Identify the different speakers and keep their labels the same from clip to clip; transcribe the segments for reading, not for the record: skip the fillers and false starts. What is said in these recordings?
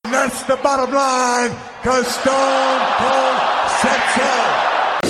Speaker 1: That's the bottom line, because Stone Cold said so.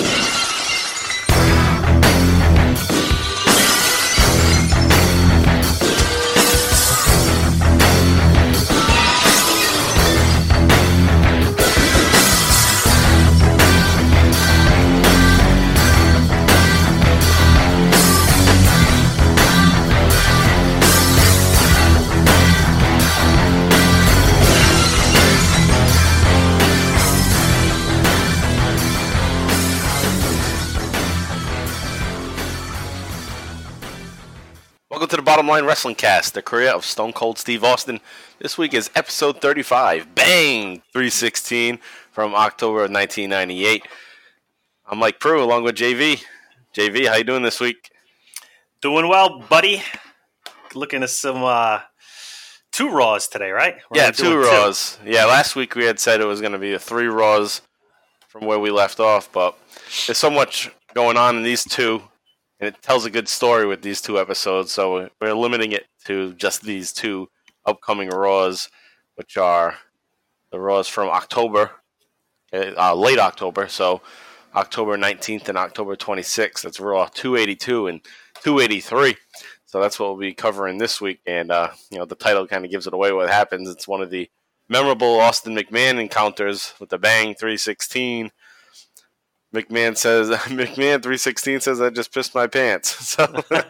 Speaker 2: Welcome to the Bottom Line Wrestling Cast, the career of Stone Cold Steve Austin. This week is episode 35, Bang! 316 from October of 1998. I'm Mike Prue along with JV. JV, how you doing this week?
Speaker 3: Doing well, buddy. Looking at some 2 Raws today, right?
Speaker 2: Yeah, 2 Raws. Yeah, last week we had said it was going to be 3 Raws from where we left off, but there's so much going on in these 2. And it tells a good story with these 2 episodes, so we're limiting it to just these 2 upcoming Raws, which are the Raws from October, late October, so October 19th and October 26th. That's Raw 282 and 283. So that's what we'll be covering this week, and the title kind of gives it away what happens. It's one of the memorable Austin McMahon encounters with the Bang 316. McMahon 316 says I just pissed my pants. So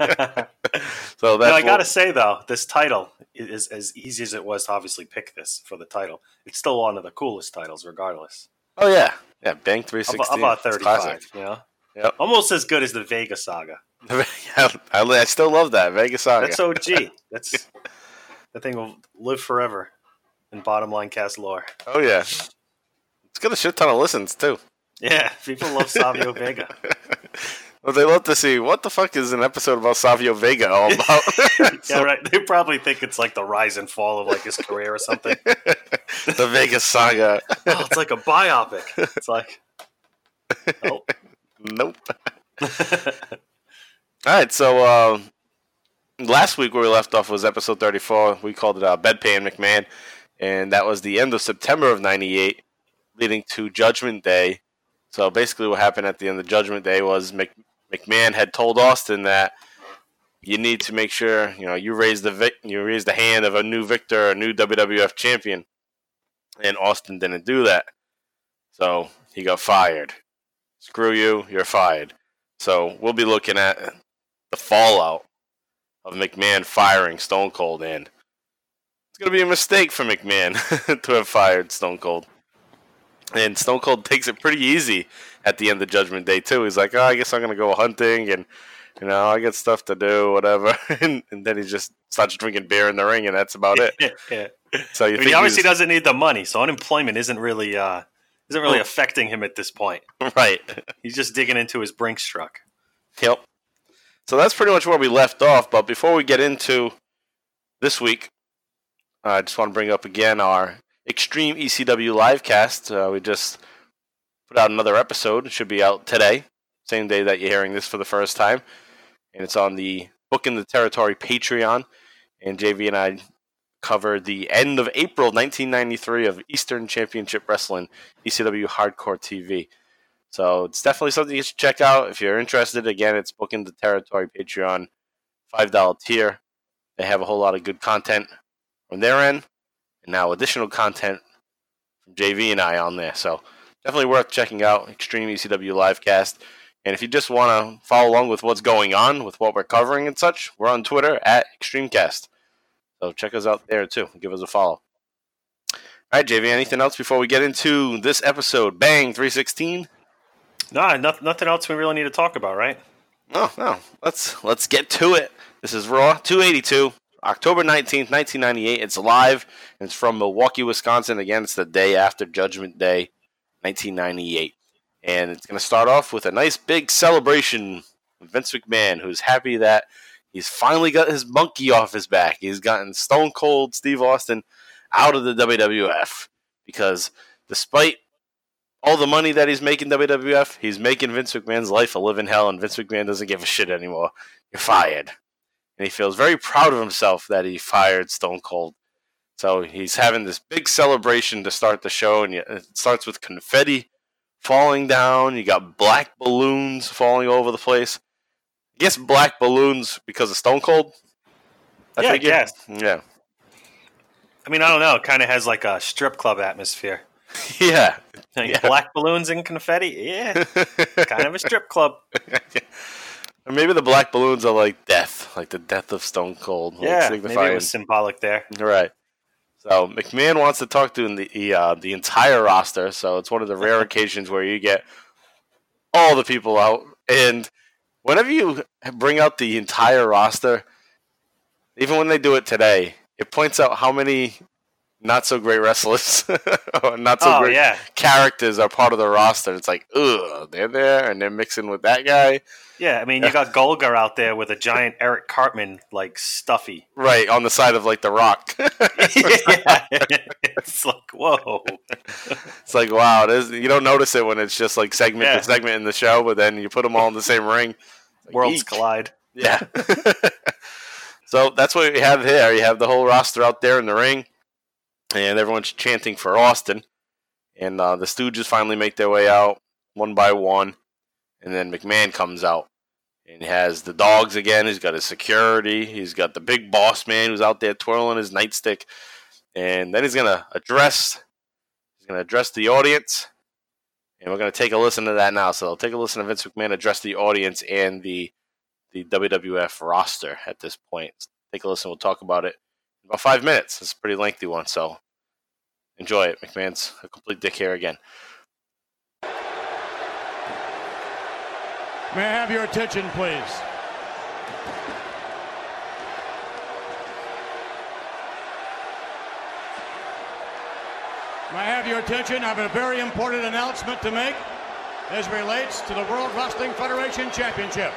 Speaker 2: that's
Speaker 3: I gotta say though, this title is as easy as it was to obviously pick this for the title. It's still one of the coolest titles, regardless.
Speaker 2: Oh yeah, Bang 316.
Speaker 3: About 35, you know.
Speaker 2: Yep.
Speaker 3: Almost as good as the Vega Saga.
Speaker 2: I still love that Vega Saga.
Speaker 3: That's OG. That thing will live forever in Bottom Line Cast lore.
Speaker 2: Oh yeah, it's got a shit ton of listens too.
Speaker 3: Yeah, people love Savio Vega.
Speaker 2: Well, they love to see what the fuck is an episode about Savio Vega all about.
Speaker 3: Yeah, right. They probably think it's like the rise and fall of like his career or something.
Speaker 2: The Vega Saga.
Speaker 3: Oh, it's like a biopic. It's like,
Speaker 2: nope. All right, so last week where we left off was episode 34. We called it Bedpan McMahon, and that was the end of September of '98, leading to Judgment Day. So basically what happened at the end of Judgment Day was McMahon had told Austin that you need to make sure, you raise the hand of a new victor, a new WWF champion. And Austin didn't do that. So he got fired. Screw you, you're fired. So we'll be looking at the fallout of McMahon firing Stone Cold, and it's going to be a mistake for McMahon to have fired Stone Cold. And Stone Cold takes it pretty easy at the end of Judgment Day, too. He's like, I guess I'm going to go hunting, and, I got stuff to do, whatever. and then he just starts drinking beer in the ring, and that's about it.
Speaker 3: Yeah.
Speaker 2: So
Speaker 3: he obviously doesn't need the money, so unemployment isn't really affecting him at this point.
Speaker 2: Right.
Speaker 3: He's just digging into his Brinks truck.
Speaker 2: Yep. So that's pretty much where we left off, but before we get into this week, I just want to bring up again our Extreme ECW livecast. We just put out another episode. It should be out today, same day that you're hearing this for the first time. And it's on the Booking the Territory Patreon. And JV and I covered the end of April 1993 of Eastern Championship Wrestling, ECW Hardcore TV. So it's definitely something you should check out if you're interested. Again, it's Booking the Territory Patreon, $5 tier. They have a whole lot of good content from their end. And now additional content from JV and I on there. So definitely worth checking out, Extreme ECW Livecast. And if you just want to follow along with what's going on, with what we're covering and such, we're on Twitter at ExtremeCast. So check us out there too. Give us a follow. All right, JV, anything else before we get into this episode? Bang, 316?
Speaker 3: No, nothing else we really need to talk about, right?
Speaker 2: No. Let's get to it. This is Raw 282. October 19th, 1998. It's live, and it's from Milwaukee, Wisconsin. Again, it's the day after Judgment Day, 1998. And it's going to start off with a nice big celebration of Vince McMahon, who's happy that he's finally got his monkey off his back. He's gotten Stone Cold Steve Austin out of the WWF. Because despite all the money that he's making WWF, he's making Vince McMahon's life a living hell, and Vince McMahon doesn't give a shit anymore. You're fired. And he feels very proud of himself that he fired Stone Cold. So he's having this big celebration to start the show, and it starts with confetti falling down. You got black balloons falling over the place. I guess black balloons because of Stone Cold?
Speaker 3: I guess.
Speaker 2: Yeah.
Speaker 3: I mean, I don't know. It kind of has like a strip club atmosphere.
Speaker 2: Yeah.
Speaker 3: Like black balloons and confetti? Yeah. Kind of a strip club.
Speaker 2: Or maybe the black balloons are like death, like the death of Stone Cold.
Speaker 3: Yeah, maybe it was symbolic there.
Speaker 2: Right. So McMahon wants to talk to the entire roster. So it's one of the rare occasions where you get all the people out. And whenever you bring out the entire roster, even when they do it today, it points out how many not so great wrestlers or not so great characters are part of the roster. It's like, ugh, they're there and they're mixing with that guy.
Speaker 3: Yeah, I mean, you got Golgar out there with a giant Eric Cartman, like, stuffy.
Speaker 2: Right, on the side of, like, The Rock.
Speaker 3: Yeah. It's like, whoa.
Speaker 2: It's like, wow. You don't notice it when it's just, like, segment to segment in the show, but then you put them all in the same ring. Like,
Speaker 3: worlds collide.
Speaker 2: Yeah. So that's what you have here. You have the whole roster out there in the ring, and everyone's chanting for Austin. And the Stooges finally make their way out one by one. And then McMahon comes out. And he has the dogs again. He's got his security. He's got the big boss man who's out there twirling his nightstick. And then he's going to address the audience. And we're going to take a listen to that now. So I'll take a listen to Vince McMahon address the audience and the WWF roster at this point. Take a listen. We'll talk about it in about 5 minutes. It's a pretty lengthy one, so enjoy it. McMahon's a complete dick here again.
Speaker 4: May I have your attention, please? May I have your attention? I have a very important announcement to make as relates to the World Wrestling Federation Championship.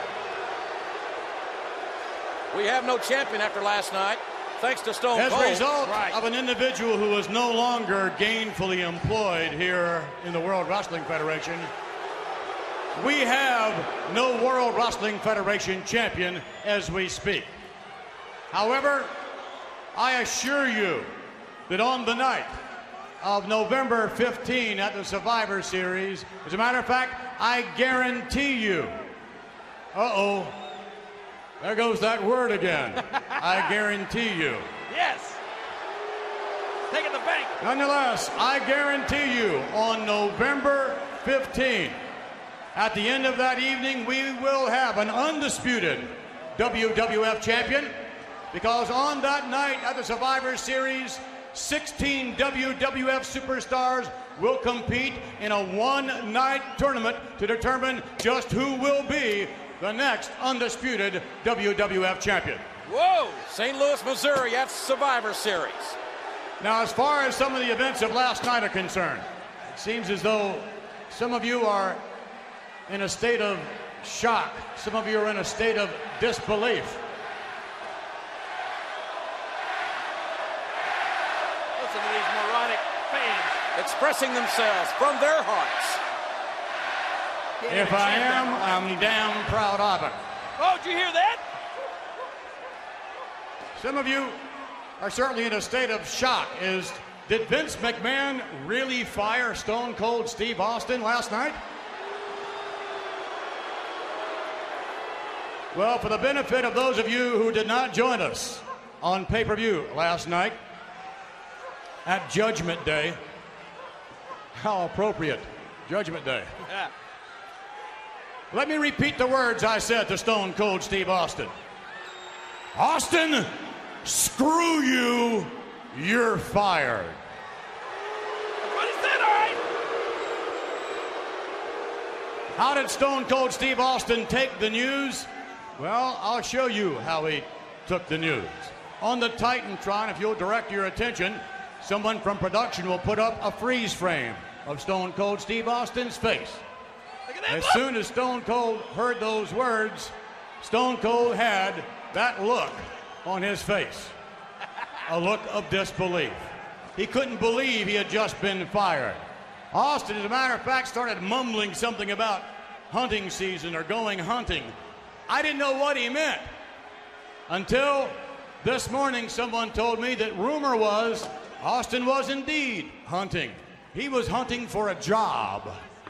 Speaker 5: We have no champion after last night, thanks to Stone Cold.
Speaker 4: As a result of an individual who is no longer gainfully employed here in the World Wrestling Federation, we have no World Wrestling Federation champion as we speak. However, I assure you that on the night of November 15 at the Survivor Series, as a matter of fact, I guarantee you, there goes that word again. I guarantee you.
Speaker 5: Yes. Take it to the bank.
Speaker 4: Nonetheless, I guarantee you on November 15, at the end of that evening, we will have an undisputed WWF champion, because on that night at the Survivor Series, 16 WWF superstars will compete in a one-night tournament to determine just who will be the next undisputed WWF champion.
Speaker 5: Whoa! St. Louis, Missouri, that's Survivor Series.
Speaker 4: Now, as far as some of the events of last night are concerned, it seems as though some of you are in a state of shock. Some of you are in a state of disbelief.
Speaker 5: Listen to these moronic fans expressing themselves from their hearts.
Speaker 4: If I am, I'm damn proud of it.
Speaker 5: Oh, did you hear that?
Speaker 4: Some of you are certainly in a state of shock. Did Vince McMahon really fire Stone Cold Steve Austin last night? Well, for the benefit of those of you who did not join us on pay-per-view last night at Judgment Day, how appropriate, Judgment Day.
Speaker 5: Yeah.
Speaker 4: Let me repeat the words I said to Stone Cold Steve Austin. Austin, screw you, you're fired.
Speaker 5: What is that, all right?
Speaker 4: How did Stone Cold Steve Austin take the news? Well, I'll show you how he took the news. On the Titantron, if you'll direct your attention, someone from production will put up a freeze frame of Stone Cold Steve Austin's face. As soon as Stone Cold heard those words, Stone Cold had that look on his face, a look of disbelief. He couldn't believe he had just been fired. Austin, as a matter of fact, started mumbling something about hunting season or going hunting. I didn't know what he meant until This morning, someone told me that rumor was Austin was indeed hunting. He was hunting for a job.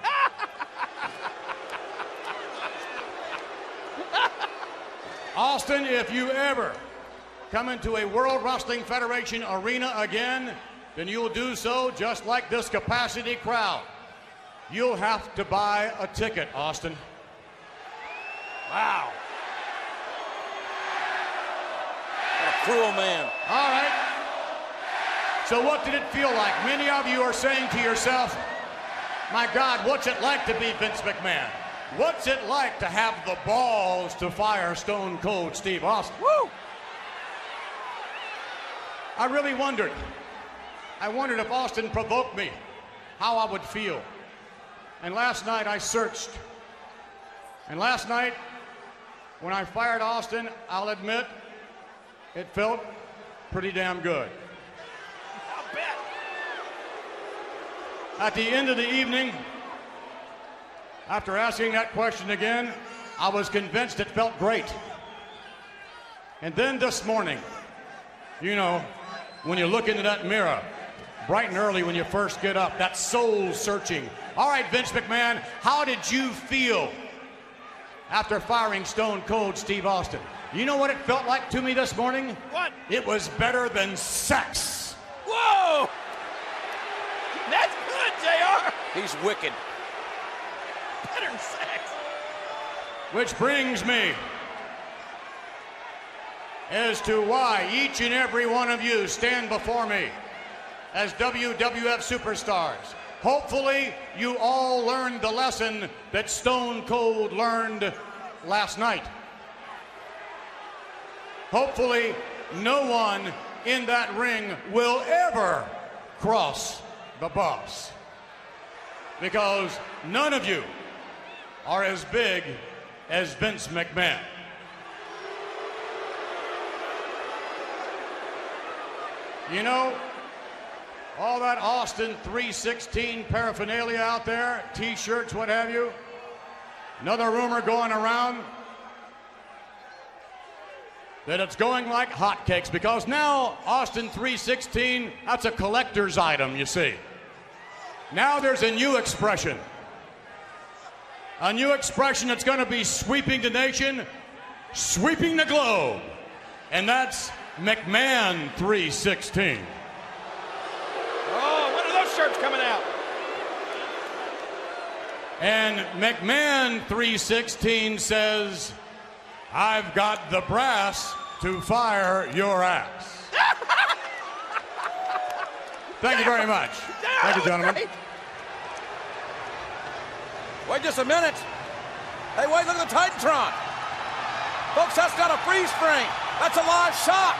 Speaker 4: Austin, if you ever come into a World Wrestling Federation arena again, then you'll do so just like this capacity crowd. You'll have to buy a ticket, Austin.
Speaker 5: Wow. What a cruel man.
Speaker 4: All right. So what did it feel like? Many of you are saying to yourself, my God, what's it like to be Vince McMahon? What's it like to have the balls to fire Stone Cold Steve Austin?
Speaker 5: Woo!
Speaker 4: I really wondered. I wondered if Austin provoked me, how I would feel. And last night I searched. And last night, when I fired Austin, I'll admit, it felt pretty damn good.
Speaker 5: I'll bet.
Speaker 4: At the end of the evening, after asking that question again, I was convinced it felt great. And then this morning, you know, when you look into that mirror, bright and early when you first get up, that soul searching. All right, Vince McMahon, how did you feel after firing Stone Cold Steve Austin? You know what it felt like to me this morning?
Speaker 5: What?
Speaker 4: It was better than sex.
Speaker 5: Whoa! That's good, JR. He's wicked. Better than sex.
Speaker 4: Which brings me as to why each and every one of you stand before me as WWF superstars. Hopefully, you all learned the lesson that Stone Cold learned last night. Hopefully, no one in that ring will ever cross the boss, because none of you are as big as Vince McMahon. You know, all that Austin 316 paraphernalia out there, t-shirts, what have you, another rumor going around that it's going like hotcakes, because now Austin 316, that's a collector's item, you see. Now there's a new expression. A new expression that's going to be sweeping the nation, sweeping the globe. And that's McMahon 316.
Speaker 5: Oh, when are those shirts coming out?
Speaker 4: And McMahon 316 says, I've got the brass to fire your ass. Thank you very much. Thank you, gentlemen.
Speaker 5: Great. Wait just a minute. Hey, wait, look at the Titantron. Folks, that's not a freeze frame. That's a live shot.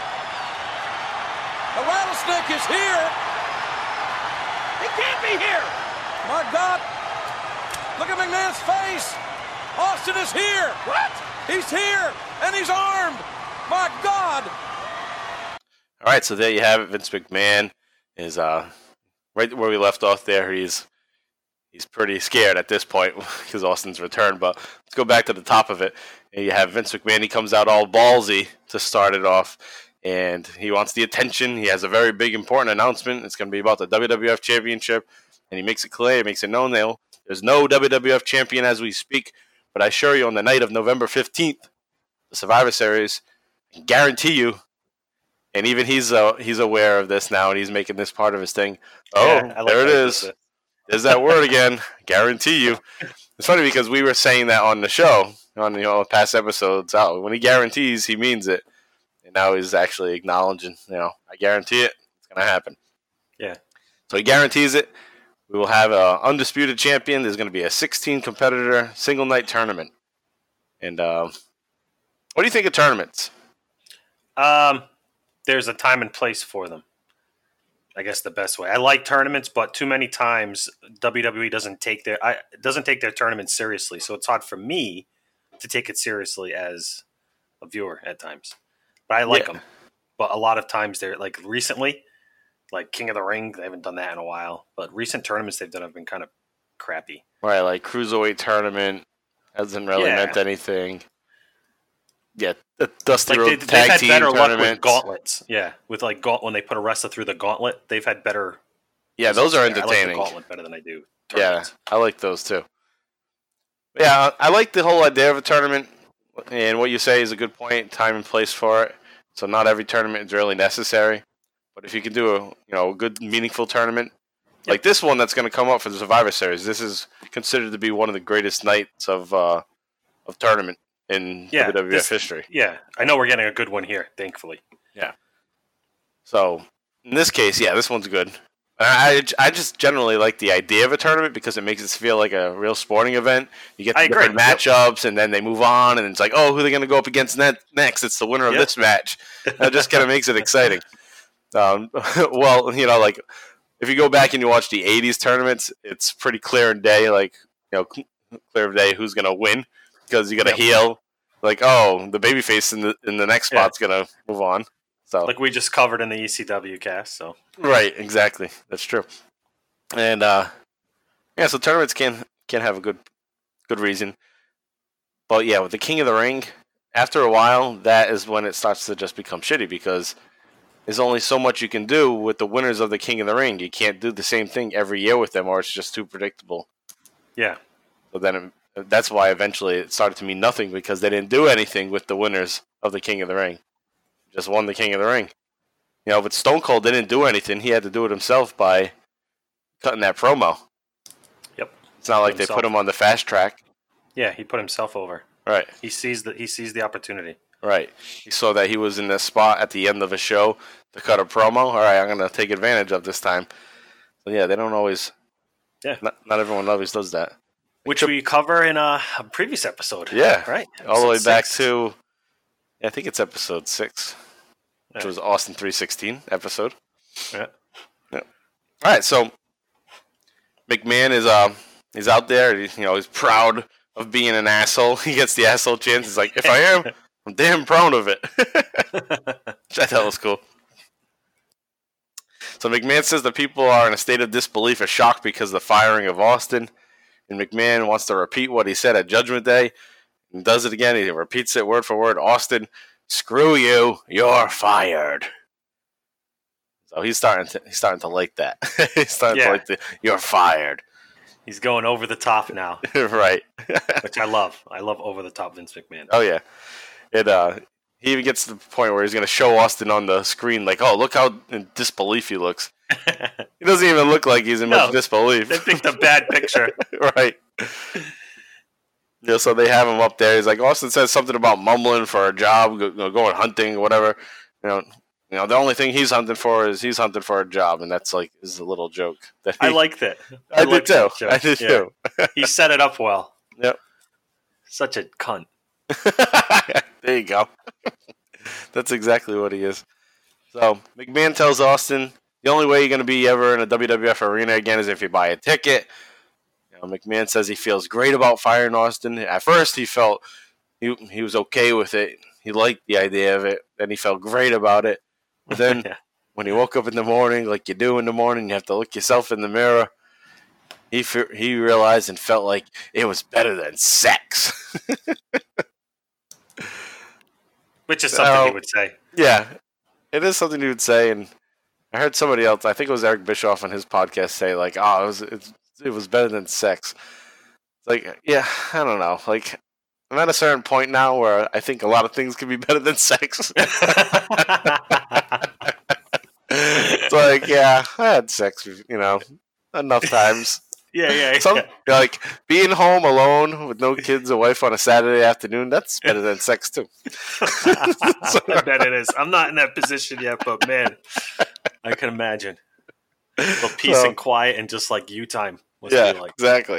Speaker 5: The rattlesnake is here. He can't be here. My God. Look at McMahon's face. Austin is here. What? He's here, and he's armed. My God.
Speaker 2: All right, so there you have it. Vince McMahon is right where we left off there. He's pretty scared at this point because Austin's returned. But let's go back to the top of it. And you have Vince McMahon. He comes out all ballsy to start it off, and he wants the attention. He has a very big, important announcement. It's going to be about the WWF Championship, and he makes it clear, he makes it known that there's no WWF champion as we speak. But I assure you, on the night of November 15th, the Survivor Series, I guarantee you, and even he's aware of this now, and he's making this part of his thing. Oh, yeah, there it is. There's that word again. Guarantee you. It's funny because we were saying that on the show, on past episodes. Oh, when he guarantees, he means it. And now he's actually acknowledging, I guarantee it. It's going to happen.
Speaker 3: Yeah.
Speaker 2: So he guarantees it. We will have an undisputed champion. There's going to be a 16-competitor single-night tournament. And what do you think of tournaments?
Speaker 3: There's a time and place for them. I guess the best way. I like tournaments, but too many times WWE doesn't take their tournaments seriously. So it's hard for me to take it seriously as a viewer at times. But I like them. But a lot of times they're like recently, like King of the Ring, they haven't done that in a while. But recent tournaments they've done have been kind of crappy.
Speaker 2: Right, like Cruiserweight tournament hasn't really meant anything. Yeah, the Dusty Road
Speaker 3: they've
Speaker 2: Tag
Speaker 3: had
Speaker 2: Team
Speaker 3: better luck with
Speaker 2: tournaments.
Speaker 3: gauntlets. Yeah, with when they put a wrestler through the gauntlet, they've had better.
Speaker 2: Yeah, those are
Speaker 3: I like the
Speaker 2: entertaining.
Speaker 3: gauntlet better than I do.
Speaker 2: Yeah,
Speaker 3: tournaments.
Speaker 2: I like those too. Yeah, I like the whole idea of a tournament, and what you say is a good point. Time and place for it. So not every tournament is really necessary, but if you can do a good meaningful tournament like this one that's going to come up for the Survivor Series, this is considered to be one of the greatest nights of tournament in WWF history.
Speaker 3: Yeah, I know we're getting a good one here, thankfully.
Speaker 2: Yeah. So in this case, yeah, this one's good. I just generally like the idea of a tournament because it makes it feel like a real sporting event. You get the different matchups, and then they move on, and it's like, oh, who are they going to go up against next? It's the winner of this match. That just kind of makes it exciting. Well, like if you go back and you watch the '80s tournaments, it's pretty clear in day, clear of day who's going to win because you got a heel. Like, oh, the babyface in the next spot's going to move on. So,
Speaker 3: like we just covered in the ECW cast, so
Speaker 2: right, exactly, that's true, and so tournaments can have a good reason, but yeah, with the King of the Ring, after a while, that is when it starts to just become shitty because there's only so much you can do with the winners of the King of the Ring. You can't do the same thing every year with them, or it's just too predictable.
Speaker 3: Yeah,
Speaker 2: so then that's why eventually it started to mean nothing because they didn't do anything with the winners of the King of the Ring. Just won the King of the Ring. But Stone Cold didn't do anything. He had to do it himself by cutting that promo.
Speaker 3: Yep.
Speaker 2: It's not like they put him on the fast track.
Speaker 3: Yeah, he put himself over.
Speaker 2: Right.
Speaker 3: He sees the opportunity.
Speaker 2: Right. He saw that he was in the spot at the end of a show to cut a promo. All right, I'm going to take advantage of this time. So yeah, they don't always. Yeah. Not everyone always does that.
Speaker 3: Which we cover in a previous episode.
Speaker 2: Yeah.
Speaker 3: Right.
Speaker 2: All the way back to. I think it's episode 6. Which was Austin 316 episode. Yeah. All right, so McMahon is out there. He's proud of being an asshole. He gets the asshole chance. He's like, if I am, I'm damn proud of it. Which I thought was cool. So McMahon says that people are in a state of disbelief or shock because of the firing of Austin. And McMahon wants to repeat what he said at Judgment Day. And does it again. He repeats it word for word. Austin, screw you, you're fired. So he's starting to like that. He's starting to like you're fired.
Speaker 3: He's going over the top now.
Speaker 2: Right.
Speaker 3: Which I love. I love over the top Vince McMahon.
Speaker 2: Oh yeah. He even gets to the point where he's going to show Austin on the screen like, oh, look how in disbelief he looks. He doesn't even look like he's in much disbelief.
Speaker 3: They picked a bad picture.
Speaker 2: Right. So they have him up there. He's like, Austin says something about mumbling for a job, going hunting, whatever. The only thing he's hunting for is he's hunting for a job, and that's like is a little joke.
Speaker 3: I liked it.
Speaker 2: I did too. I did too.
Speaker 3: He set it up well.
Speaker 2: Yep.
Speaker 3: Such a cunt.
Speaker 2: There you go. That's exactly what he is. So McMahon tells Austin the only way you're going to be ever in a WWF arena again is if you buy a ticket. McMahon says he feels great about firing Austin. At first, he felt he was okay with it. He liked the idea of it. Then he felt great about it. But then when he woke up in the morning, like you do in the morning, you have to look yourself in the mirror. He realized and felt like it was better than sex.
Speaker 3: Which is something he would say.
Speaker 2: Yeah, it is something he would say. And I heard somebody else, I think it was Eric Bischoff on his podcast, say like, oh, it was better than sex. Like, yeah, I don't know. Like, I'm at a certain point now where I think a lot of things can be better than sex. It's like, yeah, I had sex, enough times.
Speaker 3: Yeah.
Speaker 2: Like, being home alone with no kids or wife on a Saturday afternoon, that's better than sex, too.
Speaker 3: I bet it is. I'm not in that position yet, but, man, I can imagine. A little peace and quiet and just, like, you time.
Speaker 2: Yeah, exactly.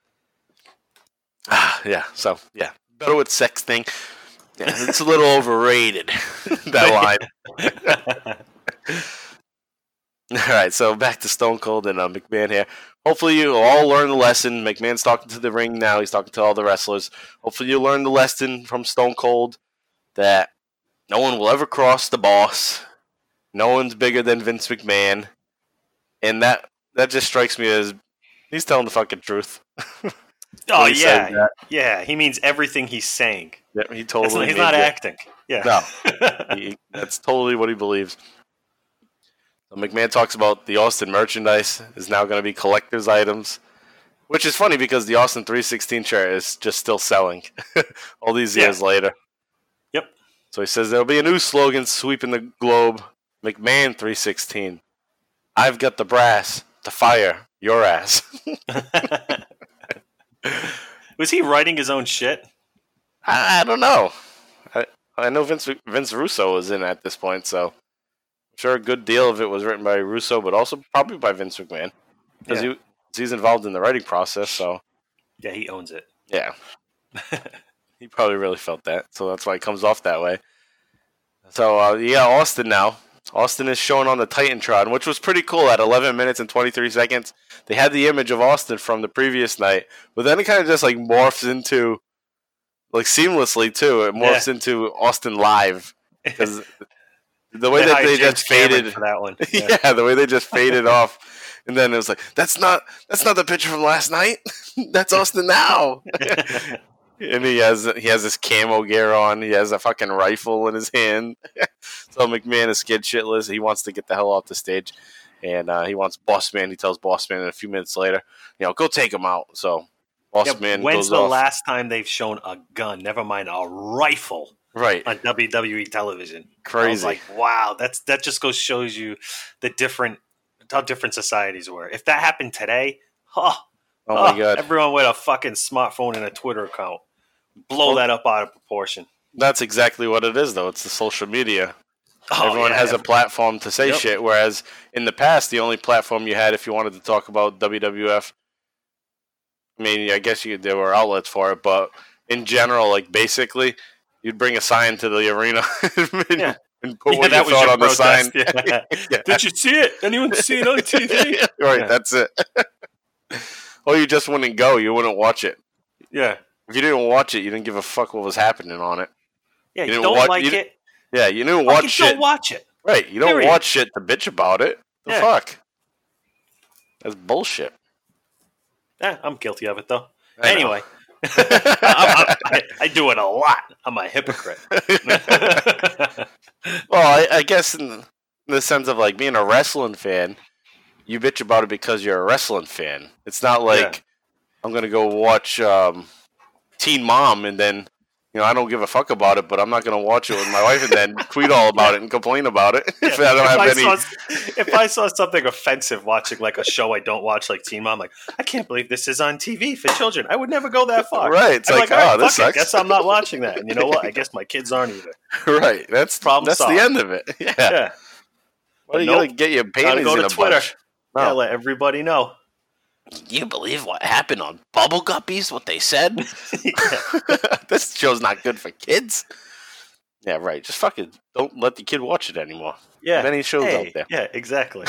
Speaker 2: So better with sex thing. Yeah, it's a little overrated, that line. All right, so back to Stone Cold and McMahon here. Hopefully you all learn the lesson. McMahon's talking to the ring now. He's talking to all the wrestlers. Hopefully you learn the lesson from Stone Cold that no one will ever cross the boss. No one's bigger than Vince McMahon. And that just strikes me as he's telling the fucking truth.
Speaker 3: Oh
Speaker 2: When he says
Speaker 3: yeah,
Speaker 2: that.
Speaker 3: yeah. He means everything he's saying.
Speaker 2: Yeah, he totally.
Speaker 3: He's
Speaker 2: means
Speaker 3: not
Speaker 2: it.
Speaker 3: acting. Yeah.
Speaker 2: No, that's totally what he believes. So McMahon talks about the Austin merchandise is now going to be collector's items, which is funny because the Austin 316 shirt is just still selling all these years later.
Speaker 3: Yep.
Speaker 2: So he says there'll be a new slogan sweeping the globe: McMahon 316. I've got the brass to fire your ass.
Speaker 3: Was he writing his own shit?
Speaker 2: I don't know. I know Vince Russo was in at this point, so I'm sure a good deal of it was written by Russo, but also probably by Vince McMahon because he's involved in the writing process. So
Speaker 3: yeah, he owns it.
Speaker 2: Yeah, he probably really felt that, so that's why it comes off that way. So Austin now. Austin is shown on the Titantron, which was pretty cool at 11 minutes and 23 seconds. They had the image of Austin from the previous night, but then it kind of just like morphs into, like seamlessly too, it morphs into Austin live. Because the way that they just faded
Speaker 3: for that one.
Speaker 2: Yeah, the way they just faded off. And then it was like, that's not the picture from last night. That's Austin now. And he has this camo gear on. He has a fucking rifle in his hand. So McMahon is scared shitless. He wants to get the hell off the stage, and he wants Boss Man. He tells Boss Man a few minutes later, go take him out. So Boss Man
Speaker 3: when's
Speaker 2: goes
Speaker 3: the
Speaker 2: off.
Speaker 3: last time they've shown a gun? Never mind a rifle.
Speaker 2: Right.
Speaker 3: On WWE television.
Speaker 2: Crazy.
Speaker 3: I was like, wow, that just shows you how different societies were. If that happened today, oh my God, everyone with a fucking smartphone and a Twitter account, blow that up out of proportion.
Speaker 2: That's exactly what it is, though. It's the social media. Everyone has a platform to say shit, whereas in the past, the only platform you had if you wanted to talk about WWF, I mean, I guess there were outlets for it, but in general, like basically, you'd bring a sign to the arena and put what you thought on the sign.
Speaker 3: Yeah. Did you see it? Anyone see it on TV?
Speaker 2: Right, that's it. Or you just wouldn't go. You wouldn't watch it.
Speaker 3: Yeah.
Speaker 2: If you didn't watch it, you didn't give a fuck what was happening on it.
Speaker 3: Yeah, you don't like it.
Speaker 2: Yeah, you didn't watch shit.
Speaker 3: Don't watch it.
Speaker 2: Right, you don't watch shit to bitch about it. The fuck? That's bullshit.
Speaker 3: Yeah, I'm guilty of it, though. Anyway. I do it a lot. I'm a hypocrite.
Speaker 2: Well, I guess in the sense of like being a wrestling fan, you bitch about it because you're a wrestling fan. It's not like I'm going to go watch Teen Mom and then, I don't give a fuck about it, but I'm not going to watch it with my wife and then tweet all about it and complain about it. If
Speaker 3: I saw something offensive watching like a show I don't watch, like Teen Mom, I'm like, I can't believe this is on TV for children. I would never go that far.
Speaker 2: Right. It's like,
Speaker 3: right,
Speaker 2: this sucks.
Speaker 3: I guess I'm not watching that. And you know what? I guess my kids aren't either.
Speaker 2: Right. That's the end of it. Yeah. Well, you got to get your panties in a Twitter. Bunch.
Speaker 3: No. Yeah, let everybody know.
Speaker 2: You believe what happened on Bubble Guppies? What they said? This show's not good for kids. Yeah, right. Just fucking don't let the kid watch it anymore.
Speaker 3: Yeah,
Speaker 2: many shows out there.
Speaker 3: Yeah, exactly.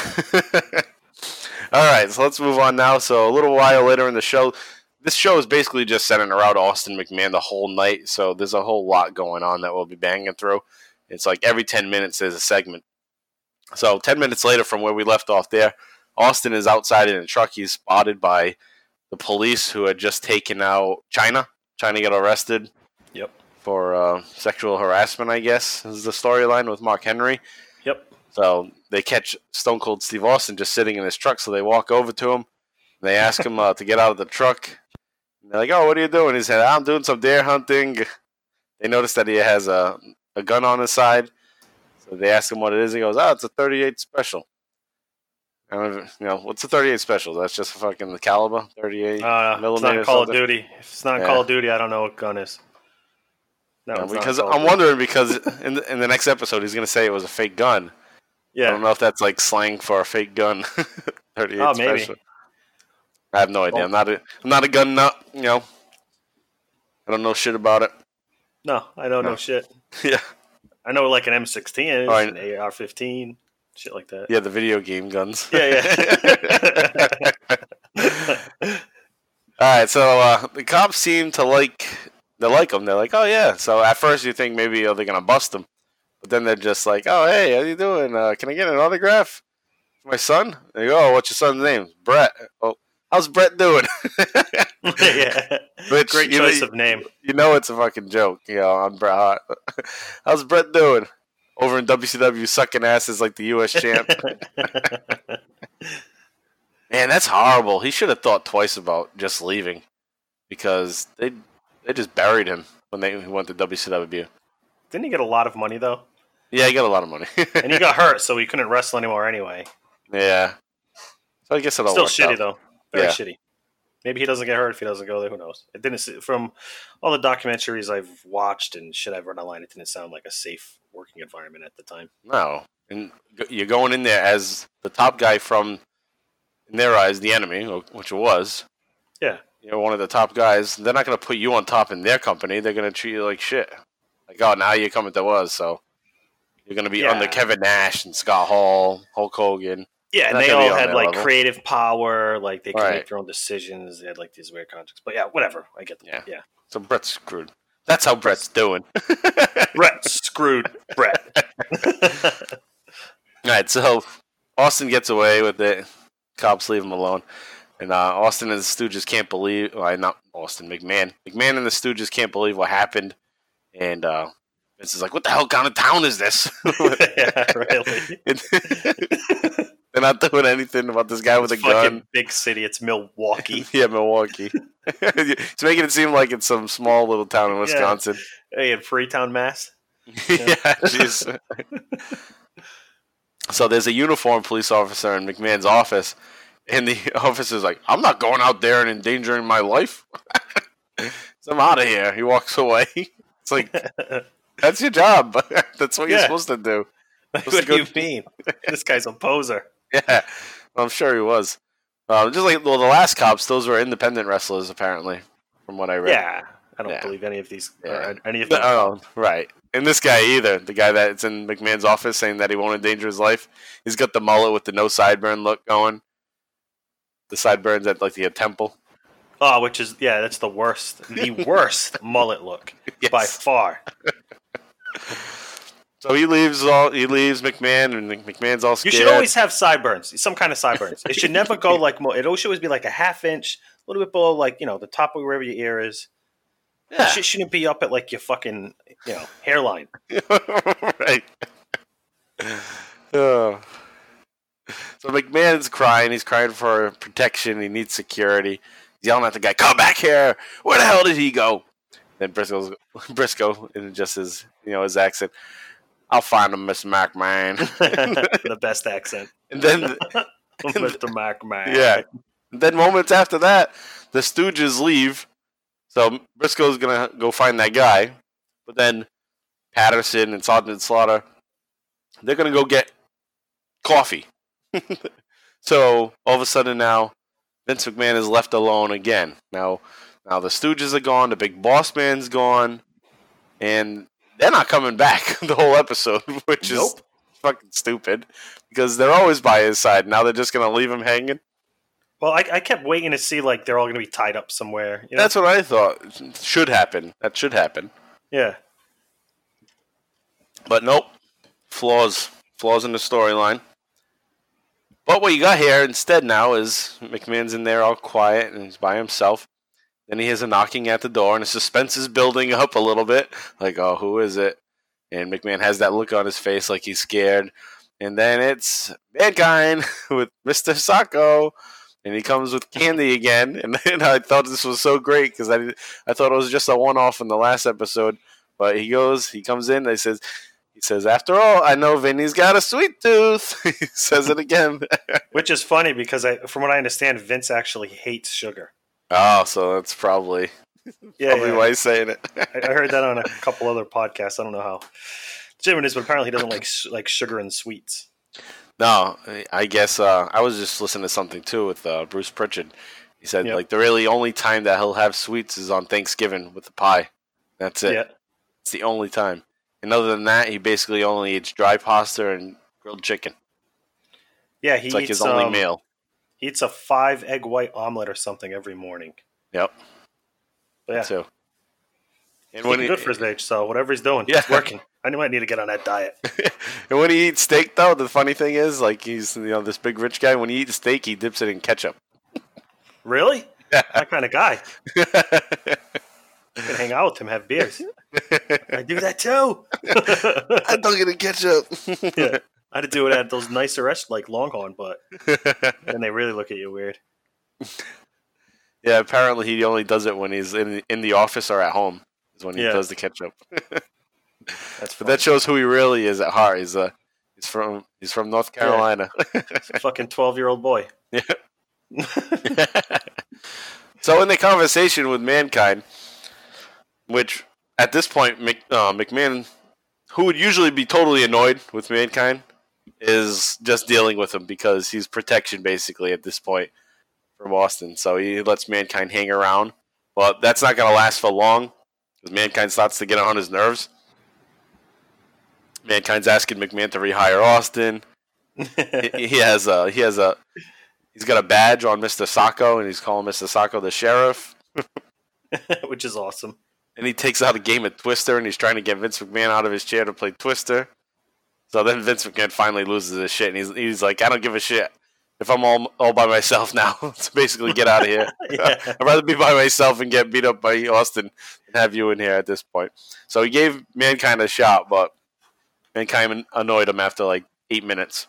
Speaker 2: All right, so let's move on now. So a little while later in the show, this show is basically just centering around Austin McMahon the whole night. So there's a whole lot going on that we'll be banging through. It's like every 10 minutes there's a segment. So 10 minutes later from where we left off there, Austin is outside in a truck. He's spotted by the police who had just taken out China. China got arrested for sexual harassment, I guess, is the storyline with Mark Henry.
Speaker 3: Yep.
Speaker 2: So they catch Stone Cold Steve Austin just sitting in his truck, so they walk over to him. And they ask him to get out of the truck. And they're like, oh, what are you doing? He said, I'm doing some deer hunting. They notice that he has a gun on his side. So they ask him what it is. He goes, it's a 38 special. And, what's a 38 special? That's just fucking the caliber, 38 millimeter.
Speaker 3: It's not Call of Duty. If it's not Call of Duty, I don't know what gun is. No,
Speaker 2: because I'm wondering because in the next episode he's going to say it was a fake gun. Yeah, I don't know if that's like slang for a fake gun. 38 special. Maybe. I have no idea. I'm not a gun nut. I don't know shit about it.
Speaker 3: No, I don't know shit.
Speaker 2: Yeah,
Speaker 3: I know like an M16 is, an AR-15. Shit like that.
Speaker 2: Yeah, the video game guns.
Speaker 3: Yeah.
Speaker 2: All right, so the cops seem to like him. They're like, oh yeah. So at first you think maybe they're gonna bust him, but then they're just like, oh hey, how you doing? Can I get an autograph for my son? They go, oh, what's your son's name? Brett. Oh, how's Brett doing?
Speaker 3: Yeah.
Speaker 2: Which,
Speaker 3: Great choice of name.
Speaker 2: You know it's a fucking joke, on Bret Hart. How's Bret doing? Over in WCW, sucking asses like the U.S. champ. Man, that's horrible. He should have thought twice about just leaving because they just buried him when he went to WCW.
Speaker 3: Didn't he get a lot of money, though?
Speaker 2: Yeah, he got a lot of money.
Speaker 3: And he got hurt, so he couldn't wrestle anymore anyway.
Speaker 2: Yeah. So I guess it all
Speaker 3: Still
Speaker 2: worked
Speaker 3: shitty,
Speaker 2: out.
Speaker 3: though. Very
Speaker 2: Yeah.
Speaker 3: shitty. Maybe he doesn't get hurt if he doesn't go there. Who knows? It didn't. From all the documentaries I've watched and shit I've read online, it didn't sound like a safe working environment at the time.
Speaker 2: No. And you're going in there as the top guy from, in their eyes, the enemy, which it was.
Speaker 3: Yeah.
Speaker 2: You're one of the top guys. They're not going to put you on top in their company. They're going to treat you like shit. Like, oh, now you're coming to us, so you're going to be under Kevin Nash and Scott Hall, Hulk Hogan.
Speaker 3: Yeah, and
Speaker 2: Not
Speaker 3: they
Speaker 2: gonna be
Speaker 3: all
Speaker 2: on
Speaker 3: had
Speaker 2: their
Speaker 3: like
Speaker 2: level.
Speaker 3: creative power, like they could
Speaker 2: Right.
Speaker 3: make their own decisions. They had like these weird contracts, but yeah, whatever. I get them.
Speaker 2: Yeah.
Speaker 3: Yeah.
Speaker 2: So Brett's screwed. That's how Brett's doing.
Speaker 3: Brett screwed Brett.
Speaker 2: All right, so Austin gets away with it. Cops leave him alone. And Austin and the Stooges can't believe... Well, not Austin, McMahon. McMahon and the Stooges can't believe what happened. And Vince is like, what the hell kind of town is this?
Speaker 3: Yeah, really.
Speaker 2: They're not doing anything about this guy with a
Speaker 3: It's fucking
Speaker 2: gun.
Speaker 3: big city. It's Milwaukee.
Speaker 2: Yeah, Milwaukee. It's making it seem like it's some small little town in Wisconsin.
Speaker 3: Hey, in Freetown, Mass.
Speaker 2: Yeah, jeez. So there's a uniformed police officer in McMahon's office, and the officer's like, I'm not going out there and endangering my life. So I'm out of here. He walks away. It's like, that's your job. That's what you're supposed to do.
Speaker 3: What do you mean? This guy's a poser.
Speaker 2: Yeah, well, I'm sure he was. Just like the last cops, those were independent wrestlers, apparently, from what I read.
Speaker 3: Yeah, I don't
Speaker 2: Yeah.
Speaker 3: believe any of these.
Speaker 2: Yeah.
Speaker 3: Any of them.
Speaker 2: Oh, right. And this guy either. The guy that's in McMahon's office saying that he won't endanger his life. He's got the mullet with the no sideburn look going. The sideburns at like the temple.
Speaker 3: Oh, which is that's the worst. The worst mullet look by far.
Speaker 2: So he leaves McMahon, and McMahon's all
Speaker 3: You
Speaker 2: scared.
Speaker 3: should always have sideburns, some kind of sideburns. It should never go like more. It should always be like a half inch, a little bit below, like the top of wherever your ear is.
Speaker 2: Yeah.
Speaker 3: It shouldn't be up at like your fucking hairline.
Speaker 2: Right. Oh. So McMahon's crying. He's crying for protection. He needs security. He's yelling at the guy, "Come back here! Where the hell did he go?" Then Briscoe, in just his his accent, "I'll find him, Mr. McMahon."
Speaker 3: The best accent.
Speaker 2: And then,
Speaker 3: Mr. McMahon.
Speaker 2: yeah. And then moments after that, the Stooges leave. So Briscoe's gonna go find that guy, but then Patterson and Sergeant Slaughter, they're gonna go get coffee. So all of a sudden now, Vince McMahon is left alone again. Now the Stooges are gone, the Big Boss Man's gone, and they're not coming back the whole episode, which is fucking stupid because they're always by his side. Now they're just gonna leave him hanging.
Speaker 3: Well, I kept waiting to see like they're all going to be tied up somewhere.
Speaker 2: That's what I thought should happen. That should happen.
Speaker 3: Yeah.
Speaker 2: But nope. Flaws in the storyline. But what you got here instead now is McMahon's in there all quiet and he's by himself. Then he hears a knocking at the door and the suspense is building up a little bit. Like, oh, who is it? And McMahon has that look on his face like he's scared. And then it's Mankind with Mr. Sacco. And he comes with candy again. And I thought this was so great because I thought it was just a one-off in the last episode. But he comes in, he says, after all, I know Vinny's got a sweet tooth. He says it again.
Speaker 3: Which is funny because from what I understand, Vince actually hates sugar.
Speaker 2: Oh, so that's probably why he's saying it.
Speaker 3: I heard that on a couple other podcasts. I don't know how genuine it is, but apparently he doesn't like sugar and sweets.
Speaker 2: No, I guess I was just listening to something too with Bruce Pritchard. He said like the really only time that he'll have sweets is on Thanksgiving with the pie. That's it.
Speaker 3: Yeah.
Speaker 2: It's the only time. And other than that, he basically only eats dry pasta and grilled chicken.
Speaker 3: Yeah, he
Speaker 2: it's like
Speaker 3: eats
Speaker 2: his only meal.
Speaker 3: He eats a 5-egg white omelet or something every morning.
Speaker 2: Yep.
Speaker 3: But yeah.
Speaker 2: So.
Speaker 3: And good for his age, so whatever he's doing, it's working. I might need to get on that diet.
Speaker 2: And when he eats steak, though, the funny thing is, like he's this big rich guy. When he eats steak, he dips it in ketchup.
Speaker 3: Really? That kind of guy. I can hang out with him, have beers. I do that too.
Speaker 2: I don't get a ketchup.
Speaker 3: Yeah. I had to do it at those nicer restaurants like Longhorn, but then they really look at you weird.
Speaker 2: Yeah, apparently he only does it when he's in the office or at home. Is when he does the ketchup. But that shows who he really is at heart. He's from North Carolina.
Speaker 3: He's a fucking 12-year-old boy.
Speaker 2: Yeah. So in the conversation with Mankind, which at this point McMahon, who would usually be totally annoyed with Mankind, is just dealing with him because he's protection basically at this point from Austin. So he lets Mankind hang around. But that's not going to last for long because Mankind starts to get on his nerves. Mankind's asking McMahon to rehire Austin. He's got a badge on Mr. Sacco, and he's calling Mr. Sacco the sheriff.
Speaker 3: Which is awesome.
Speaker 2: And he takes out a game of Twister, and he's trying to get Vince McMahon out of his chair to play Twister. So then Vince McMahon finally loses his shit, and he's like, I don't give a shit if I'm all by myself now. So basically, get out of here. Yeah. I'd rather be by myself and get beat up by Austin than have you in here at this point. So he gave Mankind a shot, but Mankind annoyed him after like 8 minutes.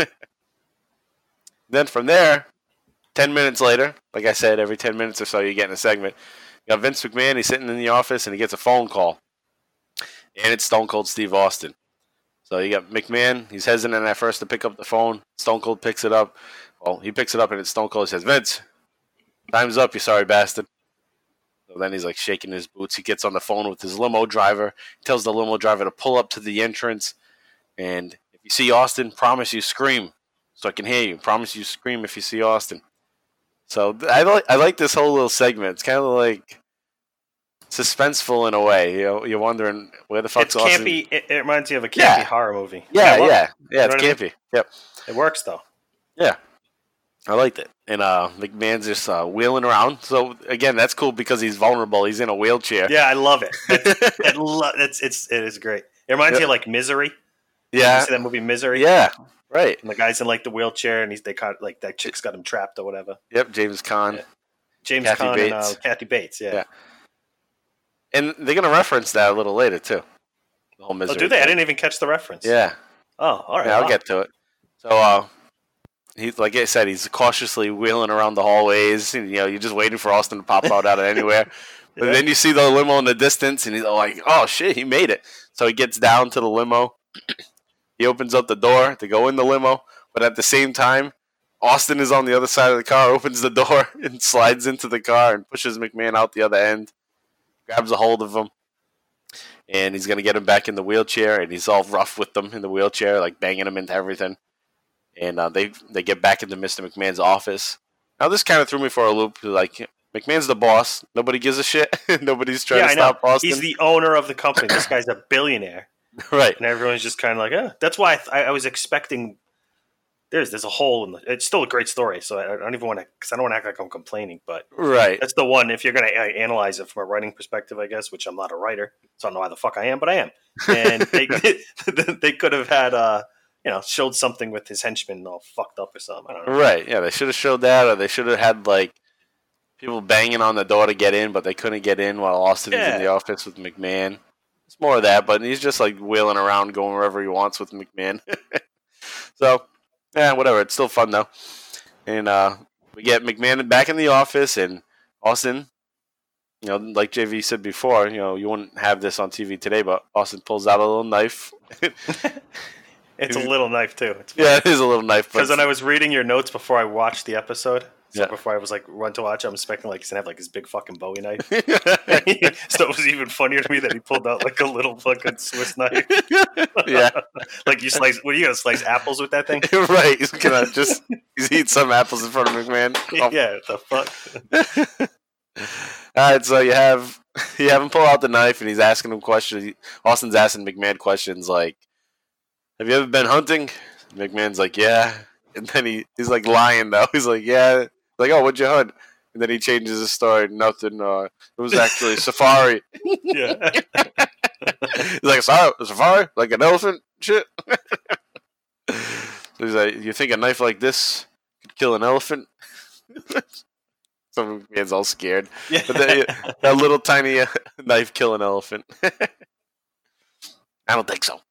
Speaker 2: Then from there, 10 minutes later, like I said, every 10 minutes or so you get in a segment. You got Vince McMahon, he's sitting in the office, and he gets a phone call. And it's Stone Cold Steve Austin. So you got McMahon, he's hesitant at first to pick up the phone. Stone Cold picks it up. Well, he picks it up, and it's Stone Cold. He says, Vince, time's up, you sorry bastard. So then he's like shaking his boots. He gets on the phone with his limo driver. He tells the limo driver to pull up to the entrance. And if you see Austin, promise you scream so I can hear you. Promise you scream if you see Austin. So I like this whole little segment. It's kind of like suspenseful in a way. You know, you're wondering where the fuck's Austin.
Speaker 3: It reminds you of a campy horror movie.
Speaker 2: Yeah. It's campy. Yep.
Speaker 3: It works though.
Speaker 2: Yeah. I liked it. And McMahon's just wheeling around. So again, that's cool because he's vulnerable. He's in a wheelchair.
Speaker 3: Yeah, I love it. It is great. It reminds you of like Misery.
Speaker 2: Yeah.
Speaker 3: You see that movie Misery?
Speaker 2: Yeah. Right.
Speaker 3: And the guy's in like the wheelchair, and they caught like that chick's got him trapped or whatever.
Speaker 2: Yep. James Caan.
Speaker 3: Yeah. James
Speaker 2: Kathy
Speaker 3: Caan
Speaker 2: Bates.
Speaker 3: and Kathy Bates. Yeah.
Speaker 2: And they're gonna reference that a little later too. The whole Misery.
Speaker 3: Oh, do they?
Speaker 2: thing.
Speaker 3: I didn't even catch the reference.
Speaker 2: Yeah.
Speaker 3: Oh, all right.
Speaker 2: Yeah, I'll get to it. So, he's like I said, he's cautiously wheeling around the hallways. And, you're just waiting for Austin to pop out of anywhere. But then you see the limo in the distance, and he's like, "Oh shit, he made it!" So he gets down to the limo. He opens up the door to go in the limo, but at the same time, Austin is on the other side of the car. Opens the door and slides into the car and pushes McMahon out the other end. Grabs a hold of him, and he's gonna get him back in the wheelchair. And he's all rough with them in the wheelchair, like banging him into everything. And they get back into Mr. McMahon's office. Now this kind of threw me for a loop. Like McMahon's the boss. Nobody gives a shit. Nobody's trying to stop Austin.
Speaker 3: He's the owner of the company. This guy's a billionaire.
Speaker 2: Right.
Speaker 3: And everyone's just kind of like, That's why I was expecting. There's a hole in the. It's still a great story, so I don't even want to, because I don't want to act like I'm complaining. But that's the one. If you're going to analyze it from a writing perspective, I guess, which I'm not a writer, so I don't know why the fuck I am, but I am. And they could have had showed something with his henchmen all fucked up or something. I don't know.
Speaker 2: Right. Yeah, they should have showed that, or they should have had like people banging on the door to get in, but they couldn't get in while Austin is in the office with McMahon. It's more of that, but he's just like wheeling around, going wherever he wants with McMahon. So, yeah, whatever. It's still fun though. And we get McMahon back in the office, and Austin, like JV said before, you wouldn't have this on TV today, but Austin pulls out a little knife.
Speaker 3: It's a little knife too.
Speaker 2: Yeah, it is a little knife.
Speaker 3: Because when I was reading your notes before I watched the episode, before I was like run to watch, I'm expecting like he's gonna have like his big fucking Bowie knife. So it was even funnier to me that he pulled out like a little fucking Swiss knife.
Speaker 2: Yeah,
Speaker 3: like you slice. What are you gonna slice apples with that thing?
Speaker 2: Right. He's gonna he's eating some apples in front of McMahon.
Speaker 3: Yeah. What the fuck?
Speaker 2: All right, so you have him pull out the knife, and he's asking him questions. Austin's asking McMahon questions like, "Have you ever been hunting?" McMahon's like, "Yeah," and then he's like lying though. He's like, "Yeah." Like, "Oh, what'd you hunt?" And then he changes his story. Nothing. It was actually safari.
Speaker 3: Yeah.
Speaker 2: He's like, "Safari? Like an elephant? Shit." So he's like, "You think a knife like this could kill an elephant?" Some man's all scared.
Speaker 3: Yeah.
Speaker 2: But that little tiny knife kill an elephant. I don't think so.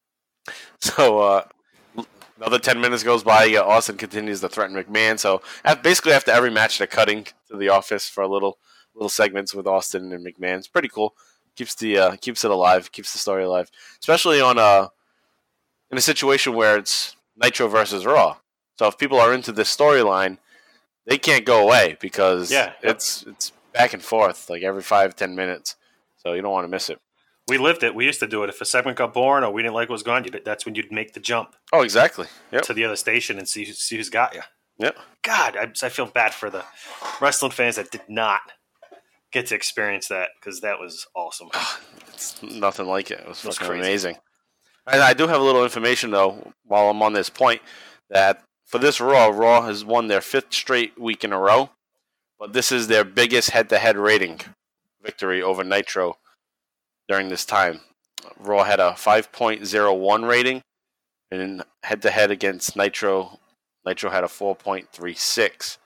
Speaker 2: So another 10 minutes goes by. Austin continues to threaten McMahon. So basically after every match, they're cutting to the office for little segments with Austin and McMahon. It's pretty cool. Keeps it alive. Keeps the story alive. Especially on in a situation where it's Nitro versus Raw. So if people are into this storyline, they can't go away because it's back and forth like every 5-10 minutes. So you don't want to miss it.
Speaker 3: We lived it. We used to do it. If a segment got boring or we didn't like what was going on, that's when you'd make the jump.
Speaker 2: Oh, exactly. Yep.
Speaker 3: To the other station and see who's got you.
Speaker 2: Yep.
Speaker 3: God, I feel bad for the wrestling fans that did not get to experience that because that was awesome.
Speaker 2: It's nothing like it. It was fucking
Speaker 3: crazy.
Speaker 2: amazing. I do have a little information, though, while I'm on this point, that for this Raw has won their 5th straight week in a row, but this is their biggest head-to-head rating victory over Nitro during this time. Raw had a 5.01 rating, and head-to-head against Nitro had a 4.36.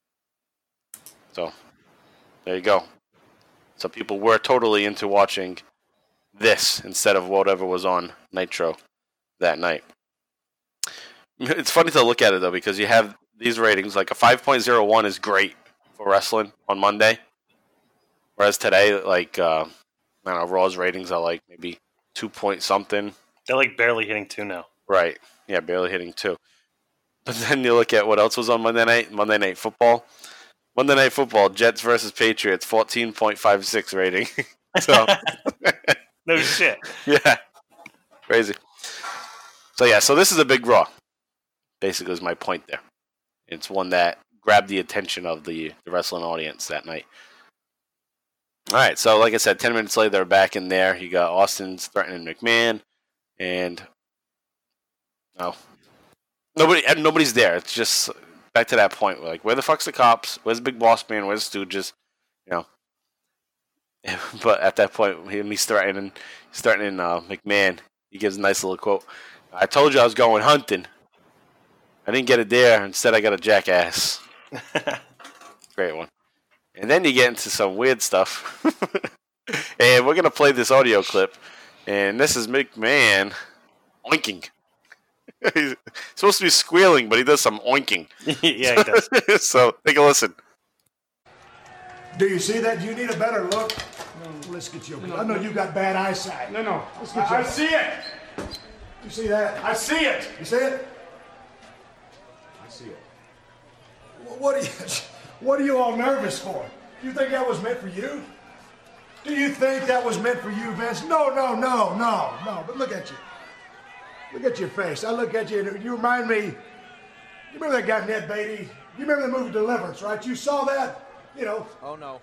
Speaker 2: So, there you go. So people were totally into watching this instead of whatever was on Nitro that night. It's funny to look at it, though, because you have these ratings. Like a 5.01 is great for wrestling on Monday. Whereas today, like, I don't know, Raw's ratings are like maybe 2 point something.
Speaker 3: They're like barely hitting 2 now.
Speaker 2: Right. Yeah, barely hitting 2. But then you look at what else was on Monday night. Monday Night Football. Monday Night Football, Jets versus Patriots, 14.56 rating. So,
Speaker 3: no shit.
Speaker 2: Yeah. Crazy. So this is a big Raw. Basically is my point there. It's one that grabbed the attention of the wrestling audience that night. All right, so like I said, 10 minutes later, they're back in there. You got Austin's threatening McMahon, and nobody's there. It's just back to that point. We're like, where the fuck's the cops? Where's the Big Boss Man? Where's the Stooges? But at that point, he's threatening McMahon. He gives a nice little quote. I told you I was going hunting. I didn't get it there. Instead, I got a jackass. Great one. And then you get into some weird stuff. And we're going to play this audio clip. And this is McMahon oinking. He's supposed to be squealing, but he does some oinking.
Speaker 3: Yeah, he does.
Speaker 2: So take a listen.
Speaker 6: Do you see that? Do you need a better look? No, let's get you. I know you got bad eyesight.
Speaker 7: No.
Speaker 6: Let's get you.
Speaker 7: I see it.
Speaker 6: You see that?
Speaker 7: I see it.
Speaker 6: You see it?
Speaker 7: I see it.
Speaker 6: What are you all nervous for? Do you think that was meant for you? Do you think that was meant for you, Vince? No. But look at you. Look at your face. I look at you and you remind me. You remember that guy Ned Beatty? You remember the movie Deliverance, right? You saw that?
Speaker 5: Oh no.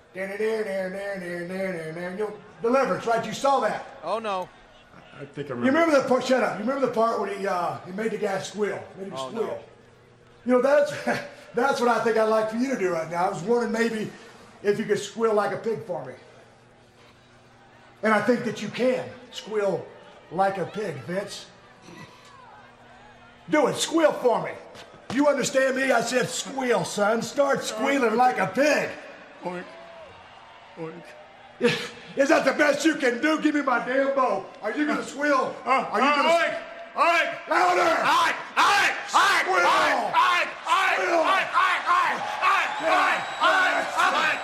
Speaker 6: Deliverance, right? You saw that.
Speaker 5: Oh no.
Speaker 7: I think I
Speaker 6: You
Speaker 7: remember.
Speaker 6: remember that part? Shut up. You remember the part when he made the guy squeal? Made him squeal.
Speaker 5: No.
Speaker 6: That's what I think I'd like for you to do right now. I was wondering maybe if you could squeal like a pig for me. And I think that you can squeal like a pig, Vince. Do it. Squeal for me. You understand me? I said squeal, son. Start squealing like a pig.
Speaker 7: Oink. Oink.
Speaker 6: Is that the best you can do? Give me my damn bow. Are you going to squeal? Are you going to...
Speaker 7: Oink. Oink.
Speaker 6: Louder!
Speaker 7: Oink. Oink. Oink.
Speaker 6: Squeal!
Speaker 7: Oink. Oink.
Speaker 6: Squeal!
Speaker 7: Oink. Oink. Oink. Oink.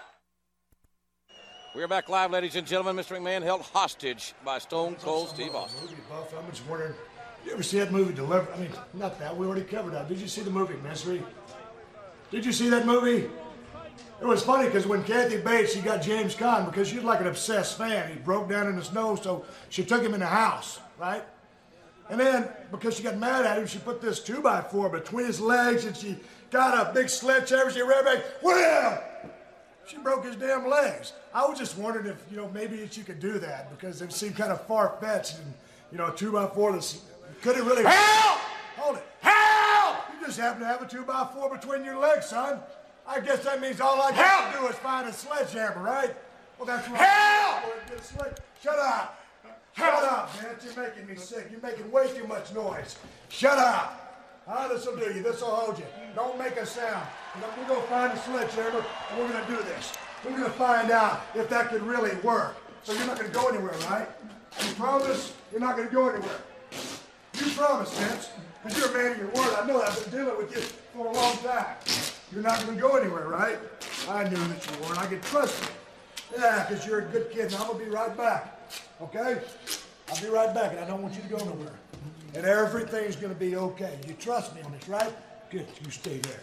Speaker 5: We're back live, ladies and gentlemen. Mr. McMahon held hostage by Stone Cold Steve Austin.
Speaker 6: Movie buff. I'm just wondering, you ever see that movie Deliver? I mean, not that. We already covered that. Did you see the movie Misery? Did you see that movie? It was funny because when Kathy Bates, she got James Caan because she's like an obsessed fan. He broke down in the snow, so she took him in the house, right? And then, because she got mad at him, she put this 2x4 between his legs and she got a big sledgehammer. She ran back, wham! She broke his damn legs. I was just wondering if, maybe she could do that because it seemed kind of far-fetched and, a 2x4 that's, could it really...
Speaker 7: Help!
Speaker 6: Hold it.
Speaker 7: Help!
Speaker 6: You just happen to have a 2x4 between your legs, son. I guess that means all I got
Speaker 7: Help!
Speaker 6: to do is find a sledgehammer, right? Well, that's what
Speaker 7: Help!
Speaker 6: Shut up. Shut up, man. You're making me sick. You're making way too much noise. Shut up. This will do you. This will hold you. Don't make a sound. We're going to find a sledgehammer, and we're going to do this. We're going to find out if that could really work. So you're not going to go anywhere, right? You promise you're not going to go anywhere. You promise, Vince. Because you're a man of your word. I know that. I've been dealing with you for a long time. You're not going to go anywhere, right? I knew that you were, and I could trust you. Yeah, because you're a good kid, and I'm going to be right back. Okay? I'll be right back, and I don't want you to go nowhere. And everything's going to be okay. You trust me on this, right? Good. You stay there.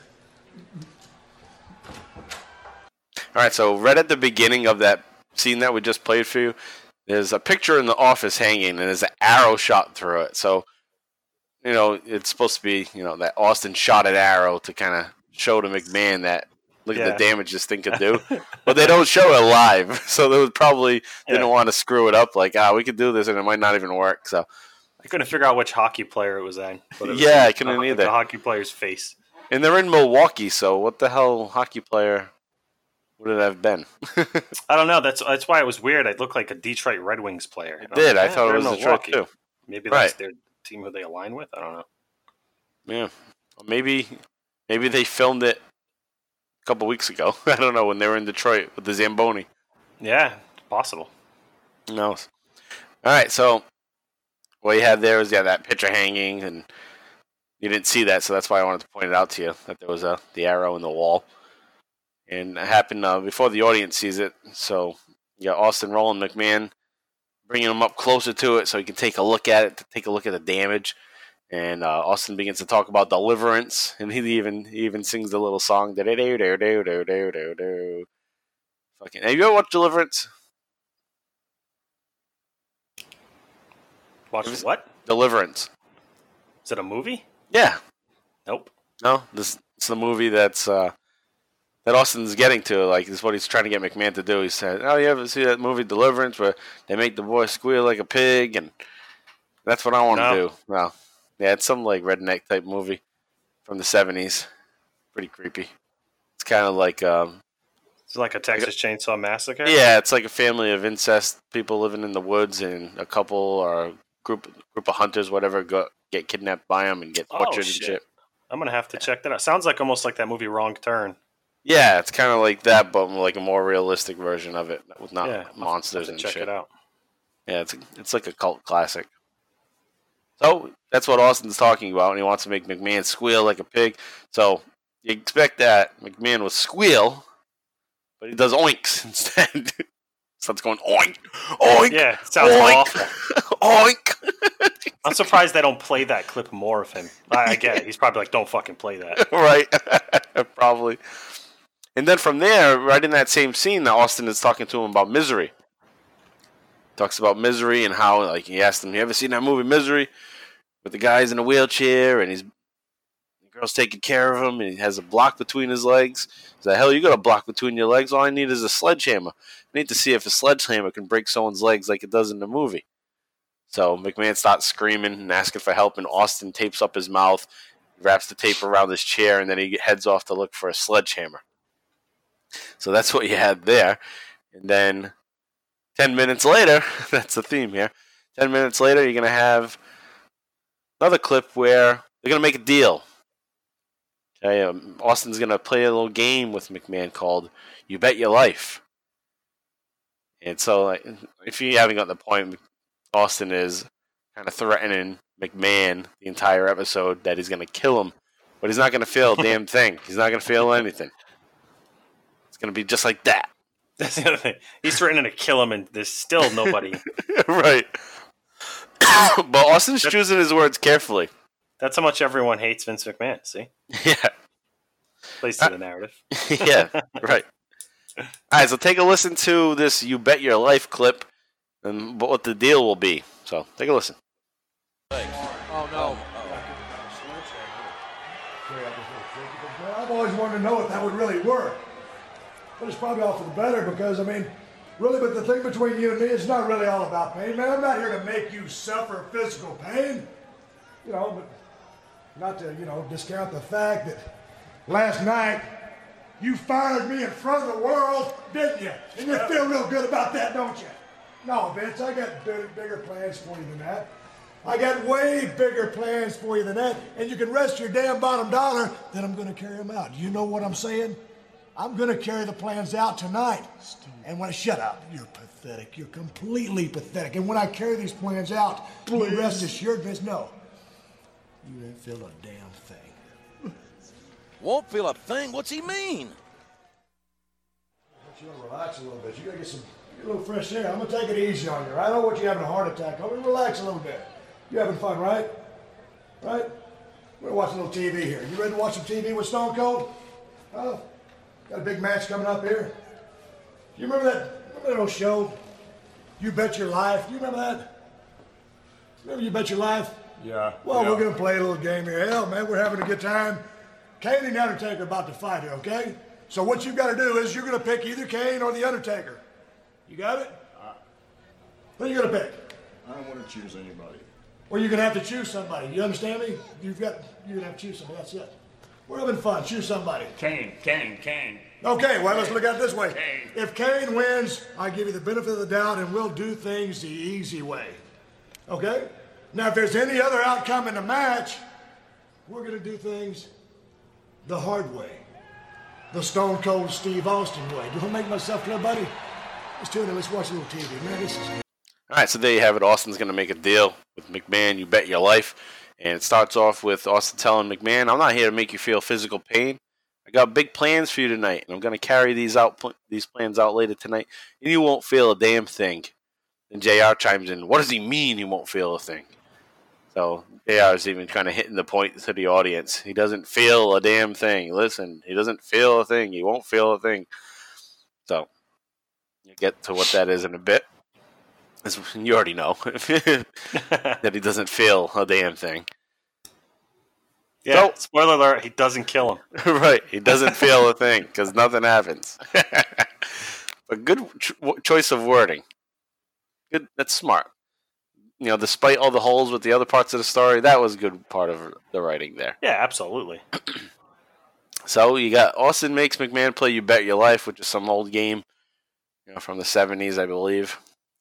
Speaker 2: All right, so right at the beginning of that scene that we just played for you, there's a picture in the office hanging, and there's an arrow shot through it. So, it's supposed to be, that Austin shot an arrow to kind of show to McMahon that, look at the damage this thing could do. But they don't show it live, so they probably didn't want to screw it up, like, we could do this, and it might not even work. So
Speaker 3: I couldn't figure out which hockey player it was in. But it was
Speaker 2: I couldn't either.
Speaker 3: The hockey player's face.
Speaker 2: And they're in Milwaukee, so what the hell hockey player would it have been?
Speaker 3: I don't know. That's why it was weird. It looked like a Detroit Red Wings player.
Speaker 2: It did. I thought it was Detroit, too.
Speaker 3: Maybe that's their team who they align with. I don't know.
Speaker 2: Yeah. Maybe they filmed it a couple weeks ago. I don't know, when they were in Detroit with the Zamboni.
Speaker 3: Yeah, it's possible.
Speaker 2: Who knows? All right, so what you had there was that picture hanging, and you didn't see that, so that's why I wanted to point it out to you, that there was the arrow in the wall. And it happened before the audience sees it. So you got Austin rolling McMahon, bringing him up closer to it so he can take a look at it, to take a look at the damage. And Austin begins to talk about deliverance, and he even sings the little song. Fucking, have you ever watched Deliverance?
Speaker 3: Watch what?
Speaker 2: Deliverance.
Speaker 3: Is it a movie?
Speaker 2: Yeah.
Speaker 3: Nope.
Speaker 2: No, it's the movie that Austin's getting to. Like, this is what he's trying to get McMahon to do. He said, "Oh, you ever see that movie Deliverance where they make the boy squeal like a pig?" And that's what I want to do. Well, yeah, it's some like redneck type movie from the 70s. Pretty creepy. It's kind of like
Speaker 3: it's like a Texas Chainsaw Massacre.
Speaker 2: Yeah, it's like a family of incest people living in the woods, and a couple or a group of hunters, whatever, get kidnapped by them and get butchered and shit.
Speaker 3: I'm gonna have to check that out. Sounds like almost like that movie Wrong Turn.
Speaker 2: Yeah, it's kind of like that, but like a more realistic version of it with not monsters and
Speaker 3: check
Speaker 2: shit.
Speaker 3: It out.
Speaker 2: Yeah, it's like a cult classic. So that's what Austin's talking about, and he wants to make McMahon squeal like a pig. So you expect that McMahon will squeal, but he does oinks instead. Starts going oink, oink.
Speaker 3: Yeah, it sounds
Speaker 2: oink,
Speaker 3: awful.
Speaker 2: Oink.
Speaker 3: I'm surprised they don't play that clip more of him. I get it. He's probably like, don't fucking play that.
Speaker 2: Right. Probably. And then from there, right in that same scene, that Austin is talking to him about Misery. Talks about Misery and how, like, he asked him, "You ever seen that movie Misery? With the guy's in a wheelchair and the girl's taking care of him and he has a block between his legs." He's like, "Hell, you got a block between your legs? All I need is a sledgehammer. I need to see if a sledgehammer can break someone's legs like it does in the movie." So McMahon starts screaming and asking for help, and Austin tapes up his mouth, wraps the tape around his chair, and then he heads off to look for a sledgehammer. So that's what you had there. And then 10 minutes later, that's the theme here, 10 minutes later, you're going to have another clip where they're going to make a deal. Okay, Austin's going to play a little game with McMahon called You Bet Your Life. And so, like, if you haven't got the point, Austin is kind of threatening McMahon the entire episode that he's going to kill him, but he's not going to feel a damn thing. He's not going to feel anything. It's going to be just like that.
Speaker 3: That's the other thing. He's threatening to kill him, and there's still nobody.
Speaker 2: Right. But Austin's choosing his words carefully.
Speaker 3: That's how much everyone hates Vince McMahon, see?
Speaker 2: Yeah.
Speaker 3: Plays to the narrative.
Speaker 2: Yeah, right. All right, so take a listen to this You Bet Your Life clip and what the deal will be. So take a listen.
Speaker 5: Oh, no.
Speaker 6: I've always wanted to know if that would really work. But it's probably all for the better because, I mean, really, but the thing between you and me is not really all about pain, man. I'm not here to make you suffer physical pain. You know, but not to, discount the fact that last night you fired me in front of the world, didn't you? And you feel real good about that, don't you? No, Vince, I got bigger plans for you than that. I got way bigger plans for you than that, and you can rest your damn bottom dollar that I'm going to carry them out. You know what I'm saying? I'm going to carry the plans out tonight. And when I shut up, you're pathetic. You're completely pathetic. And when I carry these plans out, you rest assured, miss, no, you ain't feel a damn thing.
Speaker 5: Won't feel a thing? What's he mean?
Speaker 6: You want to relax a little bit. You got to get a little fresh air. I'm going to take it easy on you. I don't want you having a heart attack. I'm going to relax a little bit. You having fun, right? Right? We're going to watch a little TV here. You ready to watch some TV with Stone Cold? Huh? Got a big match coming up here. You remember that old show? You Bet Your Life? You remember that? Remember You Bet Your Life?
Speaker 1: Yeah.
Speaker 6: Well,
Speaker 1: yeah.
Speaker 6: we're going to play a little game here. Hell, man, we're having a good time. Kane and The Undertaker are about to fight here, okay? So what you've got to do is you're going to pick either Kane or The Undertaker. You got it? Who are you going to pick?
Speaker 1: I don't want to choose anybody.
Speaker 6: Well, you're going to have to choose somebody. You understand me? You're going to have to choose somebody. That's it. We're having fun. Choose somebody.
Speaker 1: Kane.
Speaker 6: Okay, well, let's look at it this way.
Speaker 1: Kane.
Speaker 6: If Kane wins, I give you the benefit of the doubt, and we'll do things the easy way. Okay? Now, if there's any other outcome in the match, we're going to do things the hard way. The Stone Cold Steve Austin way. Do I make myself clear, buddy? Let's tune in. Let's watch a little TV. Man, this is good.
Speaker 2: All right, so there you have it. Austin's going to make a deal with McMahon. You bet your life. And it starts off with Austin telling McMahon, I'm not here to make you feel physical pain. I got big plans for you tonight, and I'm going to carry these plans out later tonight, and you won't feel a damn thing. And JR chimes in, what does he mean he won't feel a thing? So JR is even kind of hitting the point to the audience. He doesn't feel a damn thing. Listen, he doesn't feel a thing. He won't feel a thing. So you get to what that is in a bit. You already know that he doesn't feel a damn thing.
Speaker 3: Yeah, spoiler alert, he doesn't kill him.
Speaker 2: Right, he doesn't feel a thing because nothing happens. But good choice of wording. Good, that's smart. You know, despite all the holes with the other parts of the story, that was a good part of the writing there.
Speaker 3: Yeah, absolutely.
Speaker 2: So you got Austin makes McMahon play You Bet Your Life, which is some old game, from the 70s, I believe.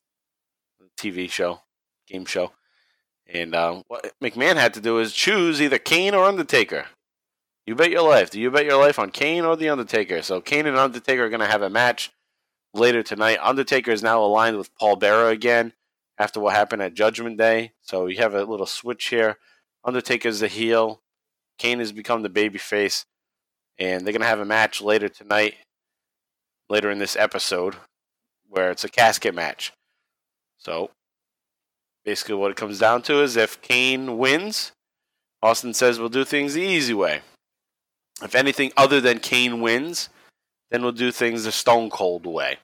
Speaker 2: TV show, game show. And what McMahon had to do is choose either Kane or Undertaker. You bet your life. Do you bet your life on Kane or The Undertaker? So Kane and Undertaker are going to have a match later tonight. Undertaker is now aligned with Paul Bearer again after what happened at Judgment Day. So you have a little switch here. Undertaker's the heel. Kane has become the babyface. And they're going to have a match later tonight, later in this episode, where it's a casket match. So, basically what it comes down to is if Kane wins, Austin says we'll do things the easy way. If anything other than Kane wins, then we'll do things the Stone Cold way.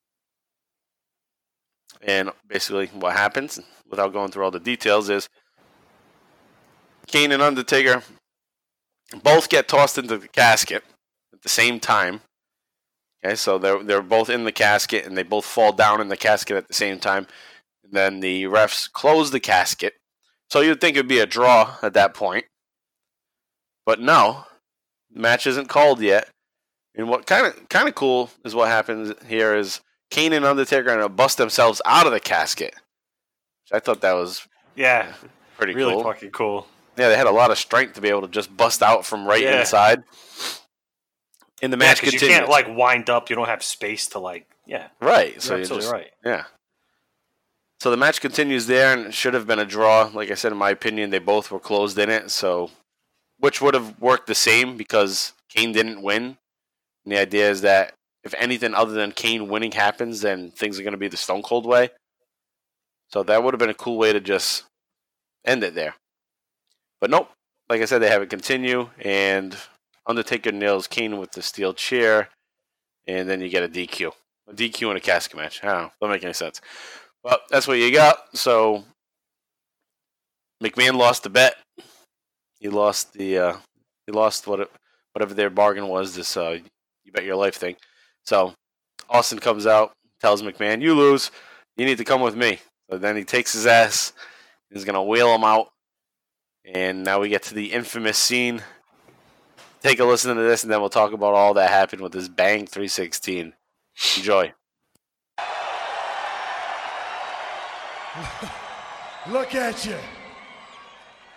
Speaker 2: And basically what happens, without going through all the details, is Kane and Undertaker both get tossed into the casket at the same time. Okay, so they're both in the casket, and they both fall down in the casket at the same time. And then the refs close the casket. So you'd think it would be a draw at that point. But no, the match isn't called yet. And what kind of cool is what happens here is Kane and Undertaker are going to bust themselves out of the casket. I thought that was pretty
Speaker 3: really
Speaker 2: cool.
Speaker 3: Fucking cool.
Speaker 2: Yeah, they had a lot of strength to be able to just bust out from inside. And the match continues.
Speaker 3: You can't wind up. You don't have space to right.
Speaker 2: So
Speaker 3: you're absolutely right.
Speaker 2: Yeah. So the match continues there, and it should have been a draw. Like I said, in my opinion, they both were closed in it. So, which would have worked the same because Kane didn't win. And the idea is that if anything other than Kane winning happens, then things are going to be the Stone Cold way. So that would have been a cool way to just end it there. But nope. Like I said, they have it continue, and Undertaker nails Kane with the steel chair, and then you get a DQ. A DQ in a casket match. I don't know. Doesn't make any sense. Well, that's what you got. So McMahon lost the bet. He lost whatever their bargain was. This You Bet Your Life thing. So Austin comes out, tells McMahon, "You lose. You need to come with me." So then he takes his ass. He's gonna wheel him out, and now we get to the infamous scene. Take a listen to this, and then we'll talk about all that happened with this Bang 316. Enjoy.
Speaker 6: Look at you.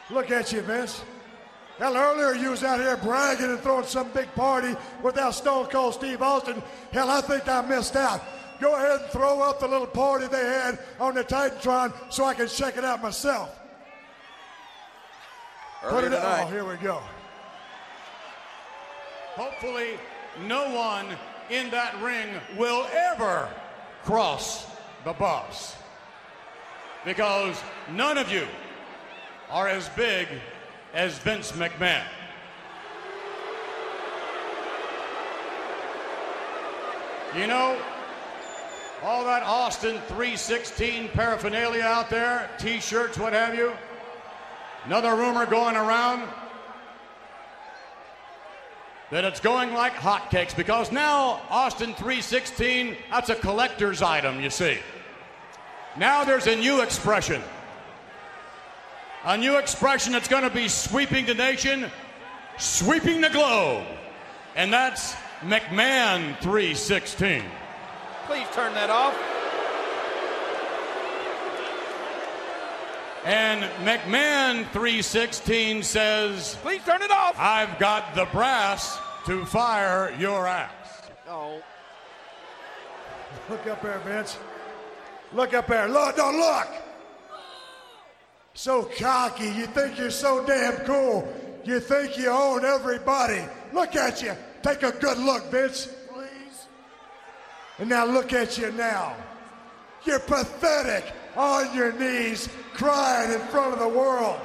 Speaker 6: Look at you, Vince. Hell, earlier you was out here bragging and throwing some big party without Stone Cold Steve Austin. Hell, I think I missed out. Go ahead and throw up the little party they had on the Titantron so I can check it out myself. Put it
Speaker 5: tonight.
Speaker 6: Oh, here we go.
Speaker 4: Hopefully, no one in that ring will ever cross the boss. Because none of you are as big as Vince McMahon. You know, all that Austin 316 paraphernalia out there, t-shirts, what have you. Another rumor going around that it's going like hotcakes because now Austin 316, that's a collector's item, you see. Now there's a new expression. A new expression that's going to be sweeping the nation, sweeping the globe. And that's McMahon 316.
Speaker 5: Please turn that off.
Speaker 4: And McMahon 316 says,
Speaker 5: Please turn it off.
Speaker 4: I've got the brass to fire your axe.
Speaker 5: Oh.
Speaker 6: Look up there, Vince. Look up there. Look, don't look. So cocky. You think you're so damn cool. You think you own everybody. Look at you. Take a good look, Vince. Please. And now look at you now. You're pathetic. On your knees, crying in front of the world.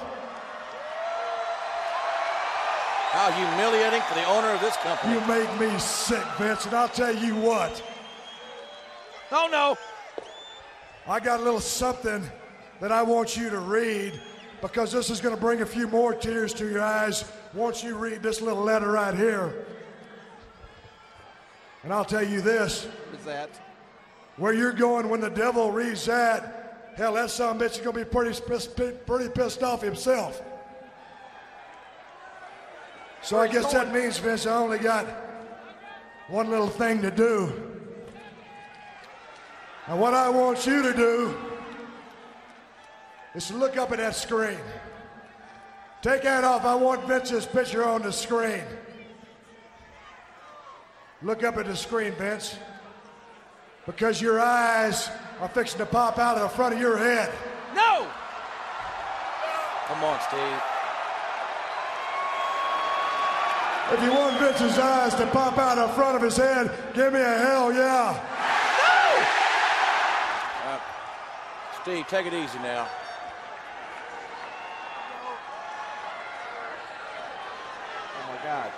Speaker 5: How humiliating for the owner of this company.
Speaker 6: You make me sick, Vince, and I'll tell you what.
Speaker 5: Oh, no.
Speaker 6: I got a little something that I want you to read because this is going to bring a few more tears to your eyes once you read this little letter right here. And I'll tell you this.
Speaker 5: What is that?
Speaker 6: Where you're going when the devil reads that, hell, that son of a bitch is going to be pretty pissed off himself. So I guess that means, Vince, I only got one little thing to do. And what I want you to do is to look up at that screen. Take that off. I want Vince's picture on the screen. Look up at the screen, Vince. Because your eyes are fixing to pop out of the front of your head.
Speaker 5: No! Come on, Steve.
Speaker 6: If you want Vince's eyes to pop out of the front of his head, give me a hell yeah.
Speaker 5: Steve, take it easy now. Oh, my God.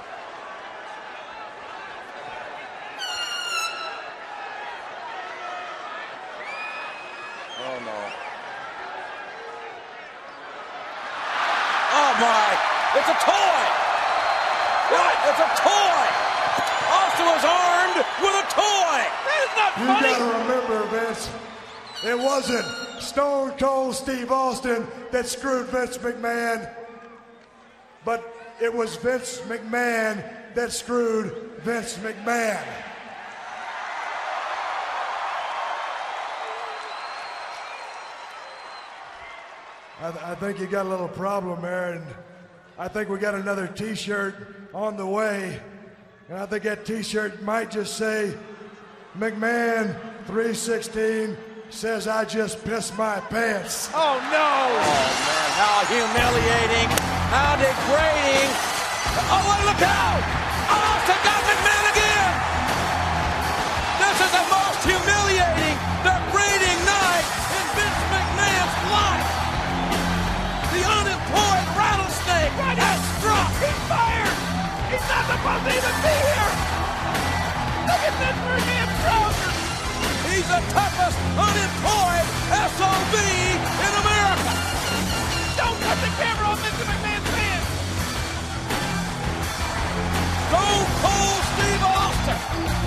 Speaker 5: Oh, no. Oh, my. It's a toy. What? It's a toy. Austin was armed with a toy. That is not funny.
Speaker 6: You gotta remember, Vince, it wasn't Stone Cold Steve Austin that screwed Vince McMahon, but it was Vince McMahon that screwed Vince McMahon. I think you got a little problem there, and I think we got another t-shirt on the way, and I think that t-shirt might just say McMahon 316 says I just pissed my pants.
Speaker 5: Oh, no. Oh, man, how humiliating, how degrading. Oh, wait, look out. Austin got McMahon again. This is the most humiliating, degrading night in Vince McMahon's life. The unemployed rattlesnake has struck. He's fired. He's not supposed to even be here. Look at this for him, trousers. He's the toughest unemployed SOB in America. Don't cut the camera on Mr. McMahon's pants. Stone Cold Steve Austin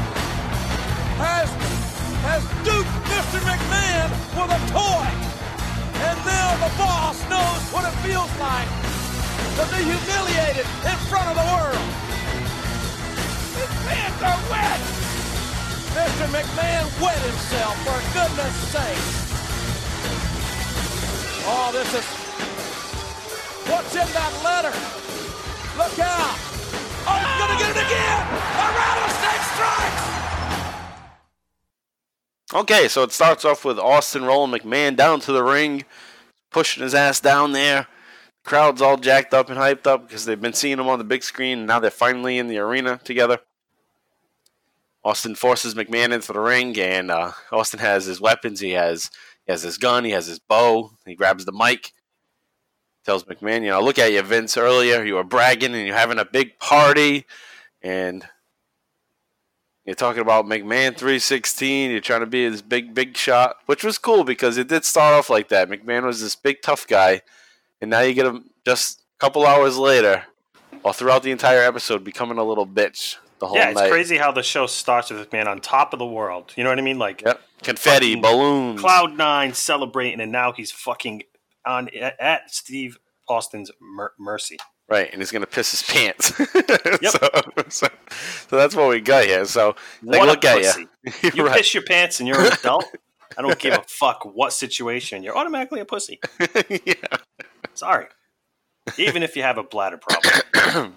Speaker 5: has duped Mr. McMahon with a toy. And now the boss knows what it feels like to be humiliated in front of the world. His pants are wet. Mr. McMahon wet himself, for goodness sake. Oh, this is What's in that letter? Look out! Oh, he's gonna get it again! A rattlesnake strikes!
Speaker 2: Okay, so it starts off with Austin rolling McMahon down to the ring, pushing his ass down there. The crowd's all jacked up and hyped up because they've been seeing him on the big screen, and now they're finally in the arena together. Austin forces McMahon into the ring, and Austin has his weapons. He has his gun, he has his bow. He grabs the mic, tells McMahon, look at you, Vince, earlier. You were bragging, and you're having a big party, and you're talking about McMahon 316. You're trying to be this big shot, which was cool because it did start off like that. McMahon was this big, tough guy, and now you get him just a couple hours later, or throughout the entire episode, becoming a little bitch the whole night.
Speaker 3: Yeah, it's crazy how the show starts with McMahon on top of the world. You know what I mean? Like,
Speaker 2: yep. Confetti, balloons.
Speaker 3: Cloud9 celebrating, and now he's fucking on at Steve Austin's mercy.
Speaker 2: Right, and he's going to piss his pants.
Speaker 3: Yep.
Speaker 2: so that's what we got here. So, look at you.
Speaker 3: You
Speaker 2: right.
Speaker 3: piss your pants and you're an adult? I don't give a fuck what situation. You're automatically a pussy.
Speaker 2: Yeah.
Speaker 3: Sorry. Even if you have a bladder problem.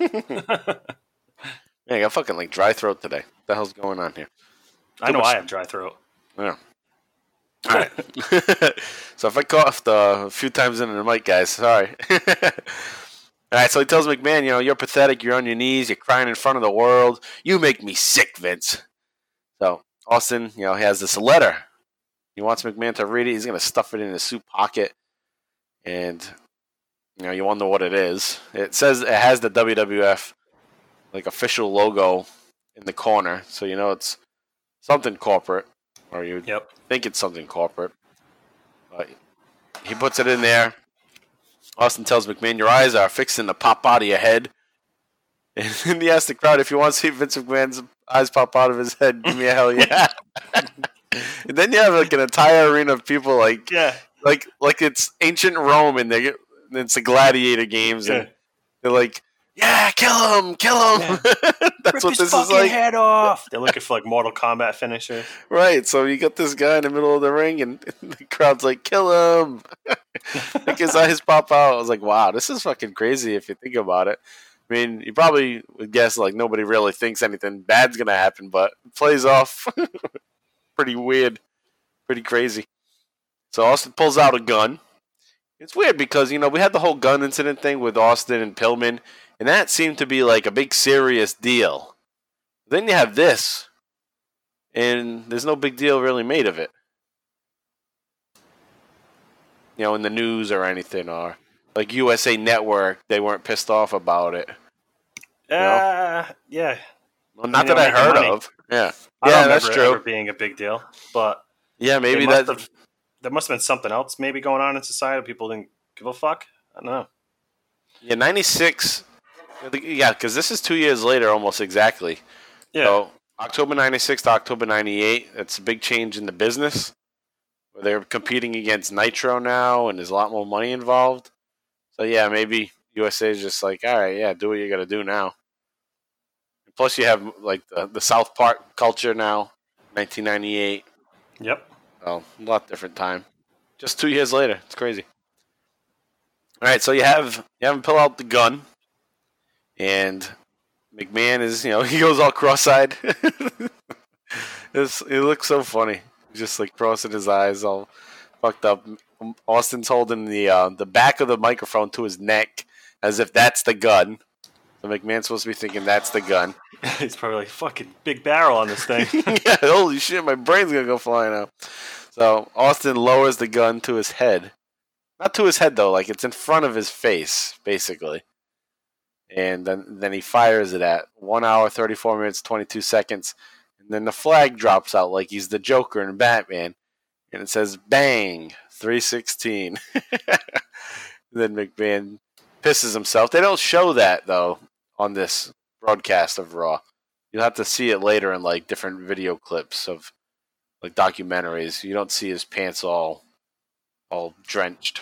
Speaker 2: Man, I got fucking dry throat today. What the hell's going on here?
Speaker 3: I know I have dry throat.
Speaker 2: Yeah. All right. So if I coughed a few times into the mic, guys, sorry. All right, so he tells McMahon, you're pathetic. You're on your knees. You're crying in front of the world. You make me sick, Vince. So Austin, he has this letter. He wants McMahon to read it. He's going to stuff it in his suit pocket. And, you wonder what it is. It says it has the WWF, official logo in the corner. So, it's something corporate. Or you think it's something corporate. But he puts it in there. Austin tells McMahon, your eyes are fixing to pop out of your head. And then he asks the crowd, if you want to see Vince McMahon's eyes pop out of his head, give me a hell yeah. And then you have an entire arena of people like it's ancient Rome, and it's the gladiator games, and they're like, yeah, kill him. Yeah. That's
Speaker 3: Rip
Speaker 2: what
Speaker 3: his
Speaker 2: this is like.
Speaker 3: Head off. They're looking for Mortal Kombat finishers.
Speaker 2: Right, so you got this guy in the middle of the ring, and the crowd's like, kill him. His eyes pop out. I was like, wow, this is fucking crazy if you think about it. I mean, you probably would guess nobody really thinks anything bad's going to happen, but it plays off pretty weird, pretty crazy. So Austin pulls out a gun. It's weird because, we had the whole gun incident thing with Austin and Pillman, and that seemed to be a big serious deal. Then you have this, and there's no big deal really made of it. In the news or anything, or USA Network, they weren't pissed off about it.
Speaker 3: Yeah.
Speaker 2: Well, not that I heard of. Yeah.
Speaker 3: I don't
Speaker 2: that's
Speaker 3: remember
Speaker 2: true.
Speaker 3: it ever being a big deal, but
Speaker 2: yeah, maybe
Speaker 3: there must have been something else maybe going on in society. People didn't give a fuck. I don't know.
Speaker 2: Yeah, 96. Yeah, because this is 2 years later, almost exactly.
Speaker 3: Yeah.
Speaker 2: So October 96 to October 98. That's a big change in the business. Where they're competing against Nitro now, and there's a lot more money involved. So yeah, maybe USA is just like, all right, yeah, do what you got to do now. And plus, you have the South Park culture now, 1998.
Speaker 3: Yep.
Speaker 2: Oh, a lot different time. Just 2 years later, it's crazy. All right, so you have him pull out the gun, and McMahon is he goes all cross-eyed. It looks so funny. Just crossing his eyes, all fucked up. Austin's holding the back of the microphone to his neck as if that's the gun. So McMahon's supposed to be thinking that's the gun.
Speaker 3: He's probably fucking big barrel on this thing.
Speaker 2: Yeah, holy shit, my brain's gonna go flying out. So Austin lowers the gun to his head. Not to his head though, it's in front of his face, basically. And then he fires it at 1 hour, 34 minutes, 22 seconds. And then the flag drops out like he's the Joker in Batman. And it says, bang, 316. Then McMahon pisses himself. They don't show that, though, on this broadcast of Raw. You'll have to see it later in, different video clips of, documentaries. You don't see his pants all drenched.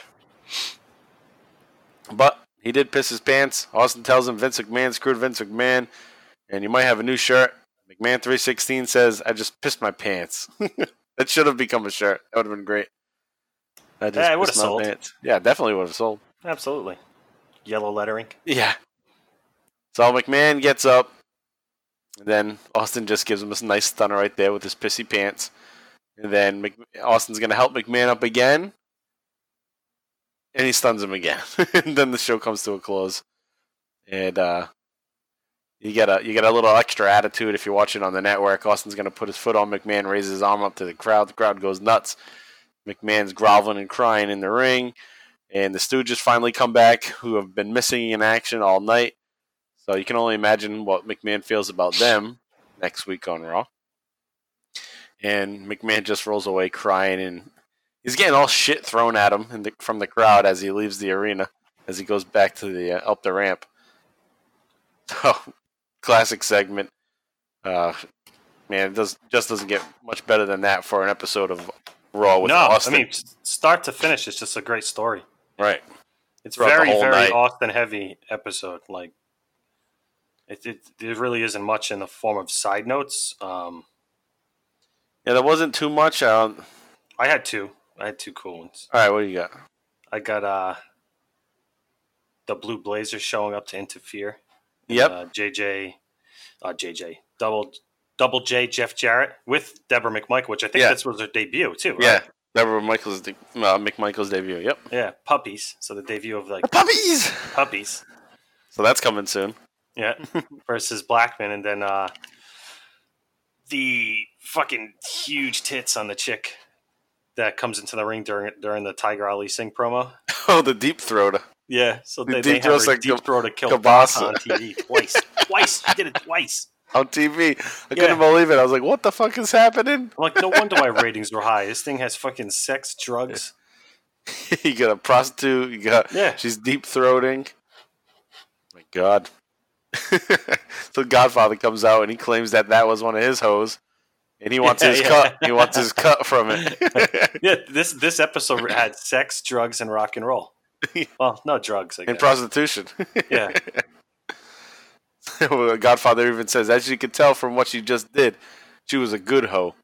Speaker 2: But he did piss his pants. Austin tells him Vince McMahon screwed Vince McMahon. And you might have a new shirt. McMahon 316 says, I just pissed my pants. That should have become a shirt. That would have been great.
Speaker 3: It would have sold.
Speaker 2: Pants. Yeah, definitely would have sold.
Speaker 3: Absolutely. yellow lettering.
Speaker 2: Yeah. So McMahon gets up, and then Austin just gives him a nice stunner right there with his pissy pants. And then Austin's going to help McMahon up again, and he stuns him again. And then the show comes to a close. And you get a little extra attitude if you're watching on the network. Austin's going to put his foot on McMahon, raises his arm up to the crowd. The crowd goes nuts. McMahon's groveling and crying in the ring. And the Stooges finally come back, who have been missing in action all night. So you can only imagine what McMahon feels about them next week on Raw. And McMahon just rolls away crying, and he's getting all shit thrown at him from the crowd as he leaves the arena, as he goes back to the up the ramp. So, classic segment. Man, it just doesn't get much better than that for an episode of Raw with Austin.
Speaker 3: I mean, start to finish, it's just a great story.
Speaker 2: Right.
Speaker 3: It's
Speaker 2: Throughout
Speaker 3: very,
Speaker 2: the whole
Speaker 3: very
Speaker 2: night.
Speaker 3: Austin heavy episode. Like, it really isn't much in the form of side notes.
Speaker 2: Yeah, there wasn't too much.
Speaker 3: I had two cool ones.
Speaker 2: All right, what do you got?
Speaker 3: I got the Blue Blazers showing up to interfere.
Speaker 2: Yep.
Speaker 3: Double J, Jeff Jarrett with Deborah McMichael, which I think this was her debut too, right?
Speaker 2: Yeah, Deborah McMichael's debut. Yep.
Speaker 3: Yeah, Puppies. So the debut of like
Speaker 2: Puppies. So that's coming soon.
Speaker 3: Yeah, versus Blackman, and then the fucking huge tits on the chick that comes into the ring during the Tiger Ali Singh promo.
Speaker 2: Oh, the deep throat.
Speaker 3: Yeah, so they
Speaker 2: deep
Speaker 3: have her
Speaker 2: throat
Speaker 3: deep throat to kill
Speaker 2: Kabasa.
Speaker 3: on TV twice. She did it twice.
Speaker 2: On TV. I couldn't believe it. I was like, what the fuck is happening?
Speaker 3: I'm like, no wonder why ratings were high. This thing has fucking sex, drugs.
Speaker 2: You got a prostitute. She's deep throating. My God. So Godfather comes out and he claims that was one of his hoes, and he wants his cut. He wants his cut from it.
Speaker 3: Yeah, this episode had sex, drugs, and rock and roll. Well, no drugs, I guess.
Speaker 2: And prostitution.
Speaker 3: Yeah.
Speaker 2: Godfather even says, as you can tell from what she just did, she was a good hoe.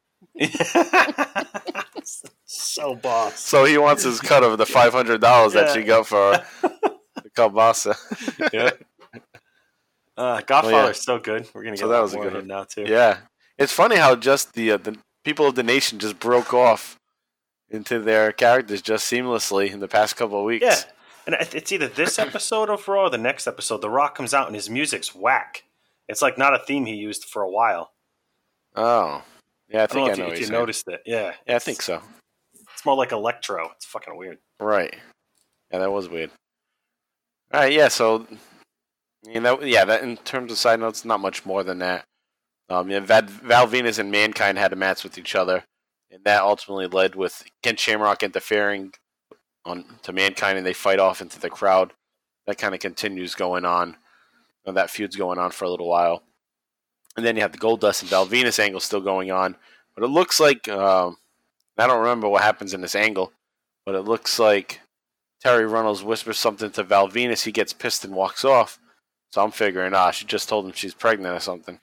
Speaker 3: So boss.
Speaker 2: So he wants his cut of the $500 that she got for the kielbasa.
Speaker 3: Yeah. Godfather's so good. We're gonna get
Speaker 2: that was
Speaker 3: more
Speaker 2: a
Speaker 3: of
Speaker 2: good
Speaker 3: him now too.
Speaker 2: Yeah, it's funny how just the people of the nation just broke off into their characters just seamlessly in the past couple of weeks.
Speaker 3: Yeah, and it's either this episode of Raw or the next episode. The Rock comes out and his music's whack. It's like not a theme he used for a while.
Speaker 2: Oh, yeah, I
Speaker 3: don't
Speaker 2: think
Speaker 3: know
Speaker 2: I know
Speaker 3: if you noticed it. Yeah,
Speaker 2: I think so.
Speaker 3: It's more like electro. It's fucking weird.
Speaker 2: Right. Yeah, that was weird. All right, yeah. So, that in terms of side notes, not much more than that. Val Venus and Mankind had a match with each other, and that ultimately led with Ken Shamrock interfering to Mankind, and they fight off into the crowd. That kind of continues going on. And that feud's going on for a little while. And then you have the Goldust and Val Venus angle still going on. But it looks like, I don't remember what happens in this angle, but it looks like Terry Runnels whispers something to Val Venus. He gets pissed and walks off. So I'm figuring, she just told him she's pregnant or something.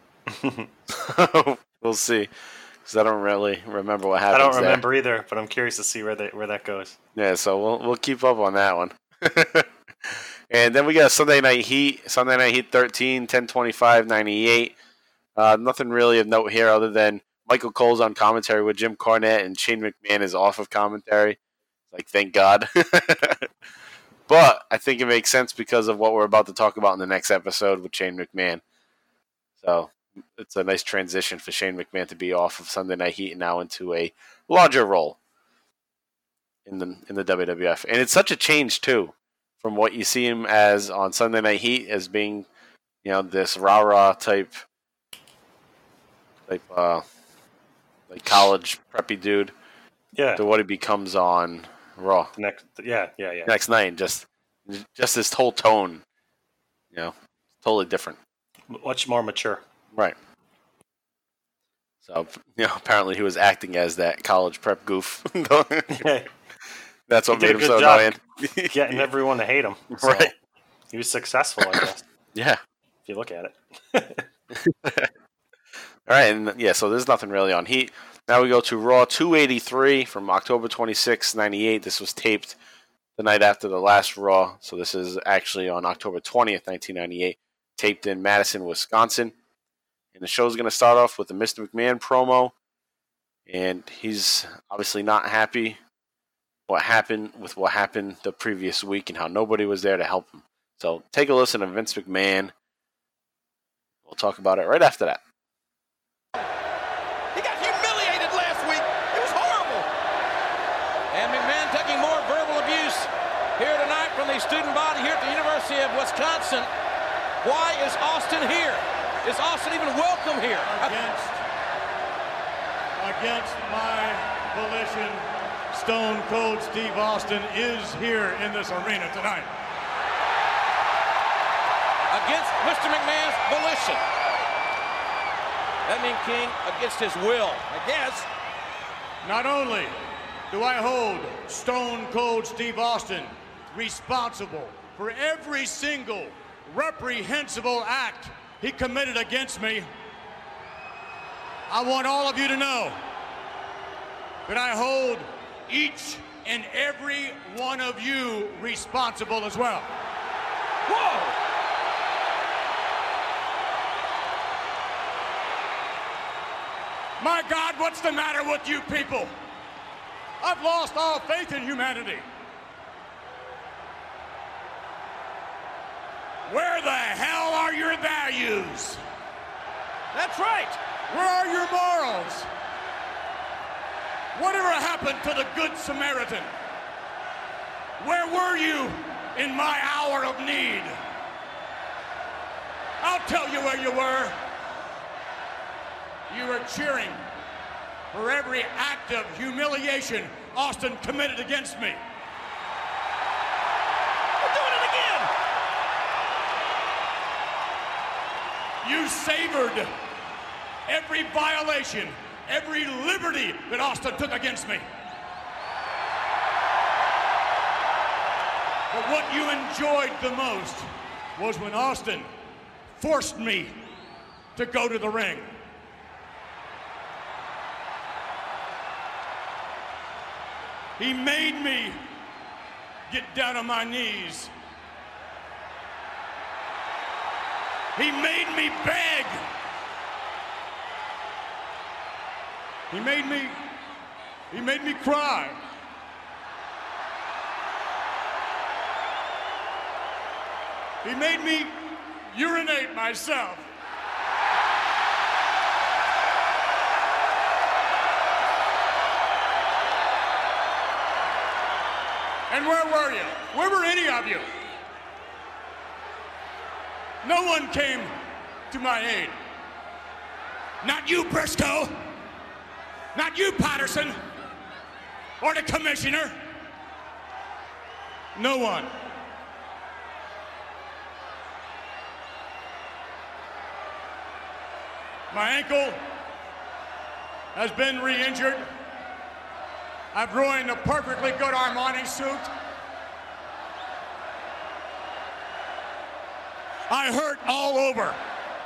Speaker 2: We'll see. Because I don't really remember what happens.
Speaker 3: I don't remember either, but I'm curious to see where that goes.
Speaker 2: Yeah, so we'll keep up on that one. And then we got Sunday Night Heat 13, 10/25/98. Nothing really of note here other than Michael Cole's on commentary with Jim Cornette and Shane McMahon is off of commentary. Like, thank God. But I think it makes sense because of what we're about to talk about in the next episode with Shane McMahon. So it's a nice transition for Shane McMahon to be off of Sunday Night Heat and now into a larger role in the WWF. And it's such a change, too, from what you see him as on Sunday Night Heat as being, this rah-rah type like college preppy dude.
Speaker 3: Yeah.
Speaker 2: To what he becomes on Raw.
Speaker 3: Next
Speaker 2: night, just this whole tone, totally different.
Speaker 3: Much more mature.
Speaker 2: Right. So, apparently he was acting as that college prep goof. That's what made him so annoying.
Speaker 3: Getting everyone to hate him. So
Speaker 2: right.
Speaker 3: He was successful, I guess.
Speaker 2: Yeah.
Speaker 3: If you look at it.
Speaker 2: All right, and so there's nothing really on Heat. Now we go to Raw 283 from October 26, 98. This was taped the night after the last Raw. So this is actually on October 20th, 1998, taped in Madison, Wisconsin. And the show's going to start off with the Mr. McMahon promo. And he's obviously not happy what happened the previous week and how nobody was there to help him. So take a listen to Vince McMahon. We'll talk about it right after that.
Speaker 5: He got humiliated last week. It was horrible. And McMahon taking more verbal abuse here tonight from the student body here at the University of Wisconsin. Why is Austin here? Is Austin even welcome here?
Speaker 4: Against my volition, Stone Cold Steve Austin is here in this arena tonight.
Speaker 5: Against Mr. McMahon's volition. That means, King, against his will, I guess.
Speaker 4: Not only do I hold Stone Cold Steve Austin responsible for every single reprehensible act he committed against me, I want all of you to know that I hold each and every one of you responsible as well.
Speaker 5: Whoa!
Speaker 4: My God, what's the matter with you people? I've lost all faith in humanity. Where the hell are your values?
Speaker 5: That's right.
Speaker 4: Where are your morals? Whatever happened to the Good Samaritan? Where were you in my hour of need? I'll tell you where you were. You were cheering for every act of humiliation Austin committed against me.
Speaker 5: We're doing it again.
Speaker 4: You savored every violation, every liberty that Austin took against me. But what you enjoyed the most was when Austin forced me to go to the ring. He made me get down on my knees. He made me beg. He made me cry. He made me urinate myself. And where were you? Where were any of you? No one came to my aid. Not you, Briscoe. Not you, Patterson. Or the commissioner. No one. My ankle has been re-injured. I've ruined a perfectly good Armani suit. I hurt all over.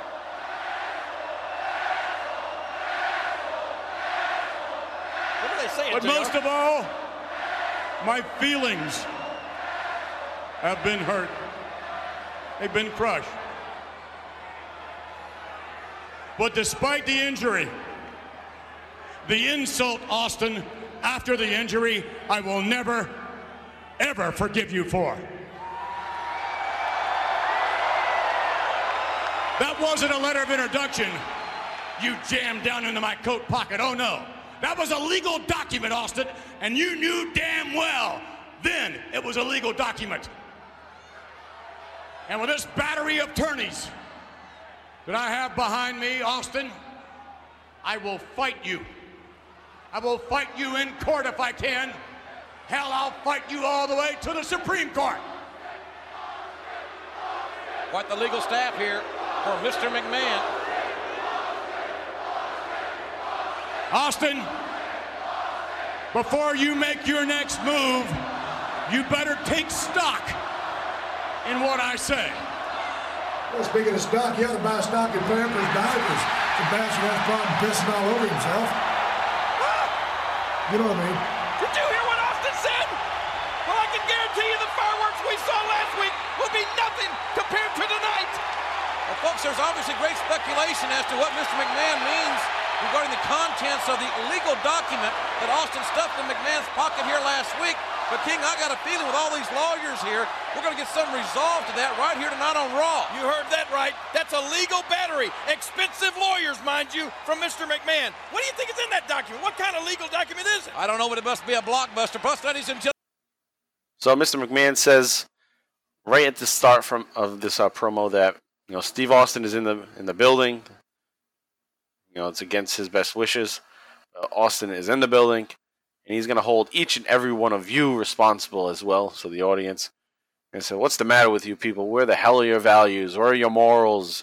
Speaker 5: What are they saying,
Speaker 4: But
Speaker 5: JR?
Speaker 4: most of all, my feelings have been hurt. They've been crushed. But despite the injury, the insult, Austin, after the injury, I will never, ever forgive you for. That wasn't a letter of introduction you jammed down into my coat pocket. Oh, no. That was a legal document, Austin, and you knew damn well then it was a legal document. And with this battery of attorneys that I have behind me, Austin, I will fight you. I will fight you in court if I can. Hell, I'll fight you all the way to the Supreme Court.
Speaker 5: Quite the legal staff here for Mr. McMahon.
Speaker 4: Austin, before you make your next move, you better take stock in what I say.
Speaker 6: Well, speaking of stock, you ought to buy stock in Pampers diapers. The bastard has a problem pissing all over himself. You know what I mean?
Speaker 5: Did you hear what Austin said? Well, I can guarantee will be nothing compared to tonight. Well, folks, there's obviously great speculation as to what Mr. McMahon means regarding the contents of the illegal document that Austin stuffed in McMahon's pocket here last week. But, King, I got a feeling with all these lawyers here, we're going to get some resolve to that right here tonight on Raw.
Speaker 8: You heard that right. That's a legal battery. Expensive lawyers, mind you, from Mr. McMahon. What do you think is in that document? What kind of legal document is it?
Speaker 5: I don't know, but it must be a blockbuster. Plus, ladies and gentlemen.
Speaker 2: So Mr. McMahon says right at the start of this promo that Steve Austin is in the building. It's against his best wishes. Austin is in the building, and he's going to hold each and every one of you responsible as well. So the audience, and so what's the matter with you people? Where the hell are your values? Where are your morals?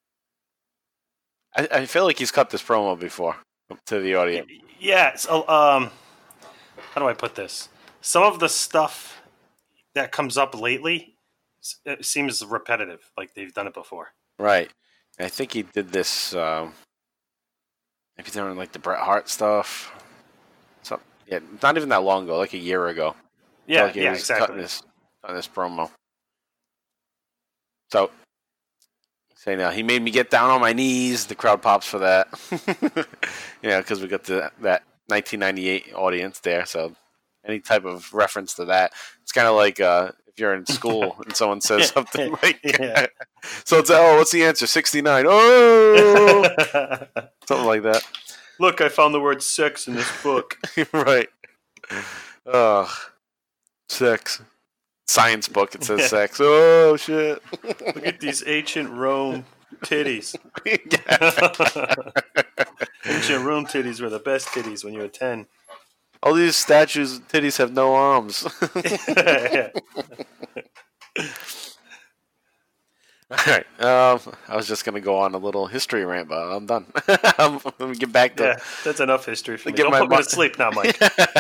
Speaker 2: I feel like he's cut this promo before to the audience.
Speaker 3: Yeah. So, how do I put this? Some of the stuff that comes up lately, it seems repetitive, like they've done it before.
Speaker 2: Right. And I think he did this, maybe during like the Bret Hart stuff. Yeah, not even that long ago, like a year ago.
Speaker 3: Yeah,
Speaker 2: like
Speaker 3: exactly.
Speaker 2: Cutting this promo. So, say now, he made me get down on my knees. The crowd pops for that. Because we got that 1998 audience there, so any type of reference to that. It's kind of like if you're in school and someone says something like, so it's, what's the answer? 69. Oh! Something like that.
Speaker 3: Look, I found the word sex in this book.
Speaker 2: Right. Sex. Science book, it says sex. Oh, shit.
Speaker 3: Look at these ancient Rome titties. Ancient Rome titties were the best titties when you were 10.
Speaker 2: All these statues' titties have no arms. All right. I was just going to go on a little history rant, but I'm done. Let me get back to...
Speaker 3: Yeah, that's enough history for me.
Speaker 2: Get
Speaker 3: Don't put me to sleep now, Mike.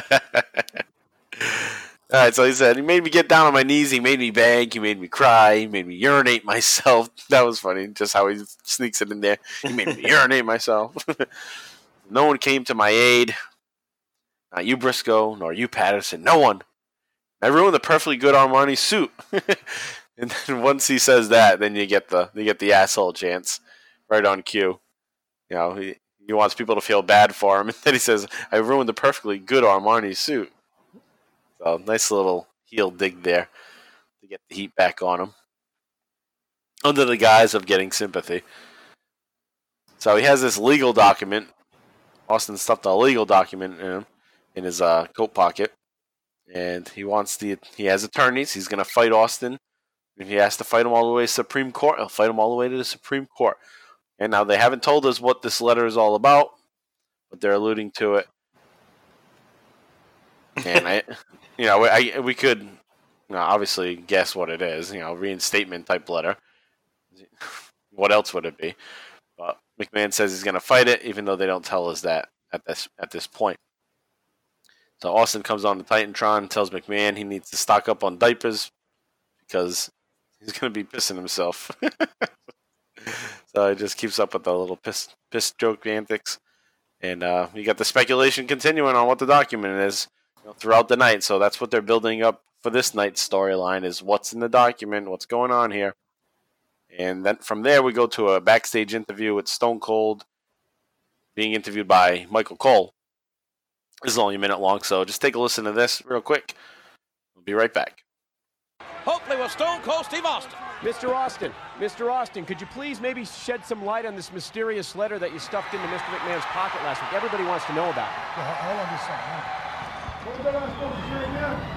Speaker 2: All right, so he said, he made me get down on my knees, he made me beg, he made me cry, he made me urinate myself. That was funny, just how he sneaks it in there. He made me urinate myself. No one came to my aid. Not you, Briscoe, nor you, Patterson. No one. I ruined the perfectly good Armani suit. And then once he says that, then you get the asshole chance right on cue. He wants people to feel bad for him. And then he says, I ruined the perfectly good Armani suit. So nice little heel dig there to get the heat back on him. Under the guise of getting sympathy. So he has this legal document. Austin stuffed a legal document in his coat pocket. And he has attorneys. He's going to fight Austin. If he has to fight him all the way to Supreme Court, he'll fight him all the way to the Supreme Court. And now they haven't told us what this letter is all about, but they're alluding to it. And we could obviously guess what it is. Reinstatement type letter. What else would it be? But McMahon says he's going to fight it, even though they don't tell us that at this point. So Austin comes on the Titantron and tells McMahon he needs to stock up on diapers because he's going to be pissing himself. So he just keeps up with the little piss joke antics. And you got the speculation continuing on what the document is throughout the night. So that's what they're building up for this night's storyline is what's in the document, what's going on here. And then from there we go to a backstage interview with Stone Cold being interviewed by Michael Cole. This is only a minute long, so just take a listen to this real quick. We'll be right back.
Speaker 5: Hopefully with Stone Cold Steve Austin.
Speaker 9: Mr. Austin, could you please maybe shed some light on this mysterious letter that you stuffed into Mr. McMahon's pocket last week? Everybody wants to know about it.
Speaker 6: Hold on just a second. What was that I supposed to say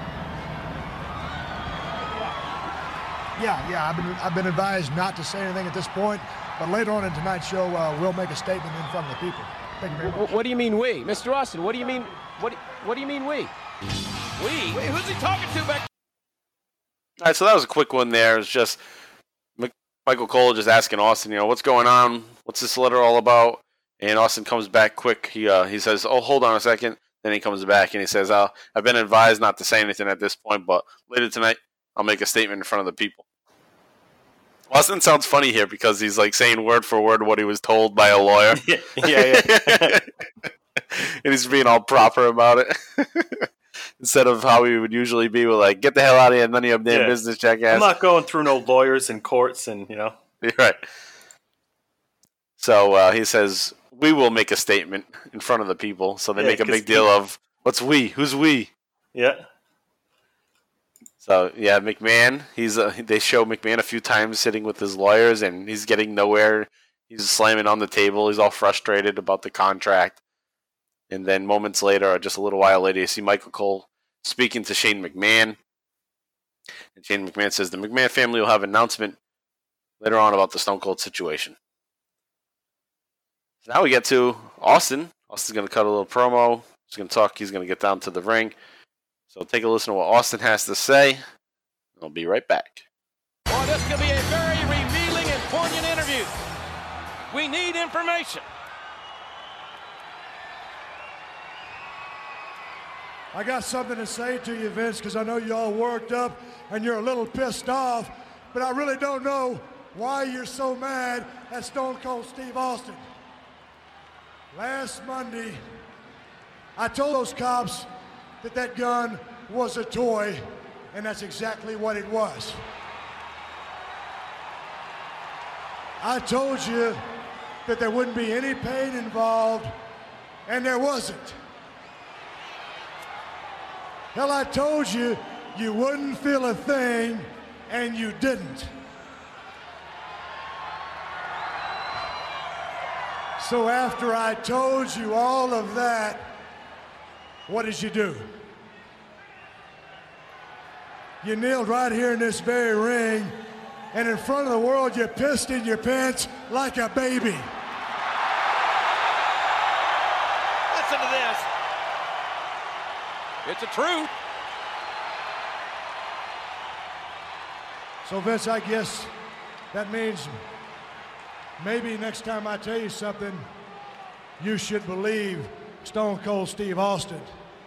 Speaker 6: again? Yeah, I've been advised not to say anything at this point, but later on in tonight's show, we'll make a statement in front of the people. Thank you very much.
Speaker 9: What do you mean we? Mr. Austin, what do you mean, what do you mean we?
Speaker 5: We? Wait, who's he talking to back?
Speaker 2: All right, so that was a quick one there. It was just Michael Cole just asking Austin, what's going on? What's this letter all about? And Austin comes back quick. He says, oh, hold on a second. Then he comes back and he says, I've been advised not to say anything at this point, but later tonight I'll make a statement in front of the people. Austin sounds funny here because he's like saying word for word what he was told by a lawyer.
Speaker 3: Yeah.
Speaker 2: And he's being all proper about it. instead of how we would usually be with like, get the hell out of here, none of your damn business, jackass.
Speaker 3: I'm not going through no lawyers and courts and,
Speaker 2: You're right. So he says, we will make a statement in front of the people. So they make a big deal of, what's we? Who's we?
Speaker 3: Yeah.
Speaker 2: So, yeah, McMahon, they show McMahon a few times sitting with his lawyers, and he's getting nowhere. He's slamming on the table. He's all frustrated about the contract. And then moments later, or just a little while later, you see Michael Cole speaking to Shane McMahon. And Shane McMahon says the McMahon family will have an announcement later on about the Stone Cold situation. So now we get to Austin. Austin's going to cut a little promo. He's going to talk. He's going to get down to the ring. So take a listen to what Austin has to say. I'll be right back.
Speaker 5: Boy, this could be a very revealing and poignant interview. We need information.
Speaker 6: I got something to say to you, Vince, because I know you're all worked up and you're a little pissed off, but I really don't know why you're so mad at Stone Cold Steve Austin. Last Monday, I told those cops that gun was a toy, and that's exactly what it was. I told you that there wouldn't be any pain involved, and there wasn't. Hell, I told you you wouldn't feel a thing, and you didn't. So after I told you all of that, what did you do? You kneeled right here in this very ring, and in front of the world, you pissed in your pants like a baby.
Speaker 5: Listen to this. It's the truth.
Speaker 6: So, Vince, I guess that means maybe next time I tell you something, you should believe Stone Cold Steve Austin.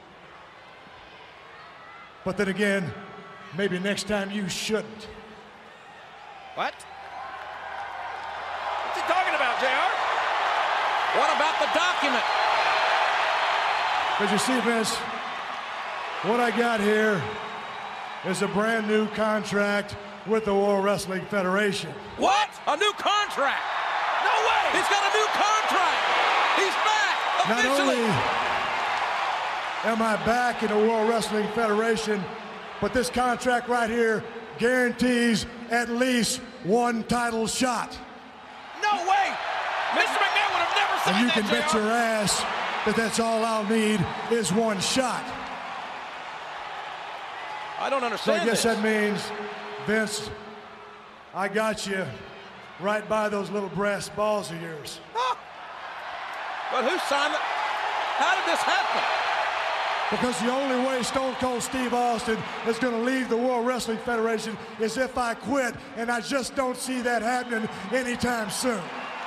Speaker 6: But then again, maybe next time you shouldn't.
Speaker 5: What? What's he talking about, JR? What about the document?
Speaker 6: Because you see, Vince, what I got here is a brand new contract with the World Wrestling Federation.
Speaker 5: What? A new contract? No way! He's got a new contract! He's back! Officially!
Speaker 6: Not only am I back in the World Wrestling Federation, but this contract right here guarantees at least one title shot.
Speaker 5: No way! Mr. McMahon would have never signed
Speaker 6: And you
Speaker 5: that,
Speaker 6: can bet
Speaker 5: JR.
Speaker 6: your ass that that's all I'll need is one shot.
Speaker 5: I don't
Speaker 6: So
Speaker 5: understand
Speaker 6: I guess
Speaker 5: this.
Speaker 6: that means, Vince, I got you right by those little brass balls of yours.
Speaker 5: Huh? But who signed it? How did this happen?
Speaker 6: Because the only way Stone Cold Steve Austin is going to leave the World Wrestling Federation is if I quit, and I just don't see that happening anytime soon.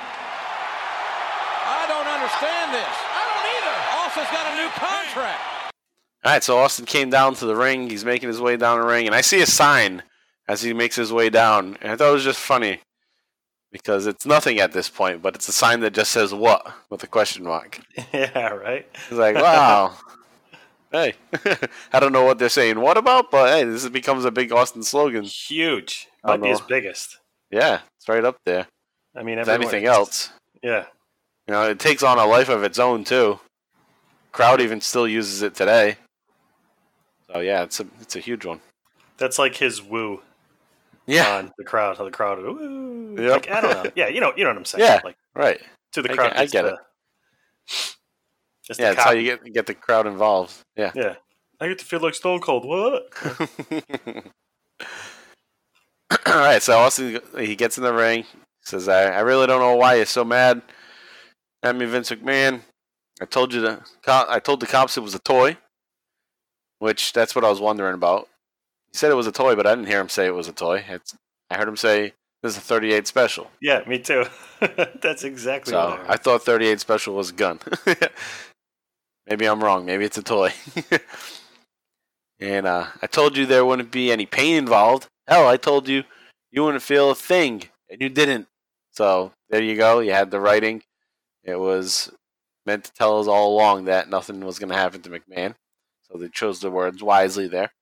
Speaker 5: I don't understand this. I don't either. Austin's got a new contract.
Speaker 2: All right, so Austin came down to the ring. He's making his way down the ring, and I see a sign as he makes his way down. And I thought it was just funny because it's nothing at this point, but it's a sign that just says "what" with a question mark.
Speaker 3: Yeah, right.
Speaker 2: He's like, wow. Hey, I don't know what they're saying what about, but hey, this becomes a big Austin slogan.
Speaker 3: Huge.
Speaker 2: I
Speaker 3: Might
Speaker 2: don't
Speaker 3: be his
Speaker 2: know.
Speaker 3: biggest.
Speaker 2: Yeah, it's right up there.
Speaker 3: I mean,
Speaker 2: With
Speaker 3: everyone-
Speaker 2: anything else.
Speaker 3: Yeah.
Speaker 2: You know, it takes on a life of its own, too. Crowd even still uses it today. So, yeah, it's a huge one.
Speaker 3: That's like his woo.
Speaker 2: Yeah.
Speaker 3: On the crowd. How the crowd. Woo.
Speaker 2: Yep.
Speaker 3: Like, I don't know. Yeah, you know what I'm saying.
Speaker 2: Yeah,
Speaker 3: Like,
Speaker 2: right.
Speaker 3: to the
Speaker 2: I
Speaker 3: crowd.
Speaker 2: get- I
Speaker 3: just
Speaker 2: get
Speaker 3: the-
Speaker 2: it.
Speaker 3: just
Speaker 2: Yeah,
Speaker 3: the
Speaker 2: that's how
Speaker 3: copy.
Speaker 2: you get the crowd involved. Yeah.
Speaker 3: Yeah. I get to feel like Stone Cold. What?
Speaker 2: All right, so Austin, he gets in the ring. Says, I really don't know why you're so mad at me, Vince McMahon. I told the cops it was a toy, which that's what I was wondering about. He said it was a toy, but I didn't hear him say it was a toy. I heard him say this is a 38 special.
Speaker 3: Yeah, me too. That's exactly what I
Speaker 2: So
Speaker 3: heard.
Speaker 2: I thought 38 special was a gun. Maybe I'm wrong. Maybe it's a toy. And I told you there wouldn't be any pain involved. Hell, I told you you wouldn't feel a thing, and you didn't. So there you go. You had the writing. It was meant to tell us all along that nothing was going to happen to McMahon. So they chose the words wisely there.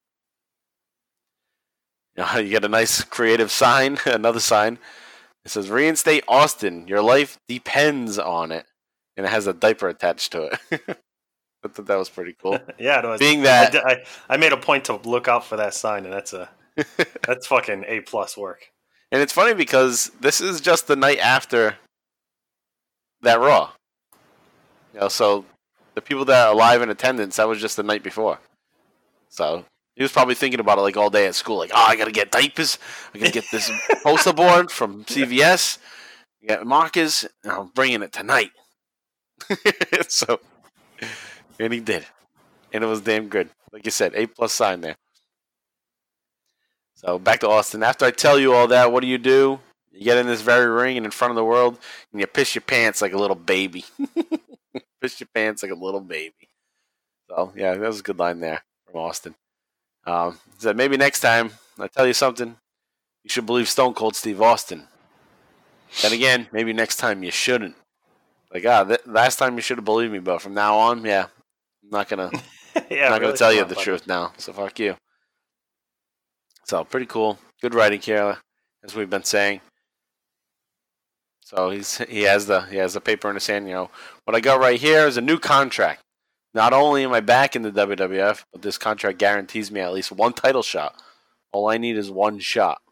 Speaker 2: You get a nice creative sign, another sign. It says, reinstate Austin. Your life depends on it. And it has a diaper attached to it. I thought that was pretty cool.
Speaker 3: Yeah, it was.
Speaker 2: Being that
Speaker 3: I made a point to look out for that sign, and that's fucking A+ work.
Speaker 2: And it's funny because this is just the night after that Raw. So the people that are live in attendance, that was just the night before. So he was probably thinking about it like all day at school. Like, I got to get diapers. I got to get this poster board from CVS. Get markers. And I'm bringing it tonight. So, and he did. And it was damn good. Like you said, A+ sign there. So back to Austin. After I tell you all that, what do? You get in this very ring and in front of the world, and you piss your pants like a little baby. Piss your pants like a little baby. So, yeah, that was a good line there from Austin. He said, maybe next time, I tell you something, you should believe Stone Cold Steve Austin. Then again, maybe next time you shouldn't. Like, last time you should have believed me, but from now on, yeah, I'm not going to really tell you the truth now. So, fuck you. So, pretty cool. Good writing here, as we've been saying. So he has the paper in his hand. What I got right here is a new contract. Not only am I back in the WWF, but this contract guarantees me at least one title shot. All I need is one shot.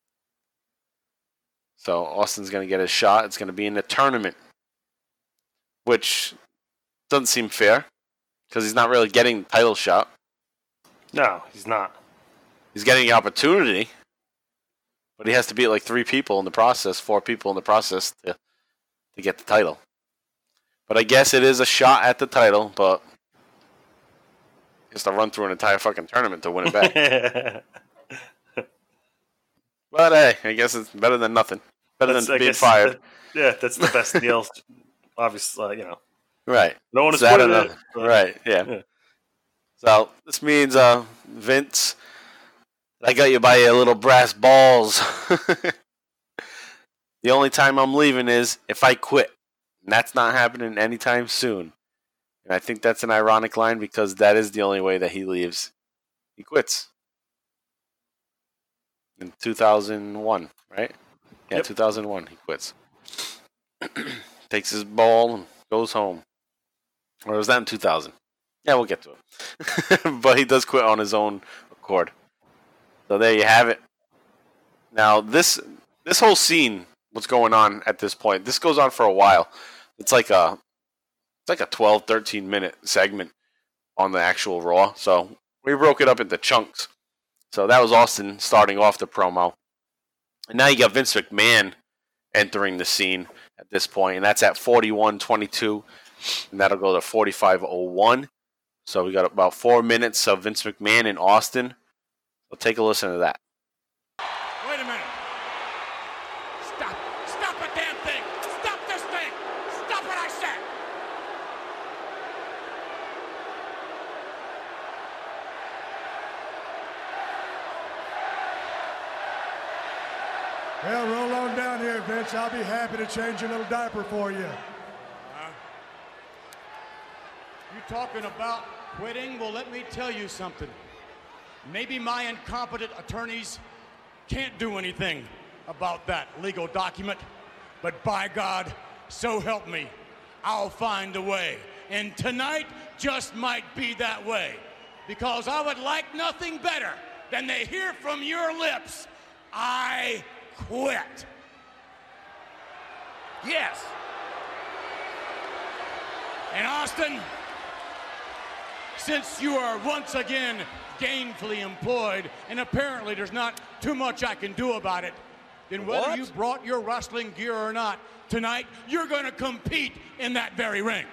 Speaker 2: So Austin's going to get his shot. It's going to be in the tournament, which doesn't seem fair because he's not really getting the title shot.
Speaker 3: No, he's not.
Speaker 2: He's getting the opportunity. But he has to beat like 4 people in the process to get the title. But I guess it is a shot at the title, but he has to run through an entire fucking tournament to win it back. But hey, I guess it's better than nothing. Better than being fired.
Speaker 3: That's the best deal. Obviously,
Speaker 2: Right.
Speaker 3: No one is quitting it.
Speaker 2: Right, yeah. So this means Vince, I got you by your little brass balls. The only time I'm leaving is if I quit. And that's not happening anytime soon. And I think that's an ironic line because that is the only way that he leaves. He quits. In 2001, right? Yeah, yep. 2001 he quits. Takes his ball and goes home. Or was that in 2000? Yeah, we'll get to it. But he does quit on his own accord. So there you have it. Now, this whole scene, what's going on at this point, this goes on for a while. It's like a 12, 13 minute segment on the actual Raw. So we broke it up into chunks. So that was Austin starting off the promo. And now you got Vince McMahon entering the scene at this point, and that's at 41:22, and that'll go to 45:01. So we got about 4 minutes of Vince McMahon and Austin. So take a listen to that.
Speaker 4: Wait a minute. Stop the damn thing. Stop this thing. Stop what I said.
Speaker 6: Well, roll on down here, Vince. I'll be happy to change your little diaper for you.
Speaker 4: You talking about quitting? Well, let me tell you something. Maybe my incompetent attorneys can't do anything about that legal document, but by God, so help me, I'll find a way. And tonight just might be that way, because I would like nothing better than to hear from your lips, I quit. Yes. And Austin, since you are once again gainfully employed, and apparently there's not too much I can do about it, then whether you brought your wrestling gear or not, tonight you're going to compete in that very ring.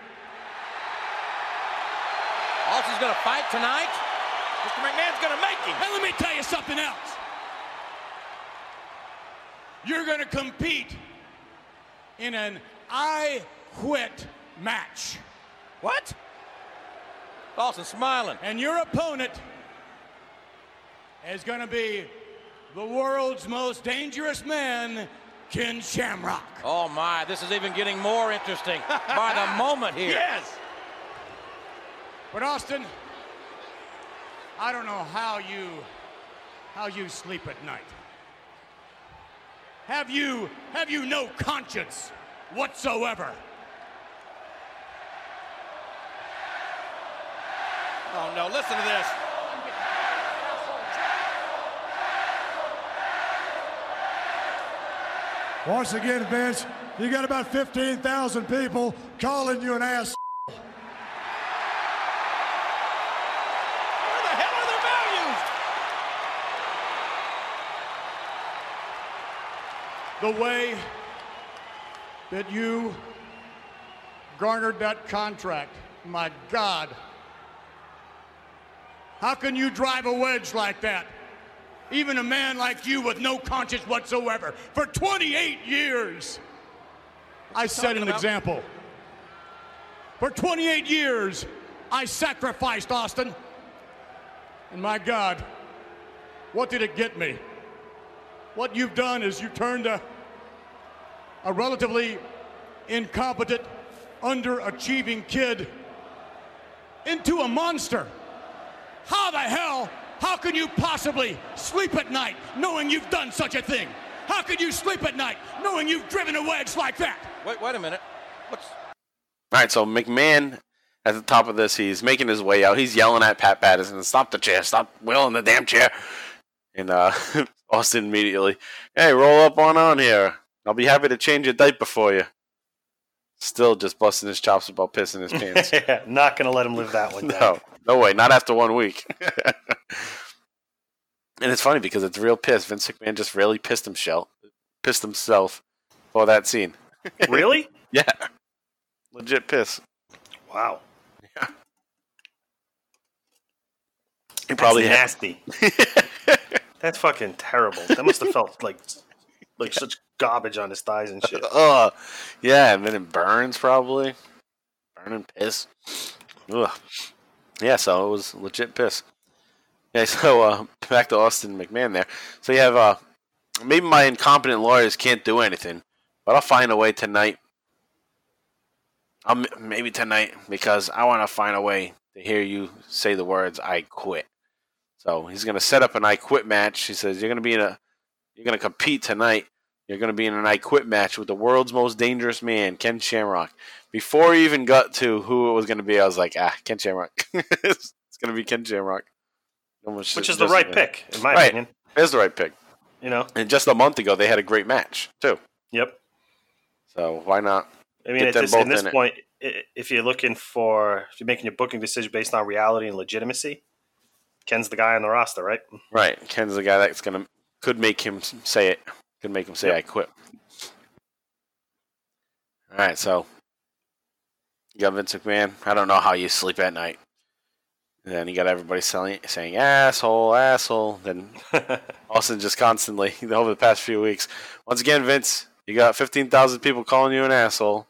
Speaker 5: Austin's going to fight tonight? Mr. McMahon's going to make him.
Speaker 4: And let me tell you something else. You're going to compete in an I Quit match.
Speaker 5: What? Austin smiling.
Speaker 4: And your opponent is going to be the world's most dangerous man, Ken Shamrock.
Speaker 5: Oh my, this is even getting more interesting by the moment here.
Speaker 4: Yes. But Austin, I don't know how you sleep at night. Have you no conscience whatsoever?
Speaker 8: Oh, no, listen to this.
Speaker 6: Once again, Vince, you got about 15,000 people calling you an ass.
Speaker 8: Where the hell are their values?
Speaker 4: The way that you garnered that contract, my God. How can you drive a wedge like that? Even a man like you with no conscience whatsoever. For 28 years, I set an example. For 28 years, I sacrificed Austin. And my God, what did it get me? What you've done is you turned a relatively incompetent, underachieving kid into a monster. How the hell? How can you possibly sleep at night knowing you've done such a thing? How can you sleep at night knowing you've driven a wedge like that?
Speaker 8: Wait a minute.
Speaker 2: All right, so McMahon at the top of this, he's making his way out. He's yelling at Pat Patterson, "Stop the chair! Stop wheeling the damn chair!" And Austin immediately, "Hey, roll up on here. I'll be happy to change your diaper for you." Still just busting his chops about pissing his pants.
Speaker 3: Yeah, not going to let him live that one down.
Speaker 2: No way. Not after 1 week. And it's funny because it's real piss. Vince McMahon just really pissed himself for that scene.
Speaker 3: Really?
Speaker 2: Yeah. Legit piss.
Speaker 3: Wow.
Speaker 2: Yeah. He probably
Speaker 3: That's nasty. That's fucking terrible. That must have felt like such garbage on his thighs and shit.
Speaker 2: Yeah, and then it burns probably. Burning piss. Ugh. Yeah, so it was legit piss. Yeah, so back to Austin McMahon there. So you have, maybe my incompetent lawyers can't do anything, but I'll find a way tonight. Maybe tonight, because I want to find a way to hear you say the words, "I quit." So he's going to set up an I quit match. He says, you're going to compete tonight. You're going to be in an I quit match with the world's most dangerous man, Ken Shamrock. Before he even got to who it was going to be, I was like, Ken Shamrock. It's going to be Ken Shamrock.
Speaker 3: Which is the right pick, in my opinion.
Speaker 2: It is the right pick.
Speaker 3: You know?
Speaker 2: And just a month ago, they had a great match, too.
Speaker 3: Yep.
Speaker 2: So why not?
Speaker 3: I mean, at this point, if you're making your booking decision based on reality and legitimacy, Ken's the guy on the roster, right?
Speaker 2: Right. Ken's the guy that's could make him say it. Could make him say, yep. I quit. All right, so you got Vince McMahon. I don't know how you sleep at night. And then you got everybody saying, asshole, asshole. Then Austin just constantly, over the past few weeks. Once again, Vince, you got 15,000 people calling you an asshole.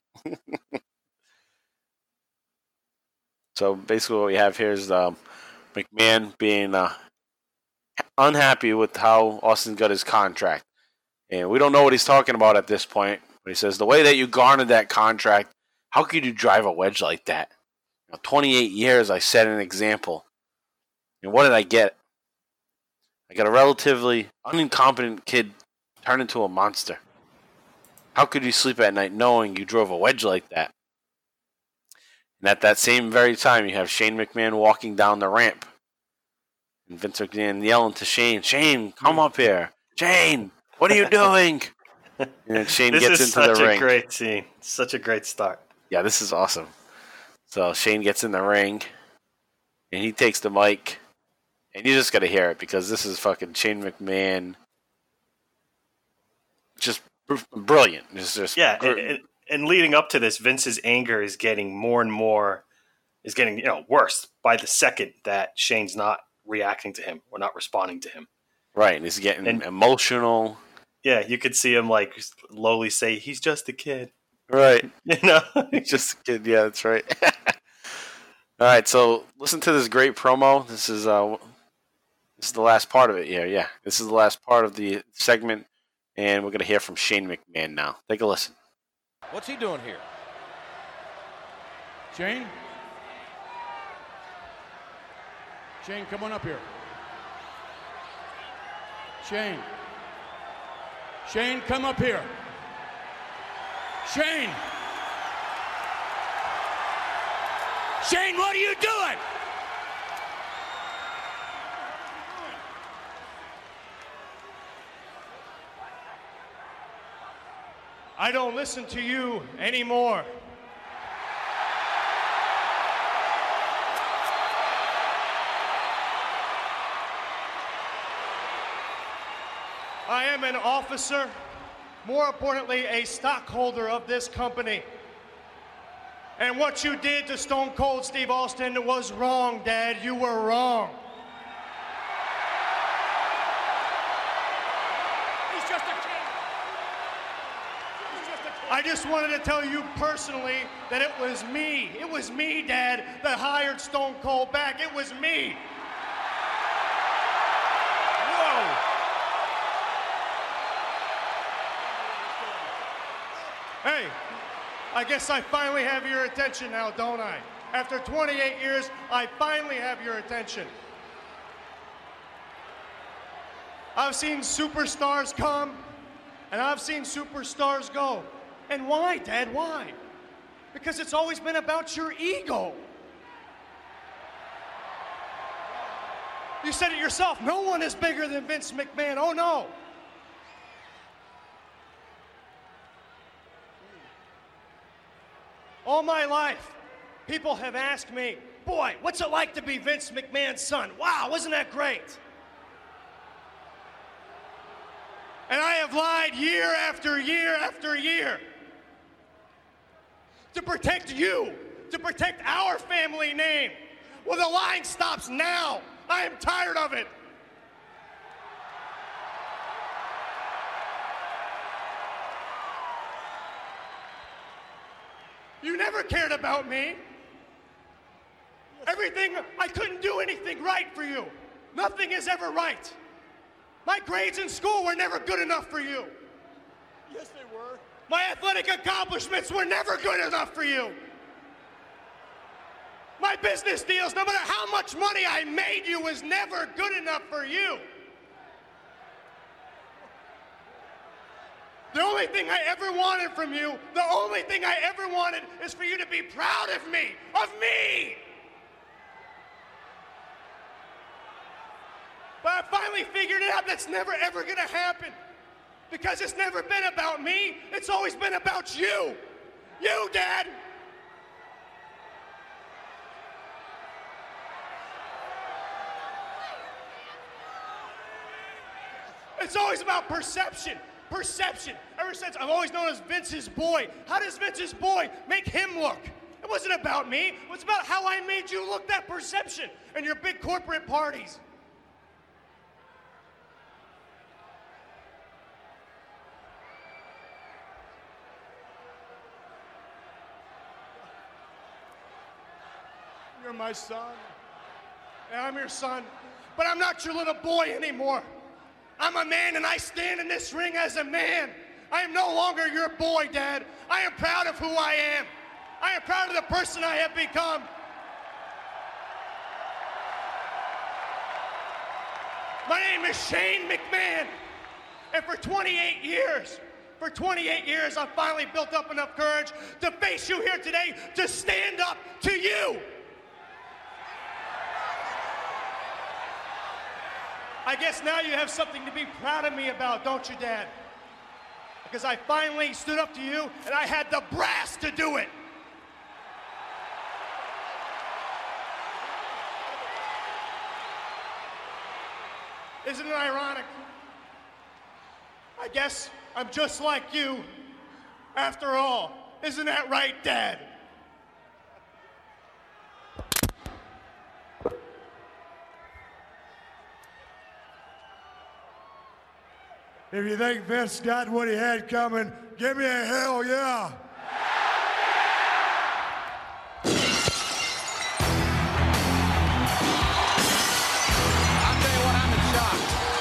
Speaker 2: So basically what we have here is McMahon being unhappy with how Austin got his contract. And we don't know what he's talking about at this point. But he says, the way that you garnered that contract, how could you drive a wedge like that? 28 years, I set an example. And what did I get? I got a relatively incompetent kid turned into a monster. How could you sleep at night knowing you drove a wedge like that? And at that same very time, you have Shane McMahon walking down the ramp. And Vince McMahon yelling to Shane, "Shane, come up here. Shane, what are you doing?" And then Shane gets into the ring. This is such a
Speaker 3: great scene. Such a great start.
Speaker 2: Yeah, this is awesome. So Shane gets in the ring, and he takes the mic, and you just got to hear it because this is fucking Shane McMahon. Just brilliant. It's just
Speaker 3: and leading up to this, Vince's anger is getting more and more, worse by the second that Shane's not reacting to him or not responding to him.
Speaker 2: Right, and he's getting emotional.
Speaker 3: Yeah, you could see him like lowly say, "He's just a kid."
Speaker 2: Right.
Speaker 3: He's
Speaker 2: just a kid. Yeah, that's right. All right, so listen to this great promo. This is the last part of it here. Yeah, this is the last part of the segment, and we're going to hear from Shane McMahon now. Take a listen.
Speaker 8: What's he doing here?
Speaker 4: Shane? Shane, come on up here. Shane. Shane, come up here. Shane. Shane, what are you doing?
Speaker 10: I don't listen to you anymore. I am an officer, more importantly, a stockholder of this company. And what you did to Stone Cold Steve Austin was wrong, Dad. You were wrong.
Speaker 4: He's just a kid.
Speaker 10: I just wanted to tell you personally that it was me. It was me, Dad, that hired Stone Cold back. It was me.
Speaker 4: Whoa.
Speaker 10: Hey, I guess I finally have your attention now, don't I? After 28 years, I finally have your attention. I've seen superstars come, and I've seen superstars go. And why, Dad, why? Because it's always been about your ego. You said it yourself, no one is bigger than Vince McMahon. Oh, no. All my life, people have asked me, boy, what's it like to be Vince McMahon's son? Wow, wasn't that great? And I have lied year after year after year to protect you, to protect our family name. Well, the lying stops now. I am tired of it. You never cared about me. I couldn't do anything right for you. Nothing is ever right. My grades in school were never good enough for you.
Speaker 4: Yes, they were.
Speaker 10: My athletic accomplishments were never good enough for you. My business deals, no matter how much money I made you, was never good enough for you. The only thing I ever wanted from you, the only thing I ever wanted is for you to be proud of me, of me. But I finally figured it out. That's never ever gonna happen. Because it's never been about me. It's always been about you. You, Dad. It's always about perception. Perception. Ever since I've always known as Vince's boy. How does Vince's boy make him look? It wasn't about me. It was about how I made you look, that perception, and your big corporate parties.
Speaker 4: You're my son.
Speaker 10: Yeah, I'm your son, but I'm not your little boy anymore. I'm a man, and I stand in this ring as a man. I am no longer your boy, Dad. I am proud of who I am. I am proud of the person I have become. My name is Shane McMahon, and for 28 years, I've finally built up enough courage to face you here today, to stand up to you. I guess now you have something to be proud of me about, don't you, Dad? Because I finally stood up to you, and I had the brass to do it. Isn't it ironic? I guess I'm just like you, after all. Isn't that right, Dad?
Speaker 6: If you think Vince got what he had coming, give me a hell yeah.
Speaker 8: I'll tell you what, I'm in shock.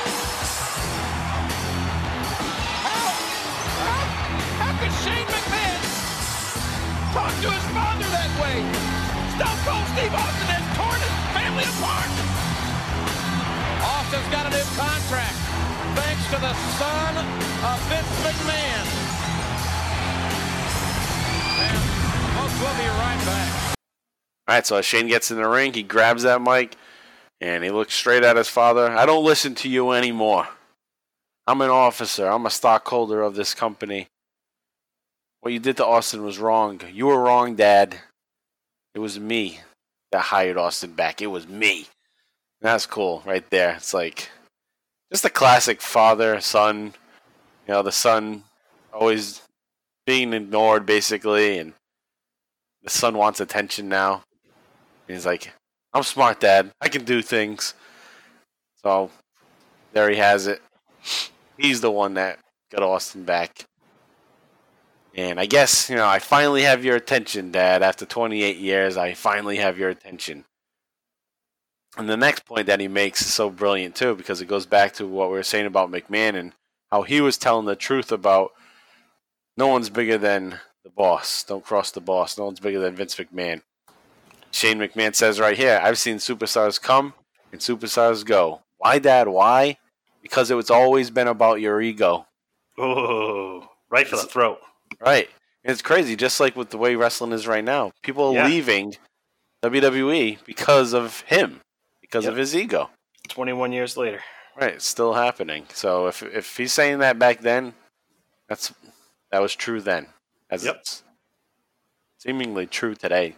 Speaker 8: How could Shane McMahon talk to his father that way? Stone Cold Steve Austin has torn his family apart.
Speaker 5: Austin's got a new contract thanks to the son of Vince McMahon. And folks, we'll be right back.
Speaker 2: All right, so as Shane gets in the ring, he grabs that mic, and he looks straight at his father. I don't listen to you anymore. I'm an officer. I'm a stockholder of this company. What you did to Austin was wrong. You were wrong, Dad. It was me that hired Austin back. It was me. And that's cool right there. It's like just a classic father-son. You know, the son always being ignored, basically, and the son wants attention now. And he's like, I'm smart, Dad. I can do things. So there he has it. He's the one that got Austin back. And I guess, you know, I finally have your attention, Dad. After 28 years, I finally have your attention. And the next point that he makes is so brilliant, too, because it goes back to what we were saying about McMahon and how he was telling the truth about no one's bigger than the boss. Don't cross the boss. No one's bigger than Vince McMahon. Shane McMahon says right here, I've seen superstars come and superstars go. Why, Dad? Why? Because it's always been about your ego.
Speaker 3: Oh, right for the throat.
Speaker 2: Right. And it's crazy, just like with the way wrestling is right now. People are leaving WWE because of him, because of his ego.
Speaker 3: 21 years later.
Speaker 2: Right, it's still happening. So if he's saying that back then, that was true then. As it's seemingly true today.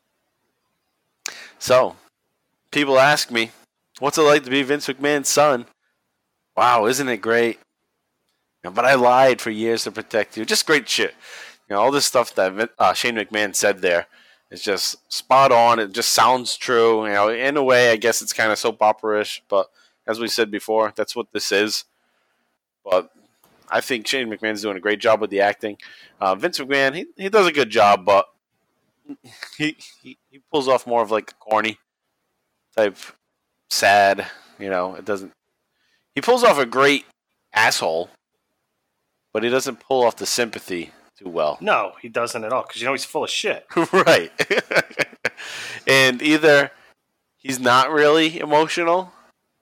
Speaker 2: So, people ask me, what's it like to be Vince McMahon's son? Wow, isn't it great? But I lied for years to protect you. Just great shit. You know, all this stuff that Shane McMahon said there is just spot on. It just sounds true. You know, in a way, I guess it's kind of soap opera-ish, but as we said before, that's what this is. But I think Shane McMahon's doing a great job with the acting. Vince McMahon, he does a good job, but he pulls off more of like a corny type sad. You know, it doesn't. He pulls off a great asshole, but he doesn't pull off the sympathy too well.
Speaker 3: No, he doesn't at all, because you know he's full of shit.
Speaker 2: Right. And either he's not really emotional,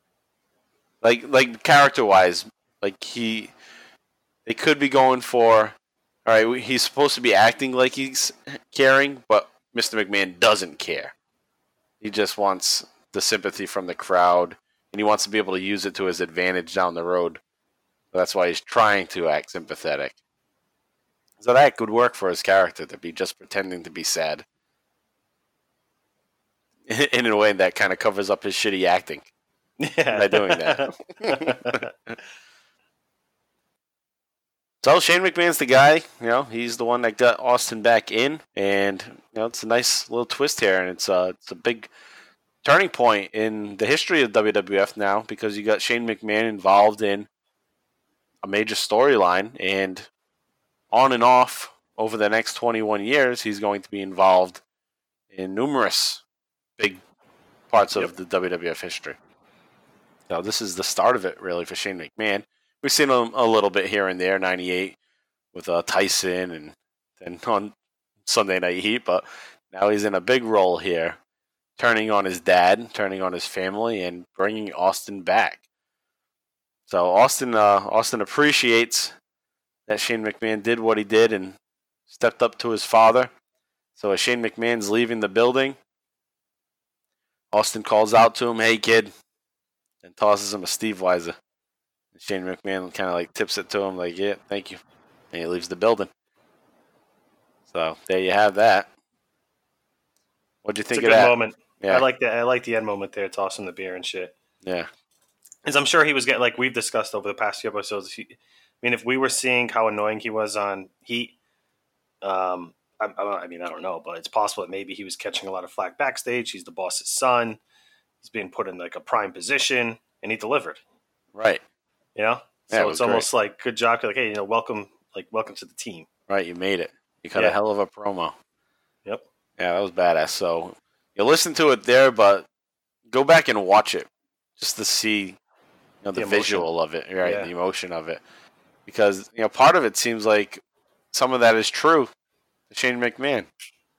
Speaker 2: like character-wise, like they could be going for, all right, he's supposed to be acting like he's caring, but Mr. McMahon doesn't care. He just wants the sympathy from the crowd, and he wants to be able to use it to his advantage down the road. So that's why he's trying to act sympathetic. So that could work for his character, to be just pretending to be sad. In a way that kind of covers up his shitty acting. By doing that. So Shane McMahon's the guy. You know, he's the one that got Austin back in. And, you know, it's a nice little twist here. And it's a big turning point in the history of WWF now, because you got Shane McMahon involved in a major storyline, and on and off over the next 21 years, he's going to be involved in numerous big parts of the WWF history. So this is the start of it, really, for Shane McMahon. We've seen him a little bit here and there, 98 with Tyson, and then on Sunday Night Heat, but now he's in a big role here, turning on his dad, turning on his family, and bringing Austin back. So Austin appreciates that Shane McMahon did what he did and stepped up to his father. So as Shane McMahon's leaving the building, Austin calls out to him, "Hey, kid," and tosses him a Steve Weiser. And Shane McMahon kind of like tips it to him, like, "Yeah, thank you," and he leaves the building. So there you have that. What'd you think of that?
Speaker 3: It's a good moment.
Speaker 2: Yeah.
Speaker 3: I like the end moment there, tossing the beer and shit.
Speaker 2: Yeah.
Speaker 3: As I'm sure he was getting, like we've discussed over the past few episodes. I mean, if we were seeing how annoying he was on Heat, I don't know, but it's possible that maybe he was catching a lot of flack backstage. He's the boss's son. He's being put in like a prime position, and he delivered.
Speaker 2: Right.
Speaker 3: You know,
Speaker 2: Yeah,
Speaker 3: so it's almost like good job. Like, hey, you know, welcome to the team.
Speaker 2: Right, you made it. You cut a hell of a promo.
Speaker 3: Yep.
Speaker 2: Yeah, that was badass. So you listen to it there, but go back and watch it just to see, you know, the visual of it, right? Yeah. The emotion of it, because you know part of it seems like some of that is true. Shane McMahon.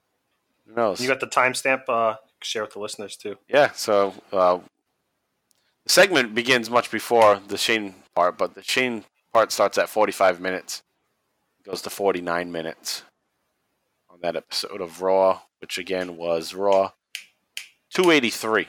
Speaker 2: Who knows?
Speaker 3: You got the timestamp. Share with the listeners too.
Speaker 2: Yeah. So The segment begins much before the Shane part, but the Shane part starts at 45 minutes. It goes to 49 minutes on that episode of Raw, which again was Raw 283.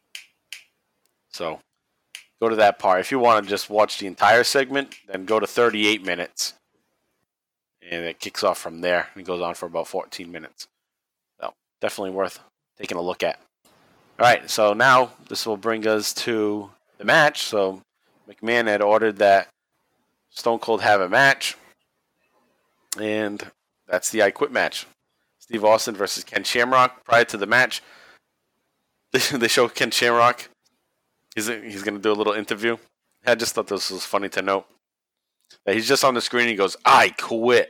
Speaker 2: So go to that part. If you want to just watch the entire segment, then go to 38 minutes. And it kicks off from there. It goes on for about 14 minutes. So definitely worth taking a look at. All right, so now this will bring us to the match. So McMahon had ordered that Stone Cold have a match. And that's the I Quit match. Steve Austin versus Ken Shamrock. Prior to the match, they show Ken Shamrock. He's going to do a little interview. I just thought this was funny to note. He's just on the screen and he goes, I quit.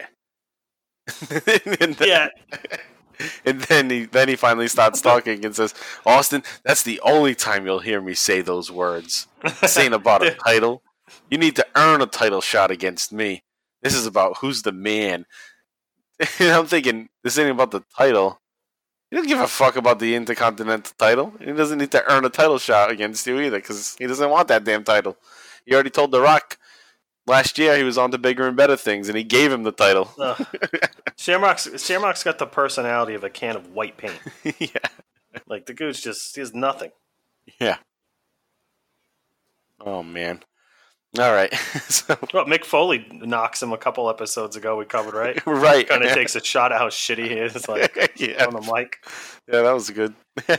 Speaker 3: Yeah.
Speaker 2: And then he finally starts talking and says, Austin, that's the only time you'll hear me say those words. This ain't about a title. You need to earn a title shot against me. This is about who's the man. And I'm thinking, this ain't about the title. He doesn't give a fuck about the Intercontinental title. He doesn't need to earn a title shot against you either because he doesn't want that damn title. He already told The Rock last year he was on to bigger and better things, and he gave him the title.
Speaker 3: Shamrock's got the personality of a can of white paint.
Speaker 2: Yeah.
Speaker 3: Like, the dude's he has nothing.
Speaker 2: Yeah. Oh, man. All right.
Speaker 3: Well, Mick Foley knocks him a couple episodes ago. We covered, right?
Speaker 2: Right.
Speaker 3: Kind of takes a shot at how shitty he is, like on the mic.
Speaker 2: Yeah, that was good. All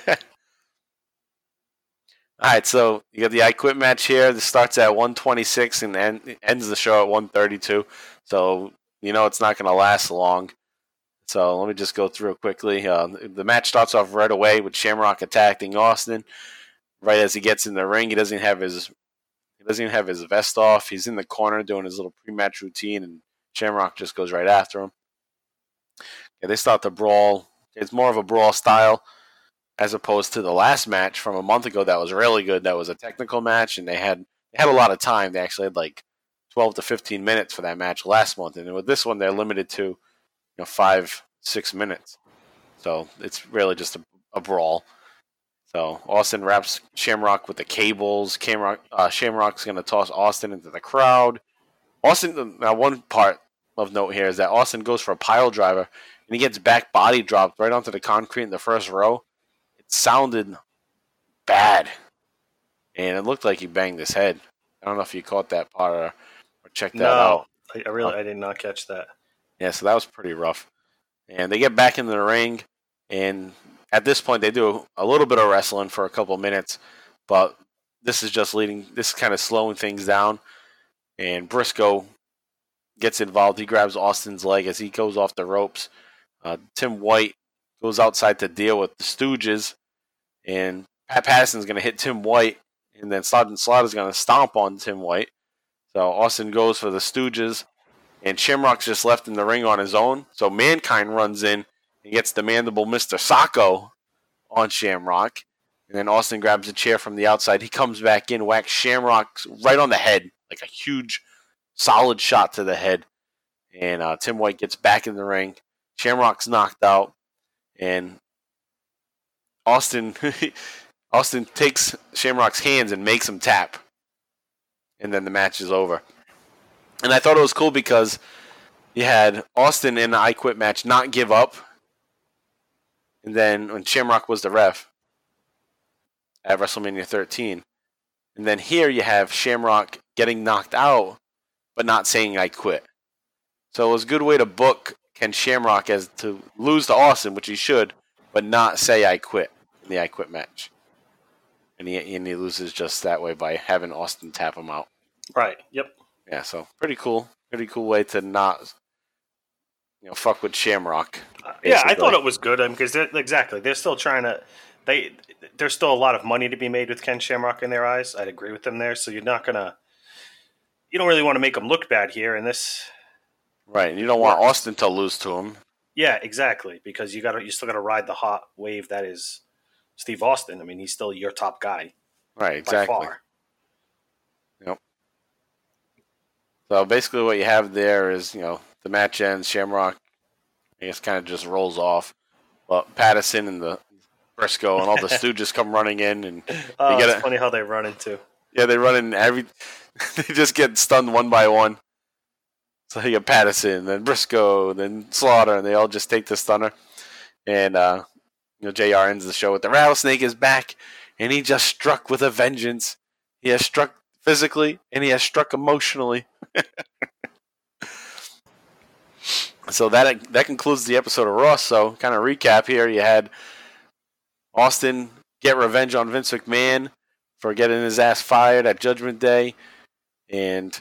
Speaker 2: right, so you got the I Quit match here. This starts at 126 and ends the show at 132. So you know it's not going to last long. So let me just go through it quickly. The match starts off right away with Shamrock attacking Austin. Right as he gets in the ring, he doesn't even have his vest off. He's in the corner doing his little pre-match routine, and Shamrock just goes right after him. Yeah, they start the brawl. It's more of a brawl style as opposed to the last match from a month ago that was really good. That was a technical match, and they had a lot of time. They actually had like 12 to 15 minutes for that match last month, and with this one, they're limited to 5-6 minutes. So it's really just a brawl. So Austin wraps Shamrock with the cables. Shamrock's going to toss Austin into the crowd. Now one part of note here is that Austin goes for a pile driver, and he gets back body dropped right onto the concrete in the first row. It sounded bad, and it looked like he banged his head. I don't know if you caught that part or checked that out.
Speaker 3: I did not catch that.
Speaker 2: Yeah, so that was pretty rough. And they get back into the ring, and at this point they do a little bit of wrestling for a couple minutes, but this is kind of slowing things down. And Briscoe gets involved. He grabs Austin's leg as he goes off the ropes. Tim White goes outside to deal with the Stooges, and Pat Patterson's going to hit Tim White, and then Sergeant Slaughter's going to stomp on Tim White. So Austin goes for the Stooges, and Shamrock's just left in the ring on his own. So Mankind runs in and gets the mandible Mr. Sacco on Shamrock, and then Austin grabs a chair from the outside. He comes back in, whacks Shamrock right on the head, like a huge, solid shot to the head. And Tim White gets back in the ring. Shamrock's knocked out, and Austin takes Shamrock's hands and makes him tap. And then the match is over. And I thought it was cool because you had Austin in the I Quit match not give up. And then when Shamrock was the ref at WrestleMania 13. And then here you have Shamrock getting knocked out, but not saying I quit. So it was a good way to book Ken Shamrock as to lose to Austin, which he should, but not say I quit in the I Quit match. And he loses just that way by having Austin tap him out.
Speaker 3: Right, yep.
Speaker 2: Yeah, so pretty cool. Pretty cool way to not, fuck with Shamrock.
Speaker 3: Yeah, I thought it was good because they're still trying to. There's still a lot of money to be made with Ken Shamrock in their eyes. I'd agree with them there. So you don't really want to make him look bad here in this.
Speaker 2: Right, and you don't want Austin to lose to him.
Speaker 3: Yeah, exactly, because you still got to ride the hot wave that is Steve Austin. I mean, he's still your top guy.
Speaker 2: Right, exactly.
Speaker 3: By far.
Speaker 2: Yep. So basically what you have there is, the match ends, Shamrock, I guess, kind of just rolls off. But Patterson and the Briscoe and all the Stooges come running in. And
Speaker 3: it's funny how they run into.
Speaker 2: Yeah, they run in they just get stunned one by one. So you got Patterson, then Briscoe, then Slaughter, and they all just take the stunner. And JR ends the show with the Rattlesnake is back, and he just struck with a vengeance. He has struck physically, and he has struck emotionally. So that concludes the episode of Raw. So kind of recap here, you had Austin get revenge on Vince McMahon for getting his ass fired at Judgment Day, and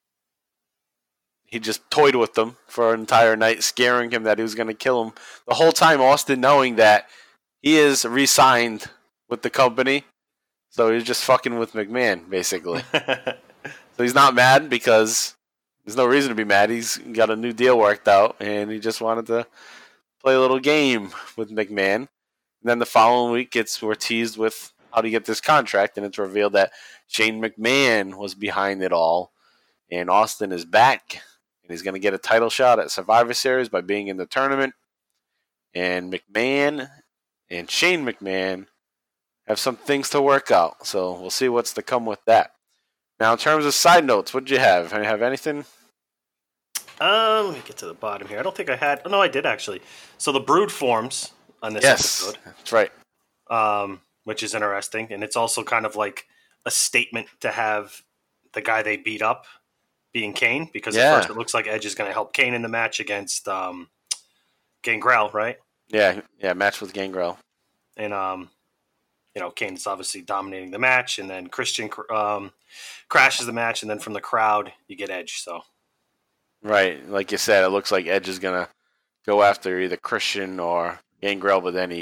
Speaker 2: he just toyed with them for an entire night, scaring him that he was going to kill him. The whole time, Austin knowing that he is re-signed with the company, so he's just fucking with McMahon, basically. So he's not mad because there's no reason to be mad. He's got a new deal worked out, and he just wanted to play a little game with McMahon. And then the following week, we're teased with how to get this contract, and it's revealed that Shane McMahon was behind it all, and Austin is back. He's going to get a title shot at Survivor Series by being in the tournament. And McMahon and Shane McMahon have some things to work out. So we'll see what's to come with that. Now, in terms of side notes, what did you have? Have anything?
Speaker 3: Let me get to the bottom here. I don't think I had. Oh, no, I did actually. So the Brood forms on this episode.
Speaker 2: That's right.
Speaker 3: Which is interesting. And it's also kind of like a statement to have the guy they beat up being Kane, because at first it looks like Edge is going to help Kane in the match against Gangrel, right?
Speaker 2: Yeah, match with Gangrel.
Speaker 3: And, Kane's obviously dominating the match, and then Christian crashes the match, and then from the crowd, you get Edge, so.
Speaker 2: Right, like you said, it looks like Edge is going to go after either Christian or Gangrel, but then